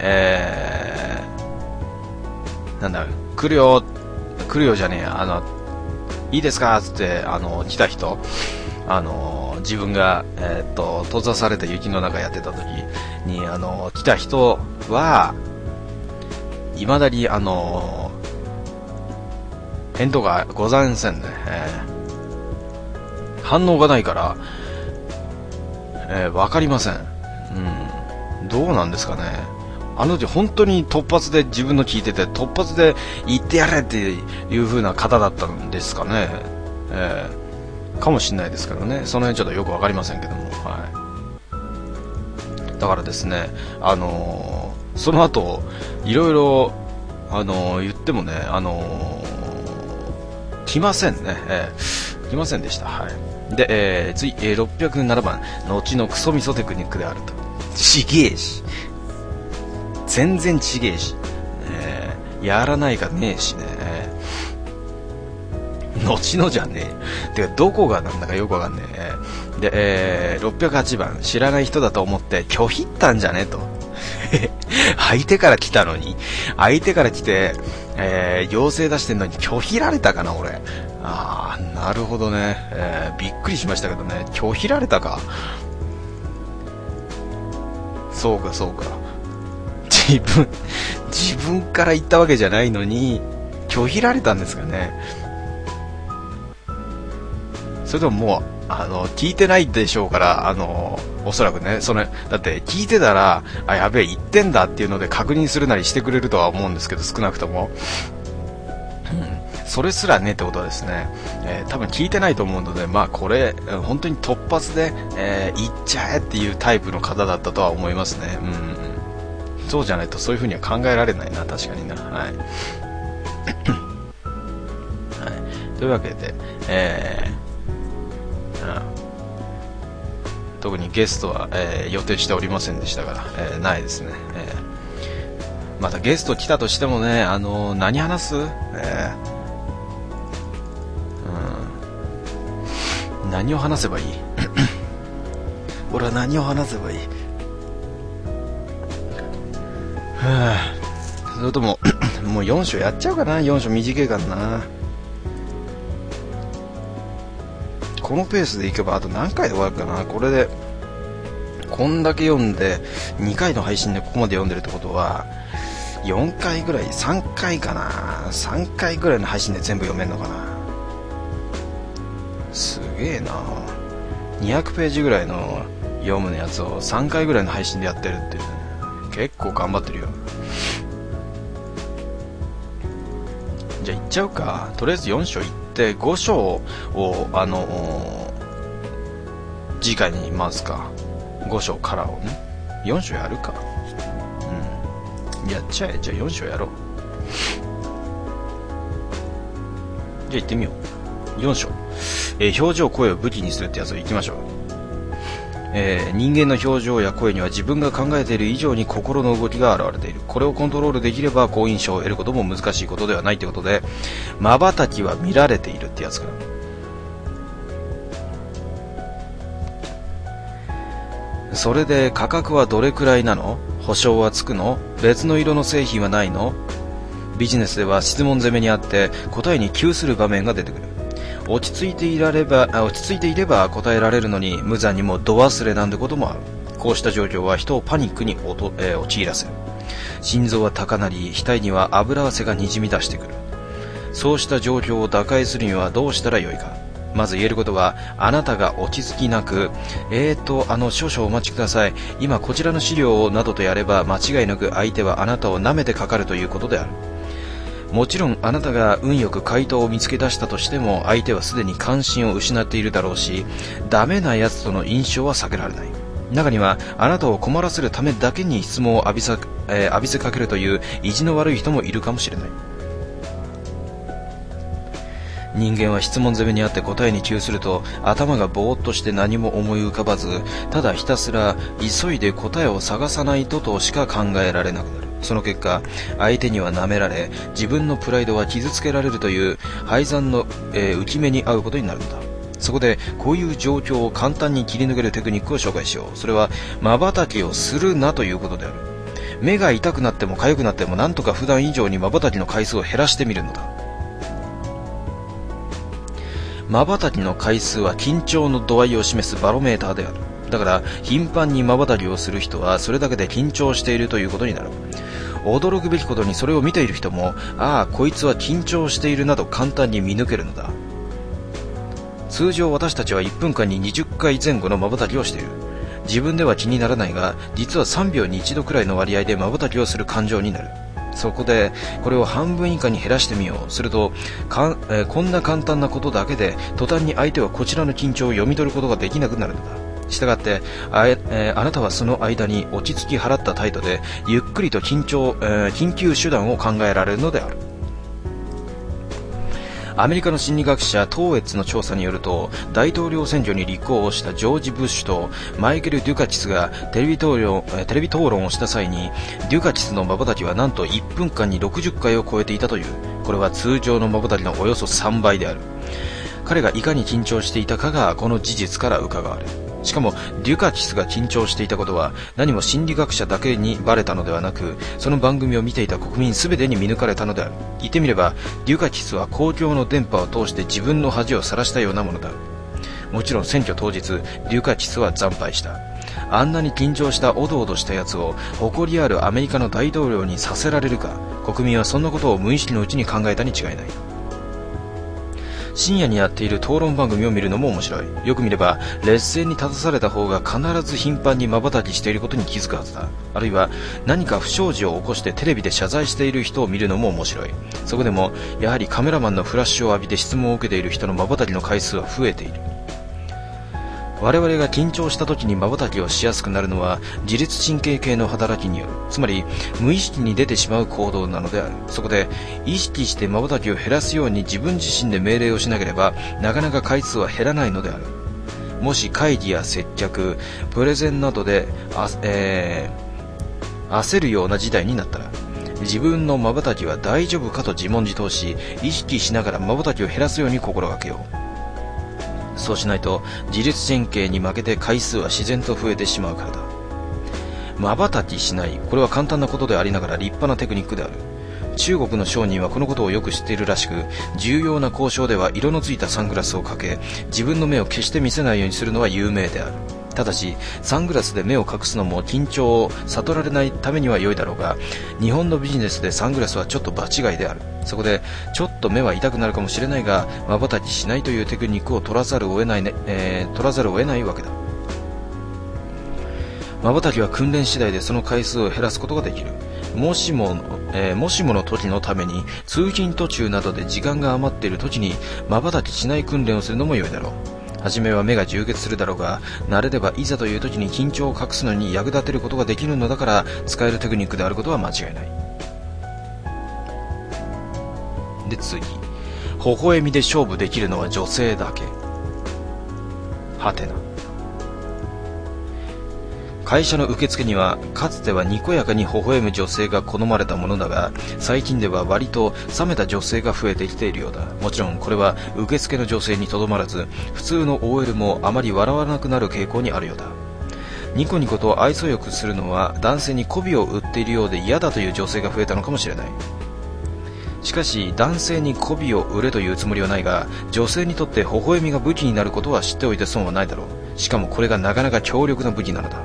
来るよじゃねえや、いいですかっつって来た人、自分が閉ざされた雪の中やってた時に来た人は未だに返答がございませんね。反応がないから、わかりません。どうなんですかね。時本当に突発で自分の聞いてて突発で言ってやれっていう風な方だったんですかね。かもしれないですからね。その辺ちょっとよくわかりませんけども、はい。だからですね、その後いろいろ言ってもね、来ませんね。来ませんでした。はい。で、次、607番、後のクソミソテクニックであると。ちげえし。全然ちげえし。やらないかねえしね。後のじゃねえ。てか、どこがなんだかよくわかんねえ。で、608番、知らない人だと思って拒否ったんじゃねえと。相手から来たのに、相手から来て、要請出してんのに拒否られたかな、俺。なるほどね。びっくりしましたけどね。拒否られたか。そうか。自分から言ったわけじゃないのに拒否られたんですかね。それとももう聞いてないでしょうから、おそらくね、だって聞いてたら、やべえ言ってんだっていうので確認するなりしてくれるとは思うんですけど、少なくとも、それすらねってことはですね、多分聞いてないと思うので、これ本当に突発で、言っちゃえっていうタイプの方だったとは思いますね。そうじゃないとそういう風には考えられないな、確かにな。はい。はい、というわけで、特にゲストは、予定しておりませんでしたから、ないですね。またゲスト来たとしてもね、何話す？何を話せばいい？俺は何を話せばいい？それとももう4章やっちゃうかな。4章短いからな。このペースでいけばあと何回で終わるかな。これでこんだけ読んで2回の配信でここまで読んでるってことは4回ぐらい、3回かな、3回ぐらいの配信で全部読めるのかな。すげえな。200ページぐらいの読むのやつを3回ぐらいの配信でやってるっていう、ね、結構頑張ってるよ。じゃあいっちゃうか。とりあえず4章いって5章を次回に回すか。 5章からをね。4章やるか。やっちゃえ。じゃあ4章やろう。じゃあ行ってみよう。4章。表情、声を武器にするってやつを行きましょう。人間の表情や声には自分が考えている以上に心の動きが現れている。これをコントロールできれば好印象を得ることも難しいことではないってことで、瞬きは見られているってやつか。それで価格はどれくらいなの？保証はつくの？別の色の製品はないの？ビジネスでは質問攻めにあって答えに窮する場面が出てくる。落ち着いていれば答えられるのに無残にも度忘れなんてこともある。こうした状況は人をパニックに陥らせる。心臓は高鳴り、額には油汗がにじみ出してくる。そうした状況を打開するにはどうしたらよいか。まず言えることは、あなたが落ち着きなく、少々お待ちください。今こちらの資料をなどとやれば間違いなく相手はあなたを舐めてかかるということである。もちろんあなたが運よく回答を見つけ出したとしても相手はすでに関心を失っているだろうし、ダメなやつとの印象は避けられない。中にはあなたを困らせるためだけに質問を浴びせかけるという意地の悪い人もいるかもしれない。人間は質問攻めにあって答えに窮すると頭がぼーっとして何も思い浮かばず、ただひたすら急いで答えを探さないとしか考えられなくなる。その結果、相手には舐められ、自分のプライドは傷つけられるという敗残の、浮き目に遭うことになるんだ。そこでこういう状況を簡単に切り抜けるテクニックを紹介しよう。それは瞬きをするなということである。目が痛くなっても痒くなってもなんとか普段以上に瞬きの回数を減らしてみるのだ。瞬きの回数は緊張の度合いを示すバロメーターである。だから頻繁に瞬きをする人はそれだけで緊張しているということになる。驚くべきことにそれを見ている人も、ああこいつは緊張しているなど簡単に見抜けるのだ。通常私たちは1分間に20回前後の瞬きをしている。自分では気にならないが、実は3秒に1度くらいの割合で瞬きをする感情になる。そこでこれを半分以下に減らしてみよう。するとこんな簡単なことだけで途端に相手はこちらの緊張を読み取ることができなくなるのだ。したがってあなたはその間に落ち着き払った態度でゆっくりと緊急手段を考えられるのである。アメリカの心理学者トーエッツの調査によると、大統領選挙に立候補したジョージ・ブッシュとマイケル・デュカチスがテレビ討論をした際に、デュカチスの瞬きはなんと1分間に60回を超えていたという。これは通常の瞬きのおよそ3倍である。彼がいかに緊張していたかがこの事実から伺われる。しかもデュカチスが緊張していたことは何も心理学者だけにバレたのではなく、その番組を見ていた国民すべてに見抜かれたのである。言ってみればデュカチスは公共の電波を通して自分の恥を晒したようなものだ。もちろん選挙当日デュカチスは惨敗した。あんなに緊張したおどおどしたやつを誇りあるアメリカの大統領にさせられるか。国民はそんなことを無意識のうちに考えたに違いない。深夜にやっている討論番組を見るのも面白い。よく見れば劣勢に立たされた方が必ず頻繁に瞬きしていることに気づくはずだ。あるいは何か不祥事を起こしてテレビで謝罪している人を見るのも面白い。そこでもやはりカメラマンのフラッシュを浴びて質問を受けている人の瞬きの回数は増えている。我々が緊張した時に瞬きをしやすくなるのは自律神経系の働きによる。つまり無意識に出てしまう行動なのである。そこで意識して瞬きを減らすように自分自身で命令をしなければなかなか回数は減らないのである。もし会議や接客、プレゼンなどで焦るような事態になったら、自分の瞬きは大丈夫かと自問自答し、意識しながら瞬きを減らすように心がけよう。そうしないと自律神経に負けて回数は自然と増えてしまうからだ。瞬きしない、これは簡単なことでありながら立派なテクニックである。中国の商人はこのことをよく知っているらしく、重要な交渉では色のついたサングラスをかけ、自分の目を決して見せないようにするのは有名である。ただしサングラスで目を隠すのも緊張を悟られないためには良いだろうが、日本のビジネスでサングラスはちょっと場違いである。そこでちょっと目は痛くなるかもしれないが、瞬きしないというテクニックを取らざるを得ないわけだ。瞬きは訓練次第でその回数を減らすことができる。もしもの時のために通勤途中などで時間が余っている時に瞬きしない訓練をするのも良いだろう。 初めは目が充血するだろうが、慣れればいざという時に緊張を隠すのに役立てることができるのだから、使えるテクニックであることは間違いない。で次、微笑みで勝負できるのは女性だけ。はてな。会社の受付にはかつてはにこやかに微笑む女性が好まれたものだが、最近では割と冷めた女性が増えてきているようだ。もちろんこれは受付の女性にとどまらず、普通の OL もあまり笑わなくなる傾向にあるようだ。ニコニコと愛想よくするのは男性に媚びを売っているようで嫌だという女性が増えたのかもしれない。しかし男性に媚びを売れというつもりはないが、女性にとって微笑みが武器になることは知っておいて損はないだろう。しかもこれがなかなか強力な武器なのだ。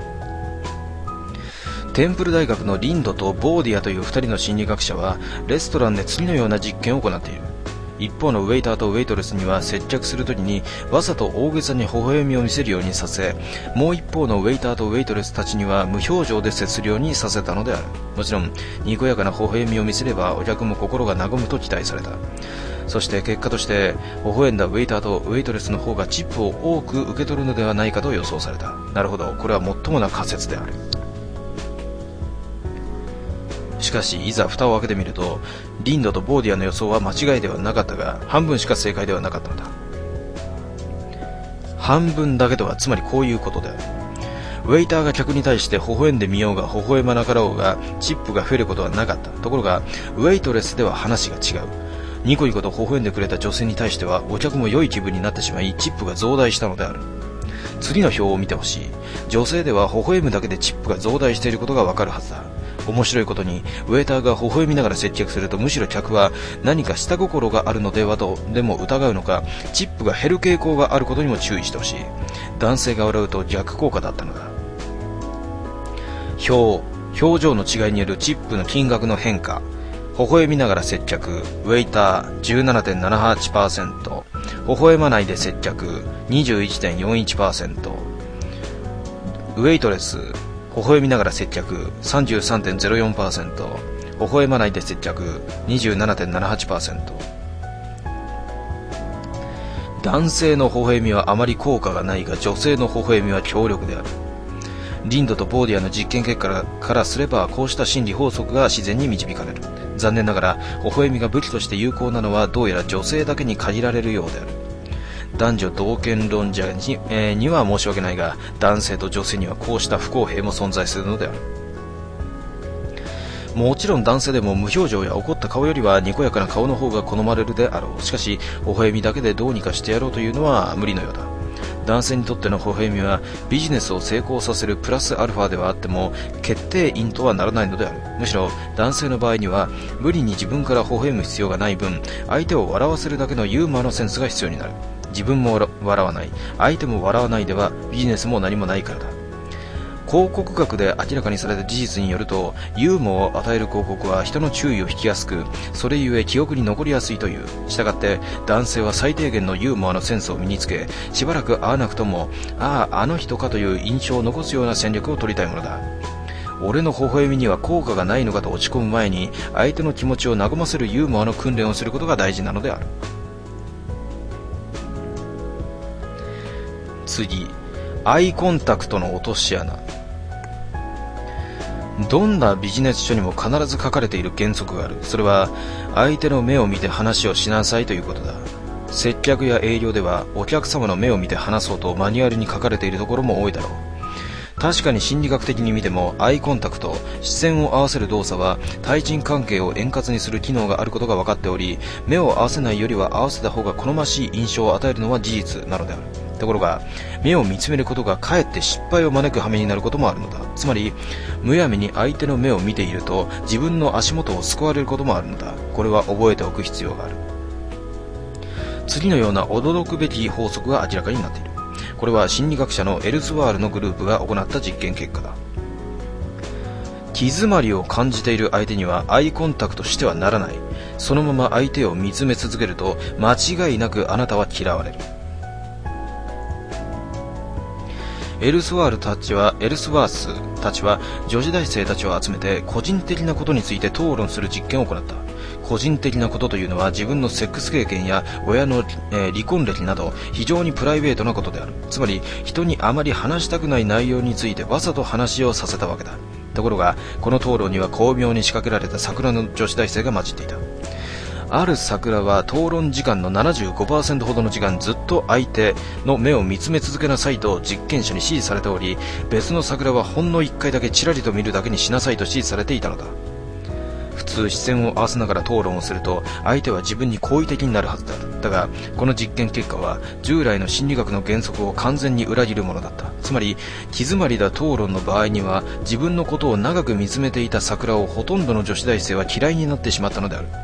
テンプル大学のリンドとボーディアという2人の心理学者はレストランで次のような実験を行っている。一方のウェイターとウェイトレスには接客するときにわざと大げさに微笑みを見せるようにさせ、もう一方のウェイターとウェイトレスたちには無表情で接するようにさせたのである。もちろんにこやかな微笑みを見せればお客も心が和むと期待された。そして結果として微笑んだウェイターとウェイトレスの方がチップを多く受け取るのではないかと予想された。なるほど、これはもっともな仮説である。しかしいざ蓋を開けてみると、リンドとボーディアの予想は間違いではなかったが、半分しか正解ではなかったのだ。半分だけとはつまりこういうことである。ウェイターが客に対して微笑んでみようが微笑まなかろうがチップが増えることはなかった。ところがウェイトレスでは話が違う。ニコニコと微笑んでくれた女性に対してはお客も良い気分になってしまい、チップが増大したのである。次の表を見てほしい。女性では微笑むだけでチップが増大していることがわかるはずだ。面白いことにウェイターが微笑みながら接客すると、むしろ客は何か下心があるのではとでも疑うのか、チップが減る傾向があることにも注意してほしい。男性が笑うと逆効果だったのだ。表情の違いによるチップの金額の変化。微笑みながら接客、ウェイター 17.78%、微笑まないで接客 21.41%、ウェイトレス微笑みながら接客 33.04%、微笑まないで接客 27.78%。 男性の微笑みはあまり効果がないが、女性の微笑みは強力である。リンドとボーディアの実験結果からすれば、こうした心理法則が自然に導かれる。残念ながら微笑みが武器として有効なのはどうやら女性だけに限られるようである。男女同権論者には申し訳ないが、男性と女性にはこうした不公平も存在するのである。もちろん男性でも無表情や怒った顔よりはにこやかな顔の方が好まれるであろう。しかし微笑みだけでどうにかしてやろうというのは無理のようだ。男性にとっての微笑みはビジネスを成功させるプラスアルファではあっても決定因とはならないのである。むしろ男性の場合には無理に自分から微笑む必要がない分、相手を笑わせるだけのユーモアのセンスが必要になる。自分も笑わない、相手も笑わないではビジネスも何もないからだ。広告学で明らかにされた事実によると、ユーモアを与える広告は人の注意を引きやすく、それゆえ記憶に残りやすいという。したがって男性は最低限のユーモアのセンスを身につけ、しばらく会わなくともあの人かという印象を残すような戦略を取りたいものだ。俺の微笑みには効果がないのかと落ち込む前に、相手の気持ちを和ませるユーモアの訓練をすることが大事なのである。次、アイコンタクトの落とし穴。どんなビジネス書にも必ず書かれている原則がある。それは相手の目を見て話をしなさいということだ。接客や営業ではお客様の目を見て話そうとマニュアルに書かれているところも多いだろう。確かに心理学的に見てもアイコンタクト、視線を合わせる動作は対人関係を円滑にする機能があることが分かっており、目を合わせないよりは合わせた方が好ましい印象を与えるのは事実なのである。ところが目を見つめることがかえって失敗を招く羽目になることもあるのだ。つまりむやみに相手の目を見ていると自分の足元を救われることもあるのだ。これは覚えておく必要がある。次のような驚くべき法則が明らかになっている。これは心理学者のエルスワールのグループが行った実験結果だ。気詰まりを感じている相手にはアイコンタクトしてはならない。そのまま相手を見つめ続けると間違いなくあなたは嫌われる。 エルスワースたちは女子大生たちを集めて個人的なことについて討論する実験を行った。個人的なことというのは自分のセックス経験や親の、離婚歴など非常にプライベートなことである。つまり人にあまり話したくない内容についてわざと話をさせたわけだ。ところがこの討論には巧妙に仕掛けられた桜の女子大生が混じっていた。ある桜は討論時間の 75% ほどの時間ずっと相手の目を見つめ続けなさいと実験者に指示されており、別の桜はほんの1回だけチラリと見るだけにしなさいと指示されていたのだ。普通視線を合わせながら討論をすると相手は自分に好意的になるはずである。だがこの実験結果は従来の心理学の原則を完全に裏切るものだった。つまり気詰まりだ討論の場合には自分のことを長く見つめていた桜をほとんどの女子大生は嫌いになってしまったのである。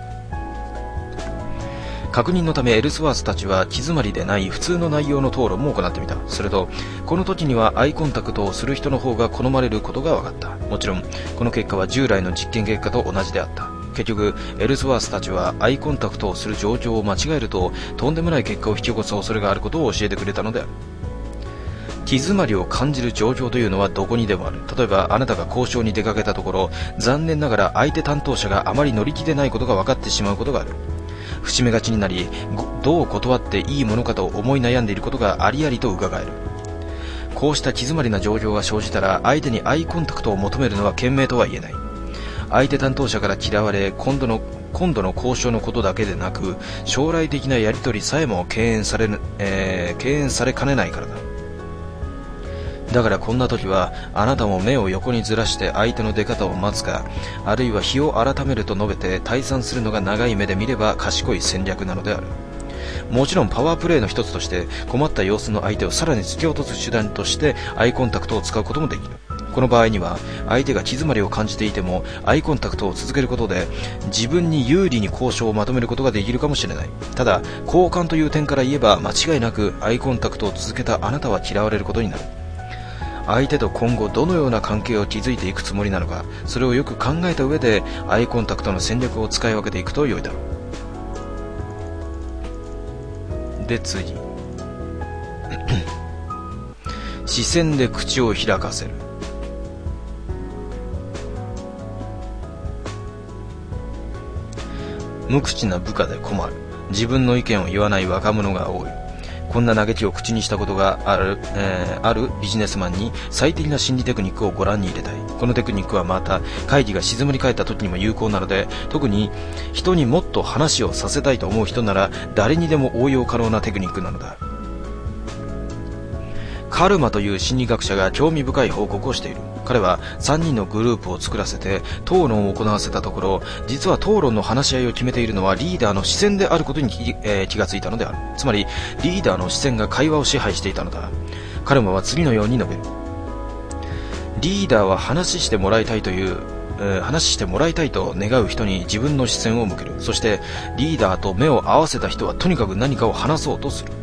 確認のためエルスワースたちは気詰まりでない普通の内容の討論も行ってみた。するとこの時にはアイコンタクトをする人の方が好まれることが分かった。もちろんこの結果は従来の実験結果と同じであった。結局エルスワースたちはアイコンタクトをする状況を間違えるととんでもない結果を引き起こす恐れがあることを教えてくれたのである。気詰まりを感じる状況というのはどこにでもある。例えばあなたが交渉に出かけたところ、残念ながら相手担当者があまり乗り気でないことが分かってしまうことがある。節目がちになりどう断っていいものかと思い悩んでいることがありありと伺える。こうした気詰まりな状況が生じたら相手にアイコンタクトを求めるのは賢明とは言えない。相手担当者から嫌われ今度の交渉のことだけでなく将来的なやり取りさえも敬遠されかねないからだ。だからこんな時はあなたも目を横にずらして相手の出方を待つか、あるいは日を改めると述べて退散するのが長い目で見れば賢い戦略なのである。もちろんパワープレイの一つとして困った様子の相手をさらに突き落とす手段としてアイコンタクトを使うこともできる。この場合には相手が気詰まりを感じていてもアイコンタクトを続けることで自分に有利に交渉をまとめることができるかもしれない。ただ交換という点から言えば間違いなくアイコンタクトを続けたあなたは嫌われることになる。相手と今後どのような関係を築いていくつもりなのか、それをよく考えた上でアイコンタクトの戦略を使い分けていくと良いだろう。で次視線で口を開かせる。無口な部下で困る。自分の意見を言わない若者が多い。こんな嘆きを口にしたことがあるビジネスマンに最適な心理テクニックをご覧に入れたい。このテクニックはまた会議が静まり返った時にも有効なので、特に人にもっと話をさせたいと思う人なら誰にでも応用可能なテクニックなのだ。カルマという心理学者が興味深い報告をしている。彼は3人のグループを作らせて討論を行わせたところ、実は討論の話し合いを決めているのはリーダーの視線であることに気がついたのである。つまりリーダーの視線が会話を支配していたのだ。カルマは次のように述べる。リーダーは話してもらいたいと願う人に自分の視線を向ける。そしてリーダーと目を合わせた人はとにかく何かを話そうとする。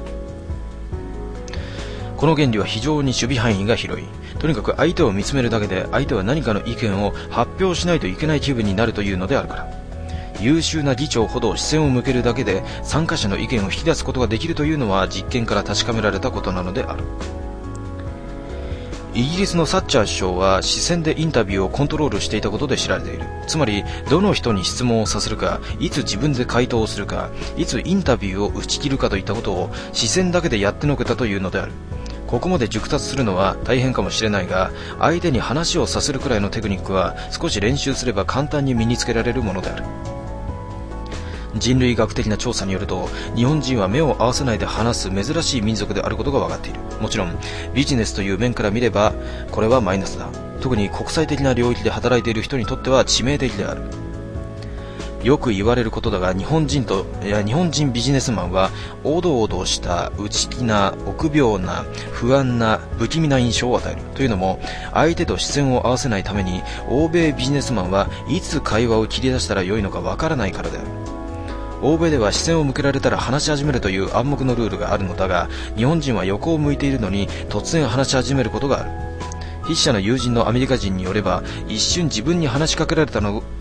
この原理は非常に守備範囲が広い。とにかく相手を見つめるだけで相手は何かの意見を発表しないといけない気分になるというのであるから。優秀な議長ほど視線を向けるだけで参加者の意見を引き出すことができるというのは実験から確かめられたことなのである。イギリスのサッチャー首相は視線でインタビューをコントロールしていたことで知られている。つまりどの人に質問をさせるか、いつ自分で回答をするか、いつインタビューを打ち切るかといったことを視線だけでやってのけたというのである。ここまで熟達するのは大変かもしれないが、相手に話をさせるくらいのテクニックは少し練習すれば簡単に身につけられるものである。人類学的な調査によると、日本人は目を合わせないで話す珍しい民族であることが分かっている。もちろんビジネスという面から見ればこれはマイナスだ。特に国際的な領域で働いている人にとっては致命的である。よく言われることだが、日本人ビジネスマンはおどおどした内気な臆病な不安な不気味な印象を与える。というのも相手と視線を合わせないために欧米ビジネスマンはいつ会話を切り出したらよいのかわからないからである。欧米では視線を向けられたら話し始めるという暗黙のルールがあるのだが、日本人は横を向いているのに突然話し始めることがある。筆者の友人のアメリカ人によれば、一瞬自分に話しかけられたの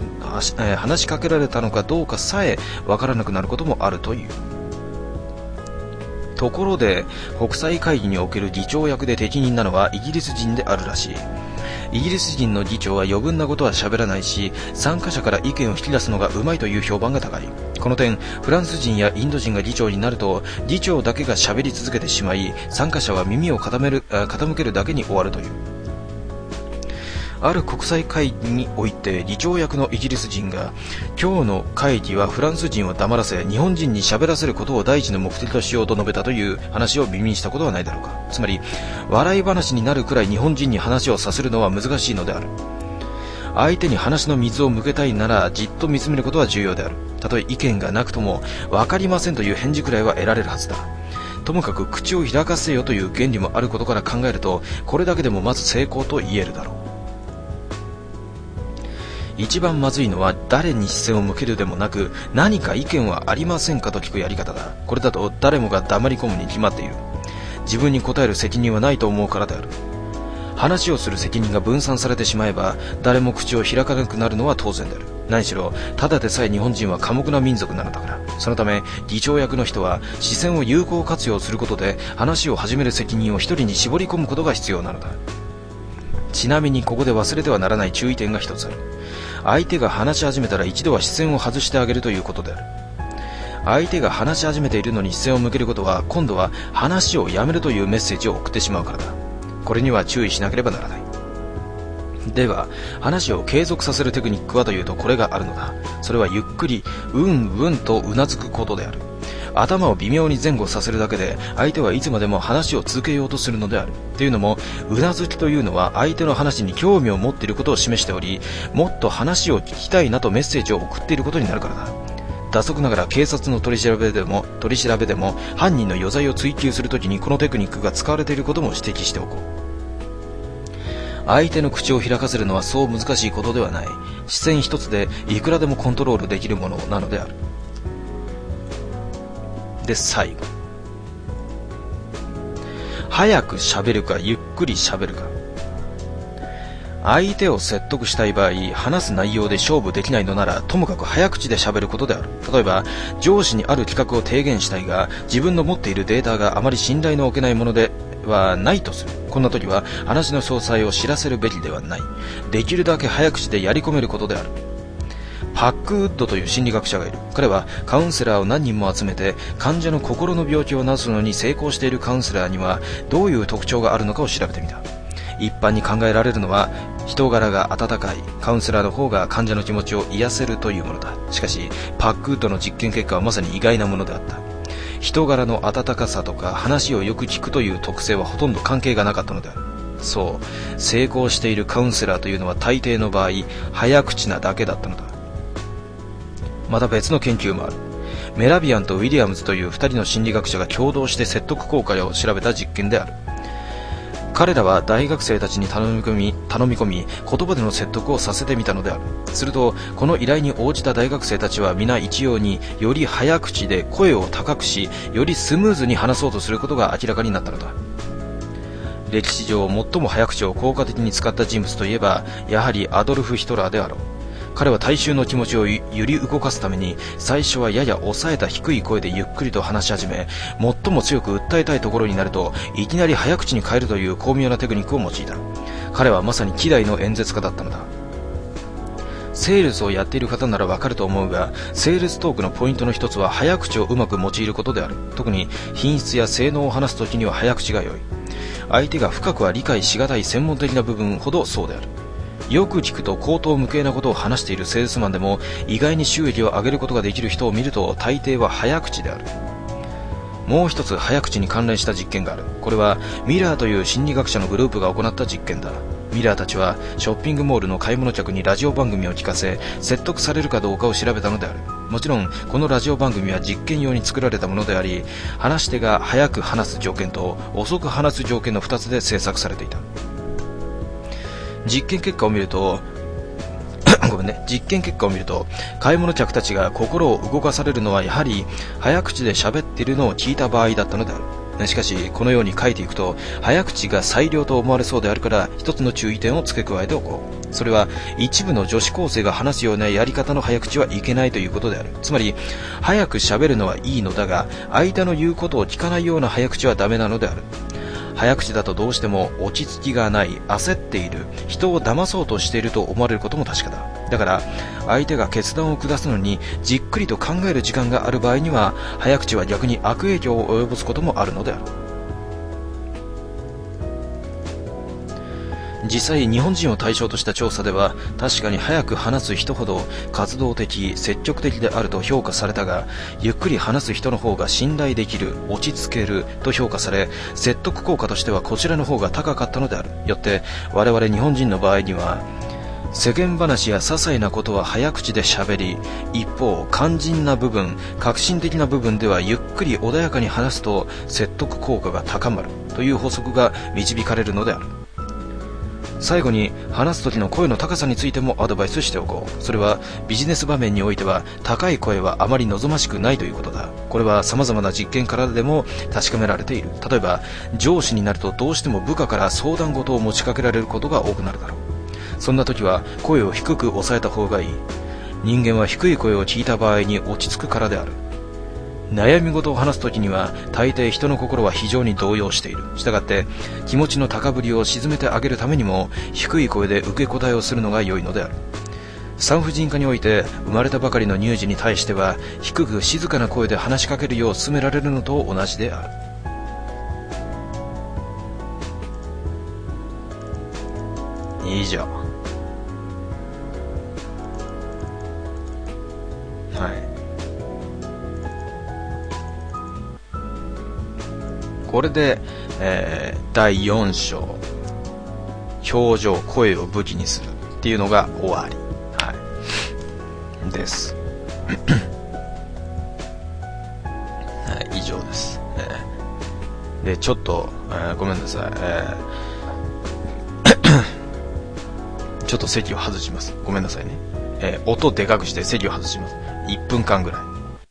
かどうかさえわからなくなることもあるという。 ところで国際会議における議長役で適任なのはイギリス人であるらしい。イギリス人の議長は余分なことは喋らないし、参加者から意見を引き出すのがうまいという評判が高い。この点、フランス人やインド人が議長になると、議長だけが喋り続けてしまい、参加者は耳を傾けるだけに終わるという。ある国際会議において議長役のイギリス人が、今日の会議はフランス人を黙らせ日本人に喋らせることを第一の目的としようと述べたという話を耳にしたことはないだろうか。つまり笑い話になるくらい日本人に話をさせるのは難しいのである。相手に話の水を向けたいならじっと見つめることは重要である。たとえ意見がなくとも分かりませんという返事くらいは得られるはずだ。ともかく口を開かせよという原理もあることから考えると、これだけでもまず成功と言えるだろう。一番まずいのは誰に視線を向けるでもなく、何か意見はありませんかと聞くやり方だ。これだと誰もが黙り込むに決まっている。自分に答える責任はないと思うからである。話をする責任が分散されてしまえば、誰も口を開かなくなるのは当然である。何しろただでさえ日本人は寡黙な民族なのだから。そのため議長役の人は視線を有効活用することで、話を始める責任を一人に絞り込むことが必要なのだ。ちなみにここで忘れてはならない注意点が一つある。相手が話し始めたら一度は視線を外してあげるということである。相手が話し始めているのに視線を向けることは、今度は話をやめるというメッセージを送ってしまうからだ。これには注意しなければならない。では話を継続させるテクニックはというと、これがあるのだ。それはゆっくりうんうんとうなずくことである。頭を微妙に前後させるだけで相手はいつまでも話を続けようとするのである。というのも、うなずきというのは相手の話に興味を持っていることを示しており、もっと話を聞きたいなとメッセージを送っていることになるからだ。打足ながら警察の取り調べでも犯人の余罪を追及するときにこのテクニックが使われていることも指摘しておこう。相手の口を開かせるのはそう難しいことではない。視線一つでいくらでもコントロールできるものなのである。で、最後、早く喋るかゆっくり喋るか。相手を説得したい場合、話す内容で勝負できないのならともかく早口で喋ることである。例えば上司にある企画を提言したいが、自分の持っているデータがあまり信頼のおけないものではないとする。こんな時は話の詳細を知らせるべきではない。できるだけ早口でやり込めることである。パックウッドという心理学者がいる。彼はカウンセラーを何人も集めて、患者の心の病気を治すのに成功しているカウンセラーにはどういう特徴があるのかを調べてみた。一般に考えられるのは、人柄が温かいカウンセラーの方が患者の気持ちを癒せるというものだ。しかしパックウッドの実験結果はまさに意外なものであった。人柄の温かさとか話をよく聞くという特性はほとんど関係がなかったのである。そう、成功しているカウンセラーというのは大抵の場合早口なだけだったのだ。また別の研究もある。メラビアンとウィリアムズという2人の心理学者が共同して説得効果を調べた実験である。彼らは大学生たちに頼み込み言葉での説得をさせてみたのである。するとこの依頼に応じた大学生たちは皆一様により早口で声を高くし、よりスムーズに話そうとすることが明らかになったのだ。歴史上最も早口を効果的に使った人物といえばやはりアドルフ・ヒトラーであろう。彼は大衆の気持ちを揺り動かすために、最初はやや抑えた低い声でゆっくりと話し始め、最も強く訴えたいところになるといきなり早口に変えるという巧妙なテクニックを用いた。彼はまさに希代の演説家だったのだ。セールスをやっている方ならわかると思うが、セールストークのポイントの一つは早口をうまく用いることである。特に品質や性能を話すときには早口が良い。相手が深くは理解しがたい専門的な部分ほどそうである。よく聞くと口頭無形なことを話しているセールスマンでも意外に収益を上げることができる人を見ると大抵は早口である。もう一つ早口に関連した実験がある。これはミラーという心理学者のグループが行った実験だ。ミラーたちはショッピングモールの買い物客にラジオ番組を聞かせ、説得されるかどうかを調べたのである。もちろんこのラジオ番組は実験用に作られたものであり、話し手が早く話す条件と遅く話す条件の2つで制作されていた。実験結果を見ると買い物客たちが心を動かされるのはやはり早口で喋っているのを聞いた場合だったのである。 しかしこのように書いていくと早口が最良と思われそうであるから一つの注意点を付け加えておこう。それは一部の女子高生が話すようなやり方の早口はいけないということである。つまり早く喋るのはいいのだが相手の言うことを聞かないような早口はダメなのである。早口だとどうしても落ち着きがない、焦っている、人を騙そうとしていると思われることも確かだ。だから相手が決断を下すのにじっくりと考える時間がある場合には早口は逆に悪影響を及ぼすこともあるのである。実際日本人を対象とした調査では確かに早く話す人ほど活動的、積極的であると評価されたが、ゆっくり話す人の方が信頼できる、落ち着けると評価され、説得効果としてはこちらの方が高かったのである。よって我々日本人の場合には世間話や些細なことは早口で喋り、一方肝心な部分、革新的な部分ではゆっくり穏やかに話すと説得効果が高まるという法則が導かれるのである。最後に話す時の声の高さについてもアドバイスしておこう。それはビジネス場面においては高い声はあまり望ましくないということだ。これは様々な実験からでも確かめられている。例えば上司になるとどうしても部下から相談事を持ちかけられることが多くなるだろう。そんな時は声を低く抑えた方がいい。人間は低い声を聞いた場合に落ち着くからである。悩み事を話す時には大抵人の心は非常に動揺している。したがって気持ちの高ぶりを鎮めてあげるためにも低い声で受け答えをするのが良いのである。産婦人科において生まれたばかりの乳児に対しては低く静かな声で話しかけるよう勧められるのと同じである。以上。はい。これで、第4章表情、声を武器にするっていうのが終わり、はい、です、はい、以上です、でちょっと、ごめんなさい、ちょっと席を外します。ごめんなさいね、音でかくして席を外します。1分間ぐらい。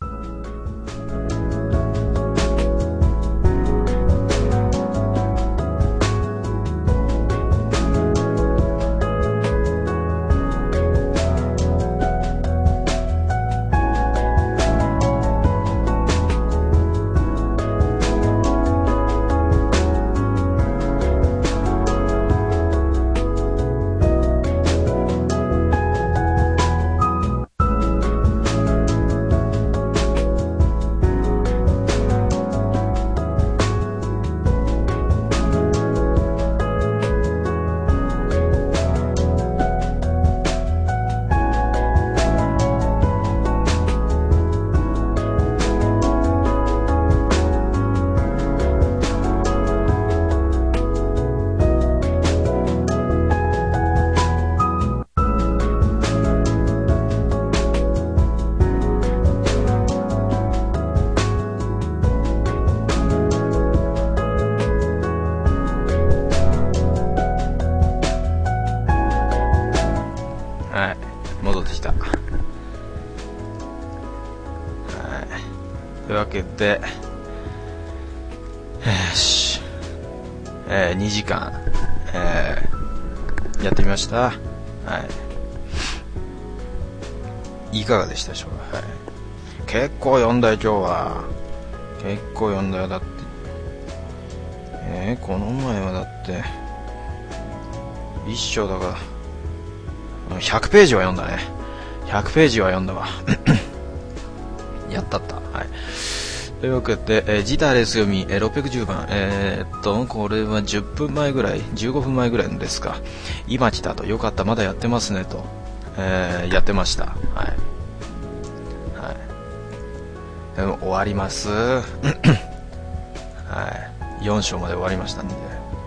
戻ってきた。はい。というわけで、2時間、やってみました。はい。いかがでしたでしょうか。はい。結構読んだよ今日は。結構読んだよ。だって、この前はだって一章だから100ページは読んだね。100ページは読んだわ。やったった。はい。というわけで、ジターレス読み、610番。これは10分前ぐらい、15分前ぐらいのですか。今来たと、よかった、まだやってますねと。やってました。はい。はい。でも終わります。はい。4章まで終わりましたんで。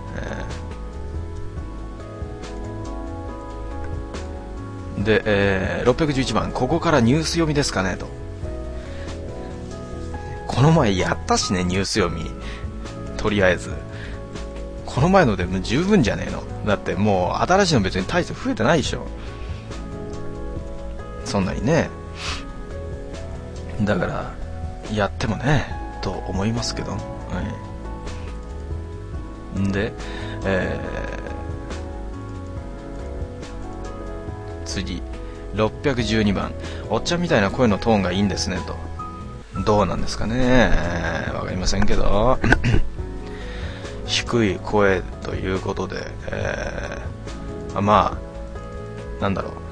で、611番、ここからニュース読みですかねと。この前やったしね、ニュース読み。とりあえずこの前のでも十分じゃねえの。だってもう新しいの別に大して増えてないでしょ、そんなにね。だからやってもねと思いますけど、はい。 で、次612番、おっちゃんみたいな声のトーンがいいんですねと。どうなんですかね、わかりませんけど低い声ということで、まあなんだろう、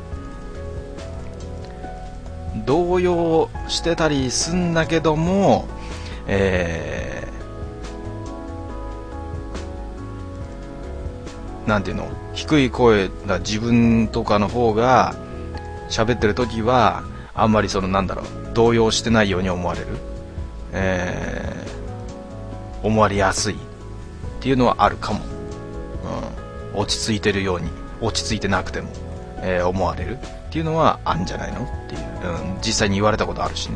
動揺してたりすんだけども、なんていうの、低い声だ、自分とかの方が喋ってる時はあんまりそのなんだろう、動揺してないように思われる、思われやすいっていうのはあるかも、落ち着いてるように、落ち着いてなくても、思われるっていうのはあるんじゃないのっていう、実際に言われたことあるしね、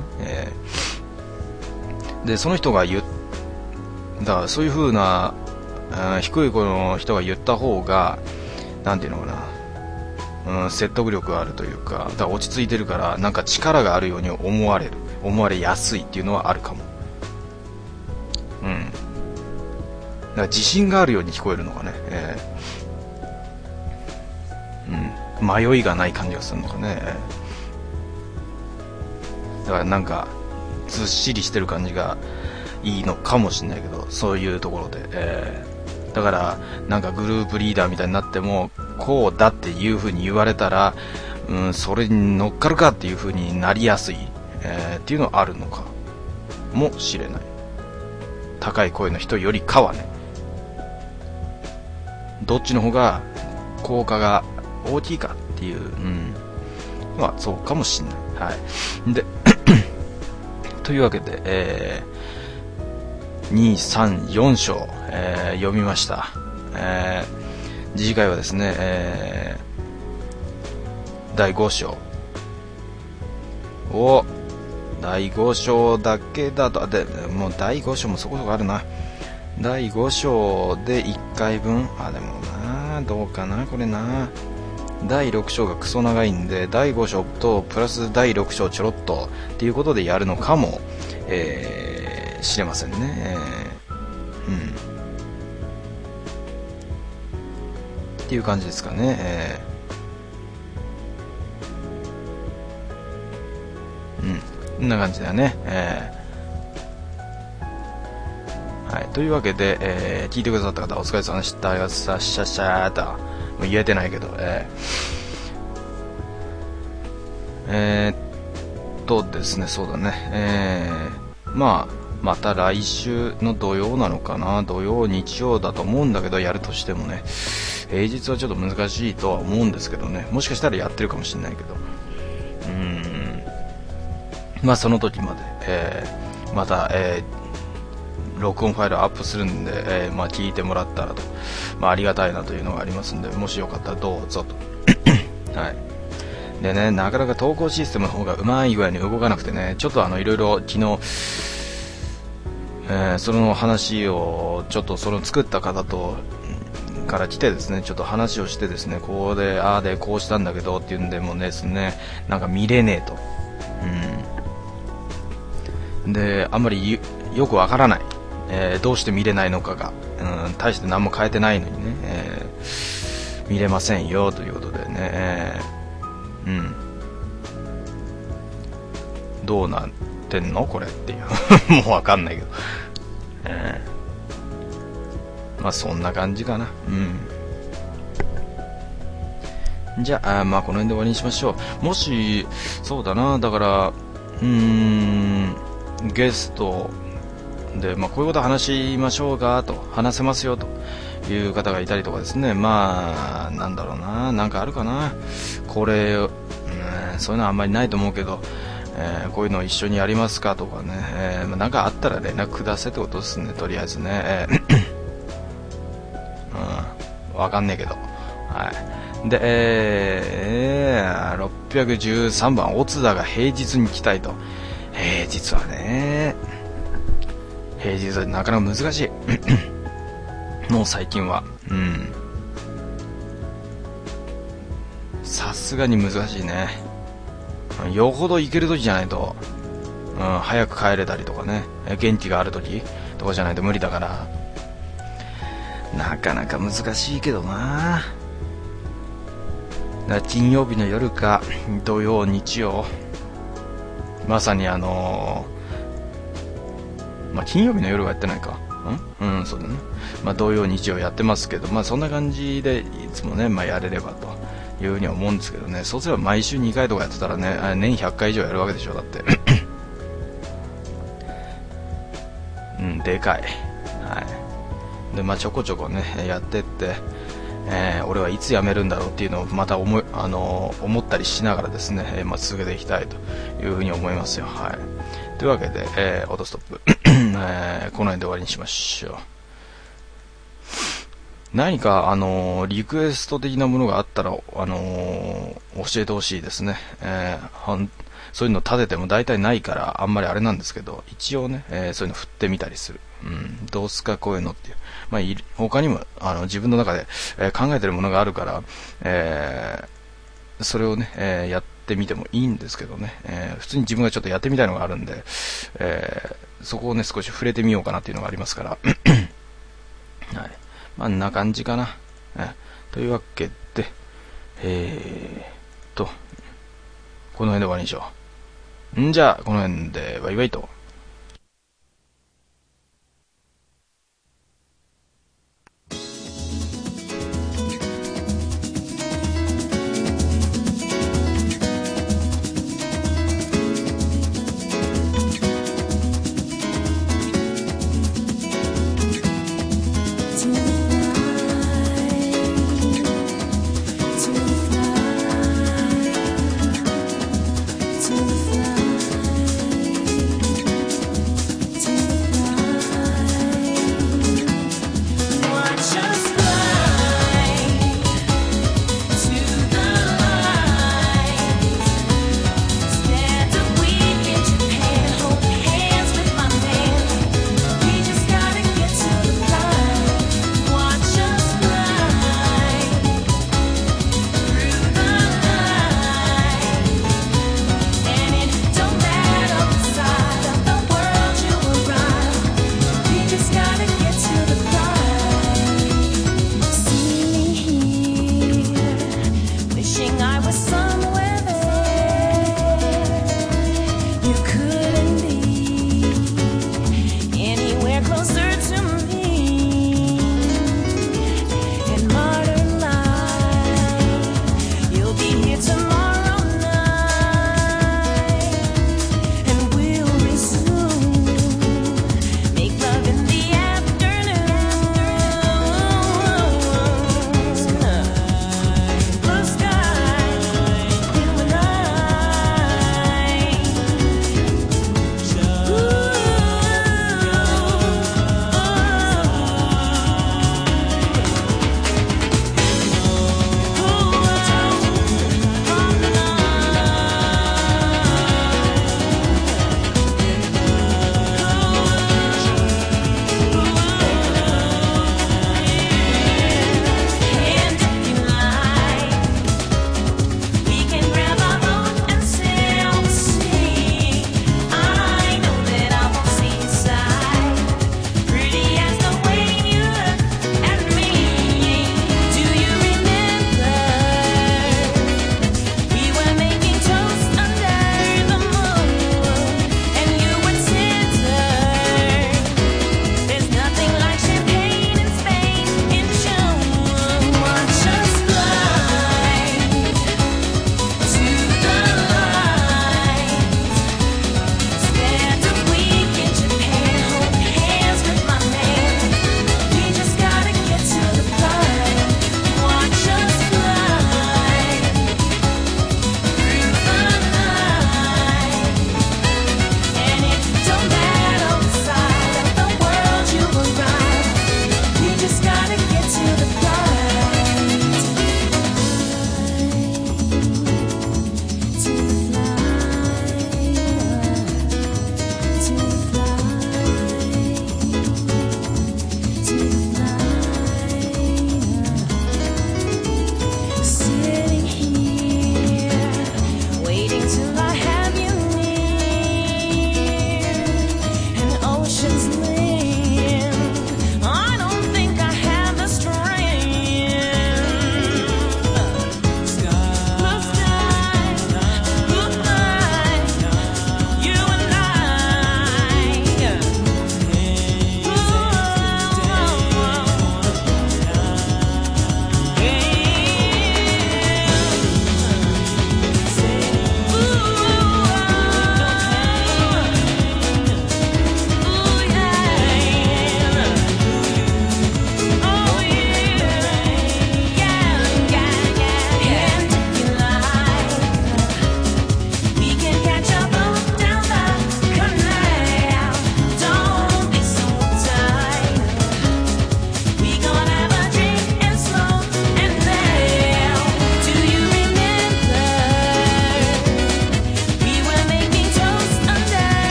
でその人がだからそういう風な、低い声の人が言った方がなんていうのかな、説得力があるというか、だから落ち着いてるからなんか力があるように思われやすいっていうのはあるかも。だから自信があるように聞こえるのがね、迷いがない感じがするのかね、だからなんかずっしりしてる感じがいいのかもしれないけど、そういうところで、だからなんかグループリーダーみたいになってもこうだっていう風に言われたら、それに乗っかるかっていう風になりやすい、っていうのはあるのかもしれない。高い声の人よりかはね、どっちの方が効果が大きいかっていう、まあそうかもしれない。はい。でというわけで、2、3、4章、読みました。次回はですね、第5章を第5章だけだと、でもう第5章もそこそこあるな。第5章で1回分、でもな、どうかなこれな。第6章がクソ長いんで、第5章とプラス第6章ちょろっとっていうことでやるのかも、しれませんね。っていう感じですかね。こんな感じだよね。はい、というわけで、聞いてくださった方お疲れ様でした。さっしゃしゃーともう言えてないけど、ですね、そうだね、また来週の土曜なのかな、土曜日曜だと思うんだけど、やるとしてもね、平日はちょっと難しいとは思うんですけどね、もしかしたらやってるかもしれないけど、その時まで、また、録音ファイルアップするんで、聞いてもらったらと、ありがたいなというのがありますんで、もしよかったらどうぞと。はい。でね、なかなか投稿システムの方がうまい具合に動かなくてね、ちょっといろいろ昨日、その話をちょっとその作った方とから来てですね、ちょっと話をしてですね、こうでああでこうしたんだけどっていうんでもですね、なんか見れねえと、であんまりよくわからない、どうして見れないのかが、大して何も変えてないのにね、見れませんよということでね、どうなってんのこれっていうもうわかんないけど、そんな感じかな。じゃあ、この辺で終わりにしましょう。もしそうだな、だからゲストで、こういうこと話しましょうかと、話せますよという方がいたりとかですね、なんだろうな、なんかあるかな、これ、そういうのはあんまりないと思うけど、こういうのを一緒にやりますかとかね、なんかあったら連絡くださいってことですね、とりあえずね、わかんねえけど、はい。で、613番、オツダが平日に来たいと。平日はね、平日はなかなか難しいもう最近はさすがに難しいね。よほど行ける時じゃないと、早く帰れたりとかね、元気がある時とかじゃないと無理だから。 なかなか難しいけどな。だ金曜日の夜か土曜日曜、まさに金曜日の夜はやってないか、そうだね。土曜日曜やってますけど、そんな感じでいつもね、やれればというふうに思うんですけどね。そうすれば毎週2回とかやってたらね、年100回以上やるわけでしょ、だってでかい。でちょこちょこねやってって、俺はいつ辞めるんだろうっていうのをまた思ったりしながらですね、続けていきたいというふうに思いますよ。というわけで、オートストップ、この辺で終わりにしましょう。何かリクエスト的なものがあったら教えてほしいですね。そういうの立てても大体ないからあんまりあれなんですけど、一応ね、そういうの振ってみたりする。どうすかこういうのっていう。他にも自分の中で、考えてるものがあるから、それをね、やってみてもいいんですけどね、普通に自分がちょっとやってみたいのがあるんで、そこをね少し触れてみようかなっていうのがありますからんな感じかな。というわけで、この辺で終わりにしよう。じゃあこの辺でバイバイと。